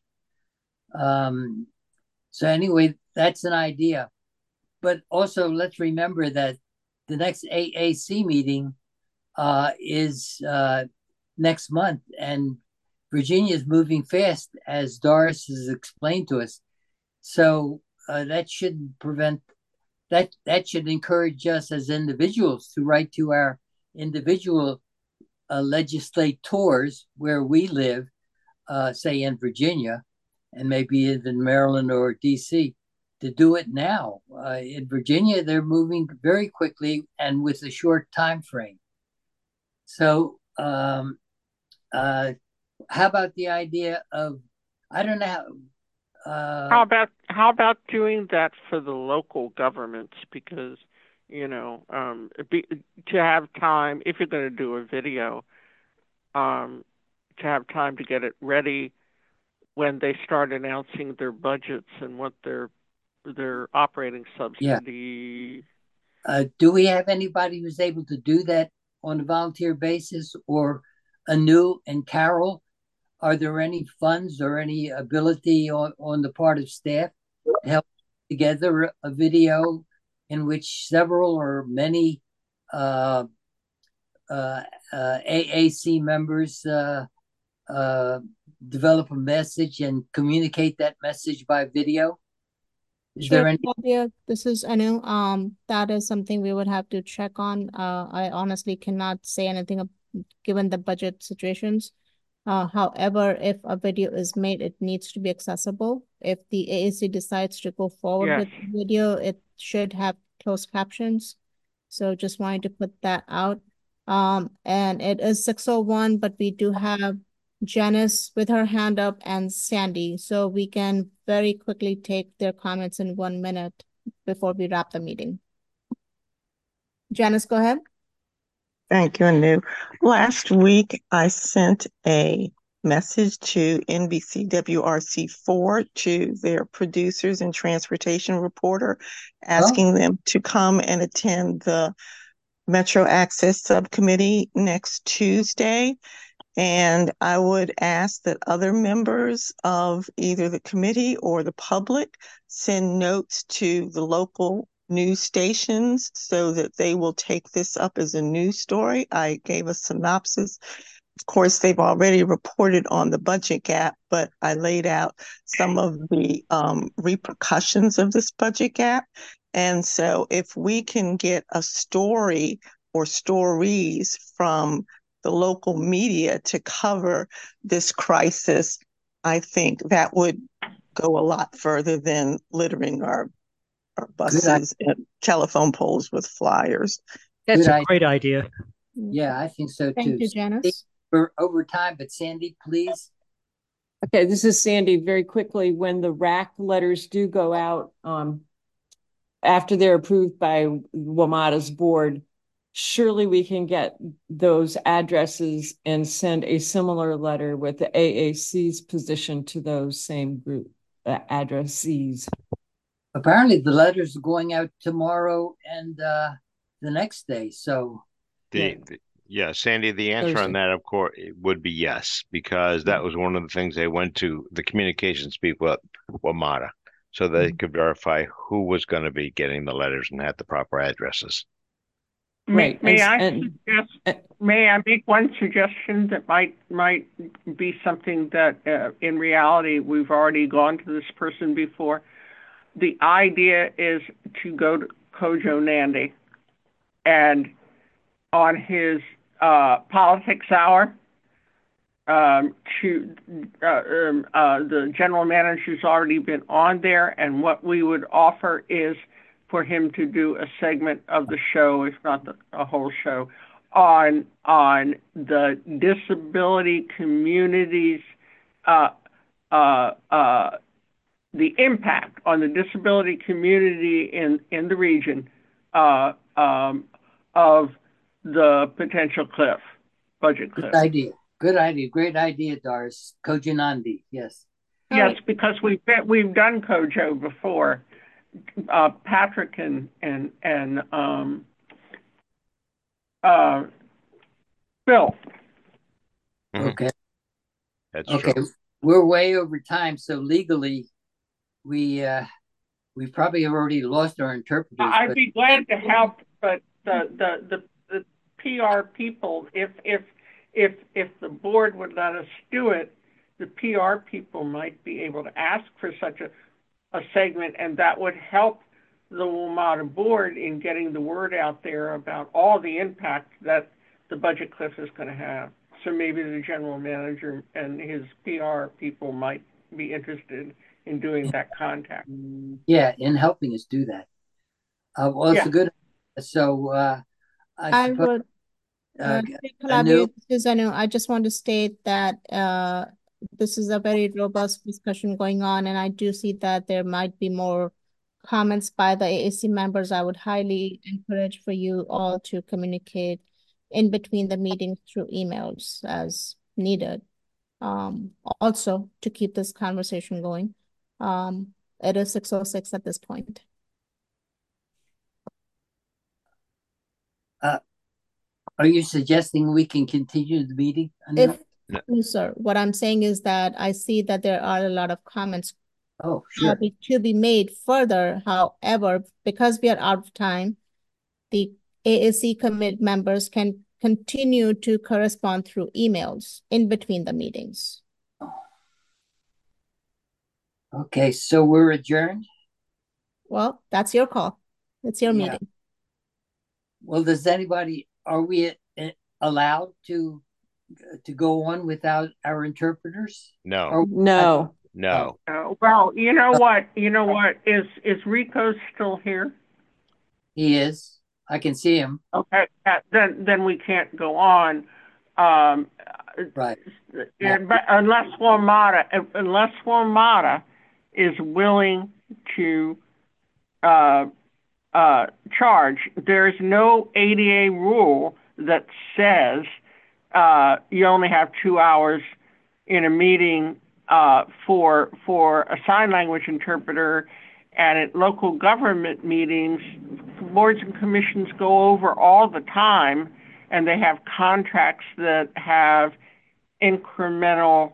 S2: So anyway, that's an idea. But also, let's remember that the next AAC meeting is next month, and Virginia is moving fast, as Doris has explained to us. So that shouldn't prevent that. That should encourage us as individuals to write to our individual legislators where we live, say in Virginia, and maybe even Maryland or DC, to do it now. In Virginia, they're moving very quickly and with a short time frame. So how about the idea of, I don't know,
S11: how about doing that for the local governments? Because, to have time, if you're going to do a video, to have time to get it ready when they start announcing their budgets and what their operating subsidy.
S2: Yeah. Do we have anybody who's able to do that on a volunteer basis, or Anu and Carol? Are there any funds or any ability on the part of staff to help together a video in which several or many AAC members develop a message and communicate that message by video? Is there any?
S1: Yeah, this is Anu. That is something we would have to check on. I honestly cannot say anything given the budget situations. However, if a video is made, it needs to be accessible. If the AAC decides to go forward with the video, it should have closed captions. So just wanted to put that out. And it is 6:01, but we do have Janice with her hand up and Sandy. So we can very quickly take their comments in 1 minute before we wrap the meeting. Janice, go ahead.
S7: Thank you, Anu. Last week, I sent a message to NBCWRC4 to their producers and transportation reporter, asking them to come and attend the Metro Access Subcommittee next Tuesday. And I would ask that other members of either the committee or the public send notes to the local news stations so that they will take this up as a news story. I gave a synopsis. Of course, they've already reported on the budget gap, but I laid out some of the repercussions of this budget gap. And so if we can get a story or stories from the local media to cover this crisis, I think that would go a lot further than littering our buses and telephone poles with flyers.
S13: That's a great idea.
S2: Yeah, I think so too.
S1: Thank you, Janice.
S2: We're over time, but Sandy, please.
S17: Okay, this is Sandy. Very quickly, when the RAC letters do go out, after they're approved by WMATA's board, surely we can get those addresses and send a similar letter with the AAC's position to those same group addressees.
S2: Apparently the letters are going out tomorrow and the next day. So
S6: Sandy, the answer
S17: Thursday.
S6: on that, of course, it would be yes, because that was one of the things they went to the communications people at WMATA, so they could verify who was going to be getting the letters and had the proper addresses.
S17: Right.
S11: May I make one suggestion that might be something that in reality we've already gone to this person before? The idea is to go to Kojo Nandi and on his politics hour, the general manager's already been on there, and what we would offer is for him to do a segment of the show, if not a whole show, on the disability communities, the impact on the disability community in the region of the potential budget cliff.
S2: Good idea. Great idea, Doris. Kojo Nandi, yes.
S11: Yes, because we've done Kojo before. Patrick and Bill.
S2: Okay.
S6: That's
S2: okay.
S6: true.
S2: We're way over time, so legally, we probably have already lost our interpreters.
S11: I'd be glad to help, but the PR people, if the board would let us do it, the PR people might be able to ask for such a segment, and that would help the WMATA board in getting the word out there about all the impact that the budget cliff is going to have. So maybe the general manager and his PR people might be interested in doing that contact.
S2: Yeah, in helping us do that. Well, it's a good. So I suppose.
S1: Anu, I just want to state that this is a very robust discussion going on, and I do see that there might be more comments by the AAC members. I would highly encourage for you all to communicate in between the meetings through emails as needed. Also to keep this conversation going. It is 6:06 at this point.
S2: Are you suggesting we can continue the meeting?
S1: No, sir. What I'm saying is that I see that there are a lot of comments to be made further. However, because we are out of time, the AAC committee members can continue to correspond through emails in between the meetings.
S2: Okay, so we're adjourned?
S1: Well, that's your call. It's your meeting.
S2: Well, are we allowed to go on without our interpreters?
S6: No.
S17: No.
S6: No.
S11: Well, you know what? Is Rico still here?
S2: He is. I can see him.
S11: Okay, then we can't go on.
S2: Right.
S11: But unless WMATA is willing to charge, there's no ADA rule that says you only have 2 hours in a meeting for a sign language interpreter. And at local government meetings, boards and commissions go over all the time, and they have contracts that have incremental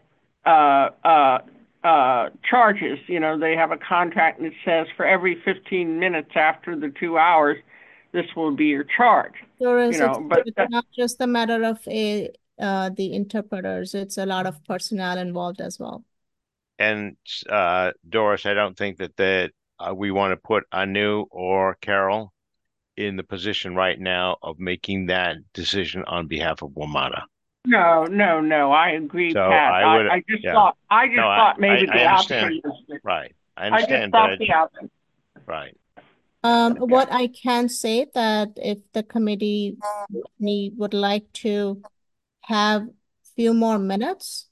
S11: charges. You know, they have a contract and it says for every 15 minutes after the 2 hours, this will be your charge.
S1: It's not just a matter of the interpreters. It's a lot of personnel involved as well.
S6: And Doris, I don't think that we want to put Anu or Carol in the position right now of making that decision on behalf of WMATA.
S11: No. I agree,
S6: So
S11: Pat. I just thought maybe the option was
S6: right. I understand. Right.
S1: What I can say that if the committee would like to have few more minutes,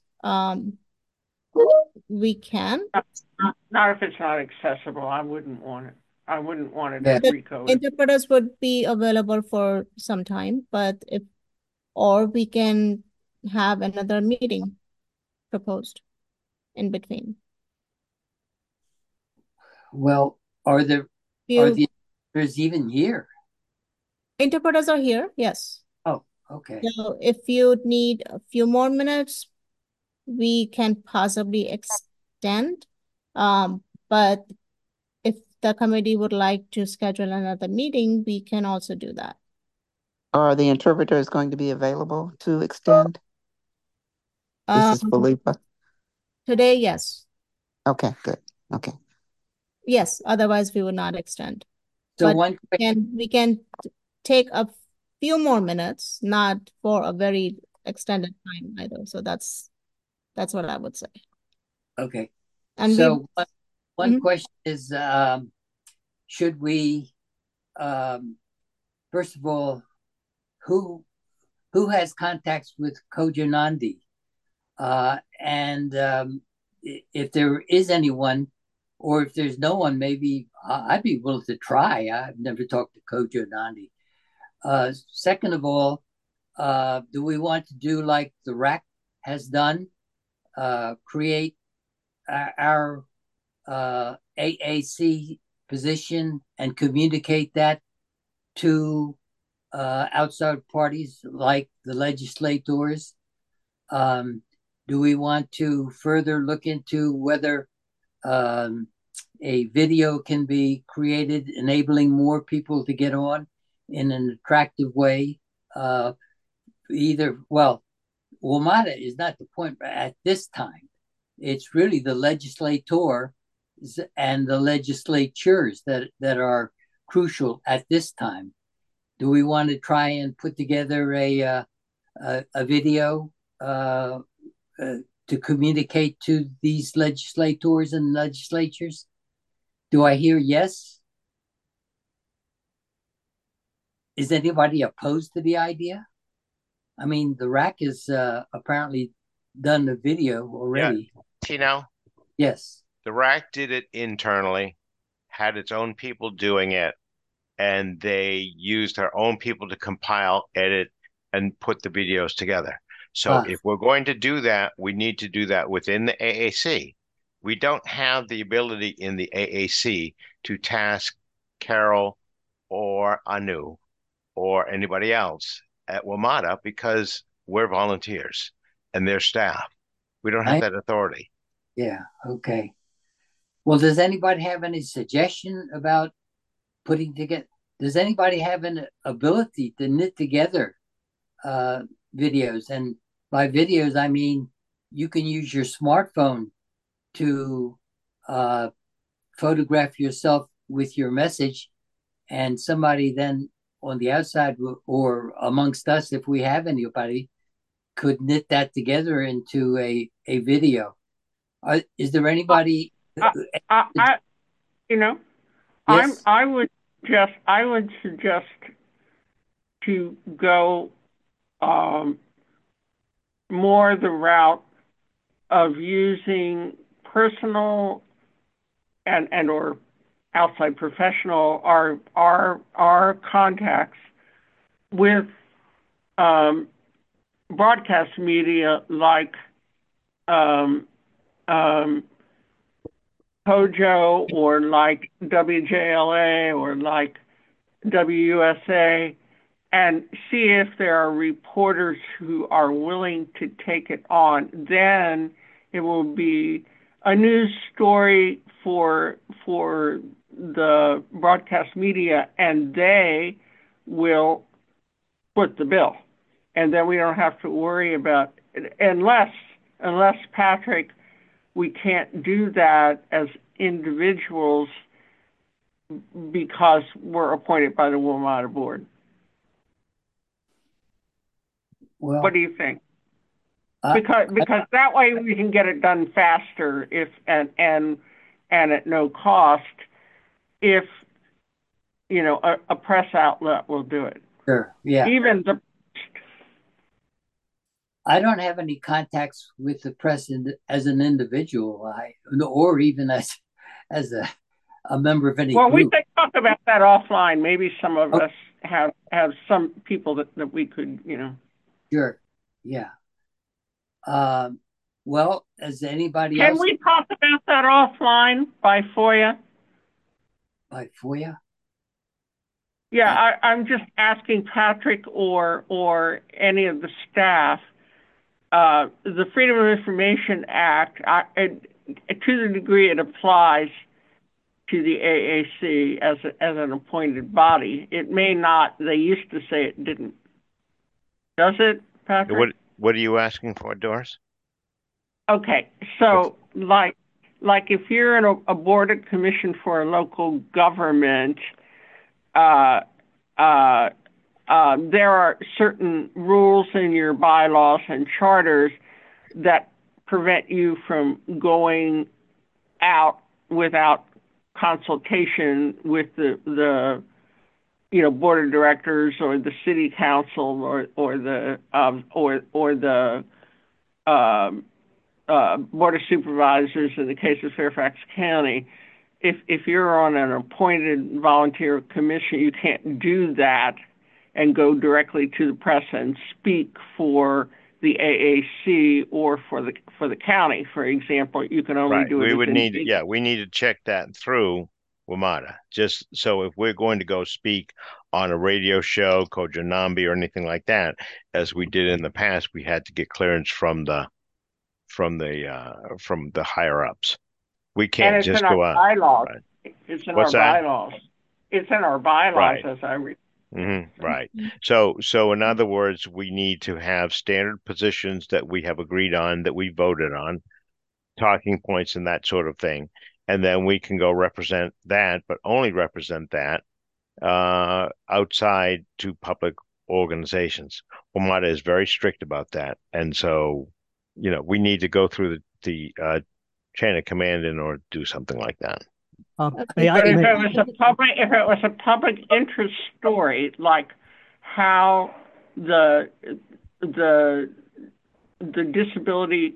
S1: we can.
S11: Not if it's not accessible. I wouldn't want it. I wouldn't want it at Rico.
S1: Interpreters would be available for some time, or we can have another meeting proposed in between.
S2: Well, are the interpreters even here?
S1: Interpreters are here, yes.
S2: Oh, okay.
S1: So if you need a few more minutes, we can possibly extend. But if the committee would like to schedule another meeting, we can also do that.
S5: Are the interpreters going to be available to extend? This is Philippa.
S1: Today, yes.
S5: Okay, good. Okay.
S1: Yes, otherwise we would not extend.
S2: So
S1: but we can take a few more minutes, not for a very extended time either. So that's what I would say.
S2: Okay.
S1: And
S2: so one question is, should we, first of all, who has contacts with Kojo Nandi? And if there is anyone, or if there's no one, maybe I'd be willing to try. I've never talked to Kojo Nandi. Second of all, do we want to do like the RAC has done, create our AAC position and communicate that to outside parties like the legislators? Do we want to further look into whether a video can be created, enabling more people to get on in an attractive way? WMATA is not the point at this time. It's really the legislator and the legislatures that are crucial at this time. Do we want to try and put together a video to communicate to these legislators and legislatures? Do I hear yes? Is anybody opposed to the idea? I mean, the RAC has apparently done the video already.
S6: Yeah. Tino?
S2: Yes.
S6: The RAC did it internally, had its own people doing it, and they used their own people to compile, edit, and put the videos together. So if we're going to do that, we need to do that within the AAC. We don't have the ability in the AAC to task Carol or Anu or anybody else at WMATA because we're volunteers and they're staff. We don't have that authority.
S2: Yeah, okay. Well, does anybody have any suggestion about putting together? Does anybody have an ability to knit together videos? And by videos, I mean you can use your smartphone to photograph yourself with your message, and somebody then on the outside or amongst us, if we have anybody, could knit that together into a video. Is there anybody?
S11: Yes? I would suggest to go more the route of using personal and or outside professional our contacts with broadcast media like Hojo or like WJLA or like WUSA, and see if there are reporters who are willing to take it on. Then it will be a news story for the broadcast media, and they will foot the bill. And then we don't have to worry about it, unless Patrick, we can't do that as individuals because we're appointed by the WMATA board.
S2: Well,
S11: what do you think? Because that way we can get it done faster and at no cost if a press outlet will do it.
S2: Sure. Yeah.
S11: Even the
S2: I don't have any contacts with the press as an individual, or even as a member of any group.
S11: We can talk about that offline. Maybe some of us have some people that we could,
S2: Sure. Yeah. Well, as anybody
S11: else...
S2: Can
S11: we talk about that offline by FOIA?
S2: By FOIA?
S11: Yeah, I'm just asking Patrick or any of the staff. The Freedom of Information Act, to the degree it applies to the AAC as an appointed body, it may not. They used to say it didn't. Does it, Patrick?
S6: What are you asking for, Doris?
S11: Okay, so like if you're in a board of commission for a local government, there are certain rules in your bylaws and charters that prevent you from going out without consultation with the board of directors or the city council or the board of supervisors in the case of Fairfax County. If you're on an appointed volunteer commission, you can't do that and go directly to the press and speak for the AAC or for the county. For example, you can only
S6: Right.
S11: do it.
S6: We would need, we need to check that through WMATA. Just so if we're going to go speak on a radio show, Kojanambi or anything like that, as we did in the past, we had to get clearance from the higher ups. We can't
S11: and it's
S6: just
S11: in
S6: go
S11: our
S6: out.
S11: bylaws.
S6: Right.
S11: It's in
S6: What's
S11: our
S6: that?
S11: bylaws. It's in our bylaws,
S6: Right.
S11: as I read.
S6: Right. So in other words, we need to have standard positions that we have agreed on, that we voted on, talking points and that sort of thing. And then we can go represent that, but only represent that outside to public organizations. WMATA is very strict about that. And so, we need to go through the chain of command in order to do something like that.
S11: But if it was a public interest story, like how the disability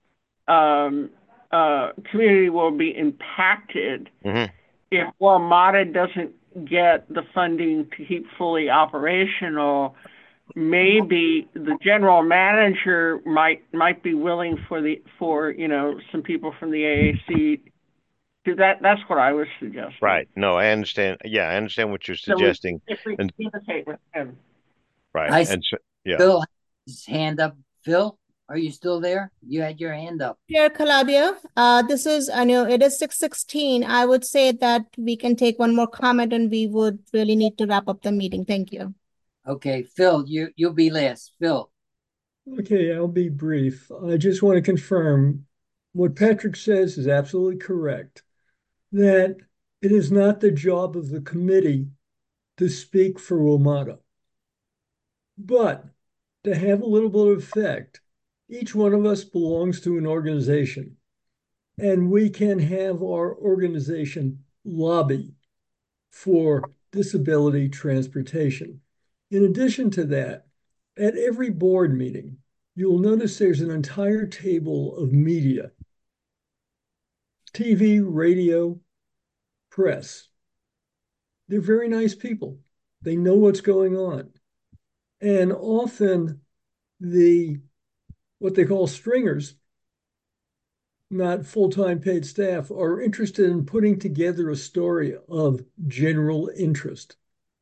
S11: community will be impacted if WMATA doesn't get the funding to keep fully operational, maybe the general manager might be willing for some people from the AAC. That's what I was suggesting.
S6: Right. No, I understand. Yeah, I understand what you're suggesting.
S11: So we communicate with him.
S6: Right.
S2: Phil has his hand up. Phil, are you still there? You had your hand up.
S1: Chair Calabia, I know it is 6:16. I would say that we can take one more comment and we would really need to wrap up the meeting. Thank you.
S2: Okay, Phil, you'll be last. Phil.
S14: Okay, I'll be brief. I just want to confirm what Patrick says is absolutely correct, that it is not the job of the committee to speak for WMATA. But to have a little bit of effect, each one of us belongs to an organization, and we can have our organization lobby for disability transportation. In addition to that, at every board meeting, you'll notice there's an entire table of media: TV, radio, press. They're very nice people. They know what's going on. And often what they call stringers, not full-time paid staff, are interested in putting together a story of general interest.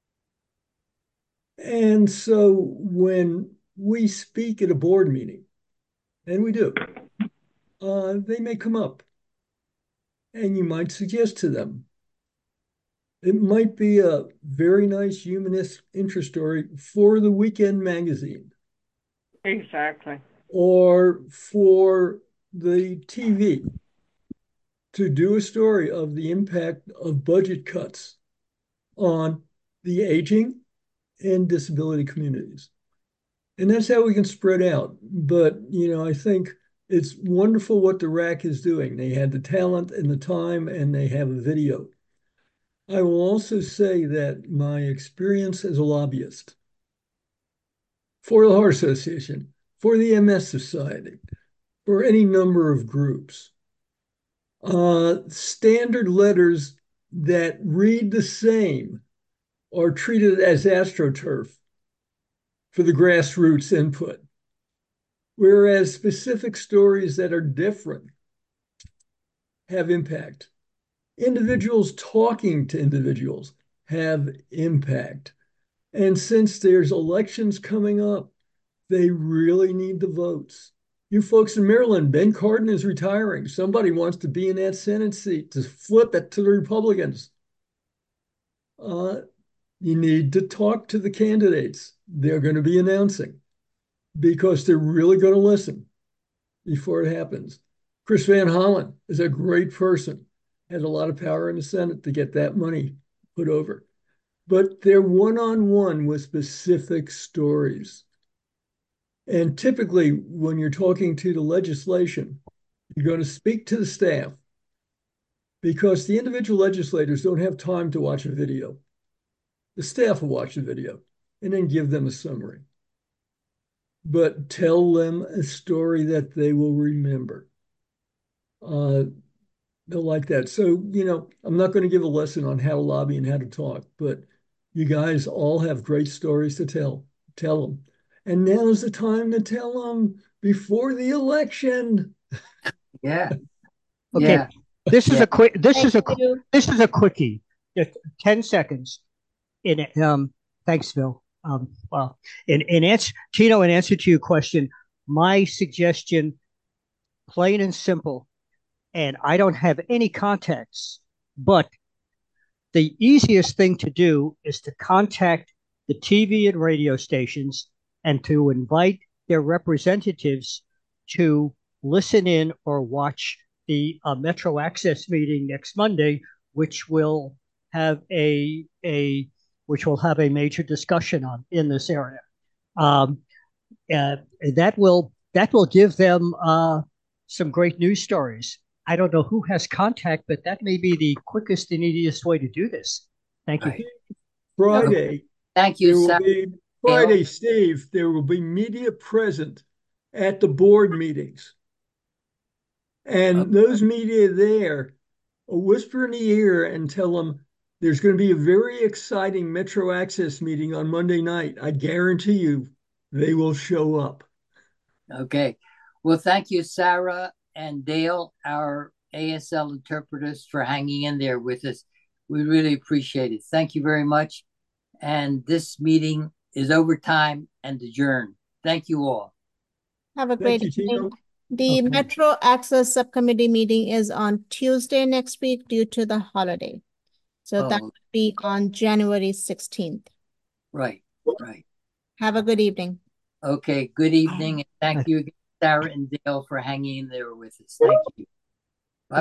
S14: And so when we speak at a board meeting, and we do, they may come up and you might suggest to them, it might be a very nice humanist interest story for the weekend magazine.
S11: Exactly.
S14: Or for the TV to do a story of the impact of budget cuts on the aging and disability communities. And that's how we can spread out. But, I think it's wonderful what the RAC is doing. They had the talent and the time, and they have a video. I will also say that my experience as a lobbyist for the Heart Association, for the MS Society, for any number of groups, standard letters that read the same are treated as AstroTurf for the grassroots input, whereas specific stories that are different have impact. Individuals talking to individuals have impact. And since there's elections coming up, they really need the votes. You folks in Maryland, Ben Cardin is retiring. Somebody wants to be in that Senate seat to flip it to the Republicans. You need to talk to the candidates they're going to be announcing, because they're really going to listen before it happens. Chris Van Hollen is a great person, has a lot of power in the Senate to get that money put over. But they're one-on-one with specific stories. And typically, when you're talking to the legislation, you're going to speak to the staff, because the individual legislators don't have time to watch a video. The staff will watch the video and then give them a summary. But tell them a story that they will remember. They'll like that. So, I'm not going to give a lesson on how to lobby and how to talk, but you guys all have great stories to tell. Tell them. And now's the time to tell them before the election.
S2: Yeah.
S13: Okay.
S2: Yeah.
S13: This is
S2: Yeah.
S13: a quick. This
S1: Thank
S13: is a
S1: you.
S13: this is a quickie. Just 10 seconds. In thanks, Phil. Well, in answer, Tino, in answer to your question, my suggestion, plain and simple, and I don't have any contacts, but the easiest thing to do is to contact the TV and radio stations and to invite their representatives to listen in or watch the Metro Access meeting next Monday, which will have a which will have a major discussion on in this area. Um, uh, that will give them some great news stories. I don't know who has contact, but that may be the quickest and easiest way to do this. Thank you.
S2: Right.
S14: Friday.
S2: Thank you,
S14: There will
S2: Sarah.
S14: be Friday, Steve. There will be media present at the board meetings, and those media there will whisper in the ear and tell them there's going to be a very exciting Metro Access meeting on Monday night. I guarantee you, they will show up.
S2: Okay. Well, thank you, Sarah and Dale, our ASL interpreters, for hanging in there with us. We really appreciate it. Thank you very much. And this meeting is over time and adjourned. Thank you all.
S1: Have a
S14: Thank
S1: great
S14: you,
S1: evening.
S14: Tino.
S1: The
S14: Okay.
S1: Metro Access Subcommittee meeting is on Tuesday next week due to the holiday. So that
S2: Oh,
S1: would be on January 16th.
S2: right, right.
S1: Have a good evening.
S2: Okay, good evening. And thank you again, Sarah and Dale, for hanging in there with us. Thank you.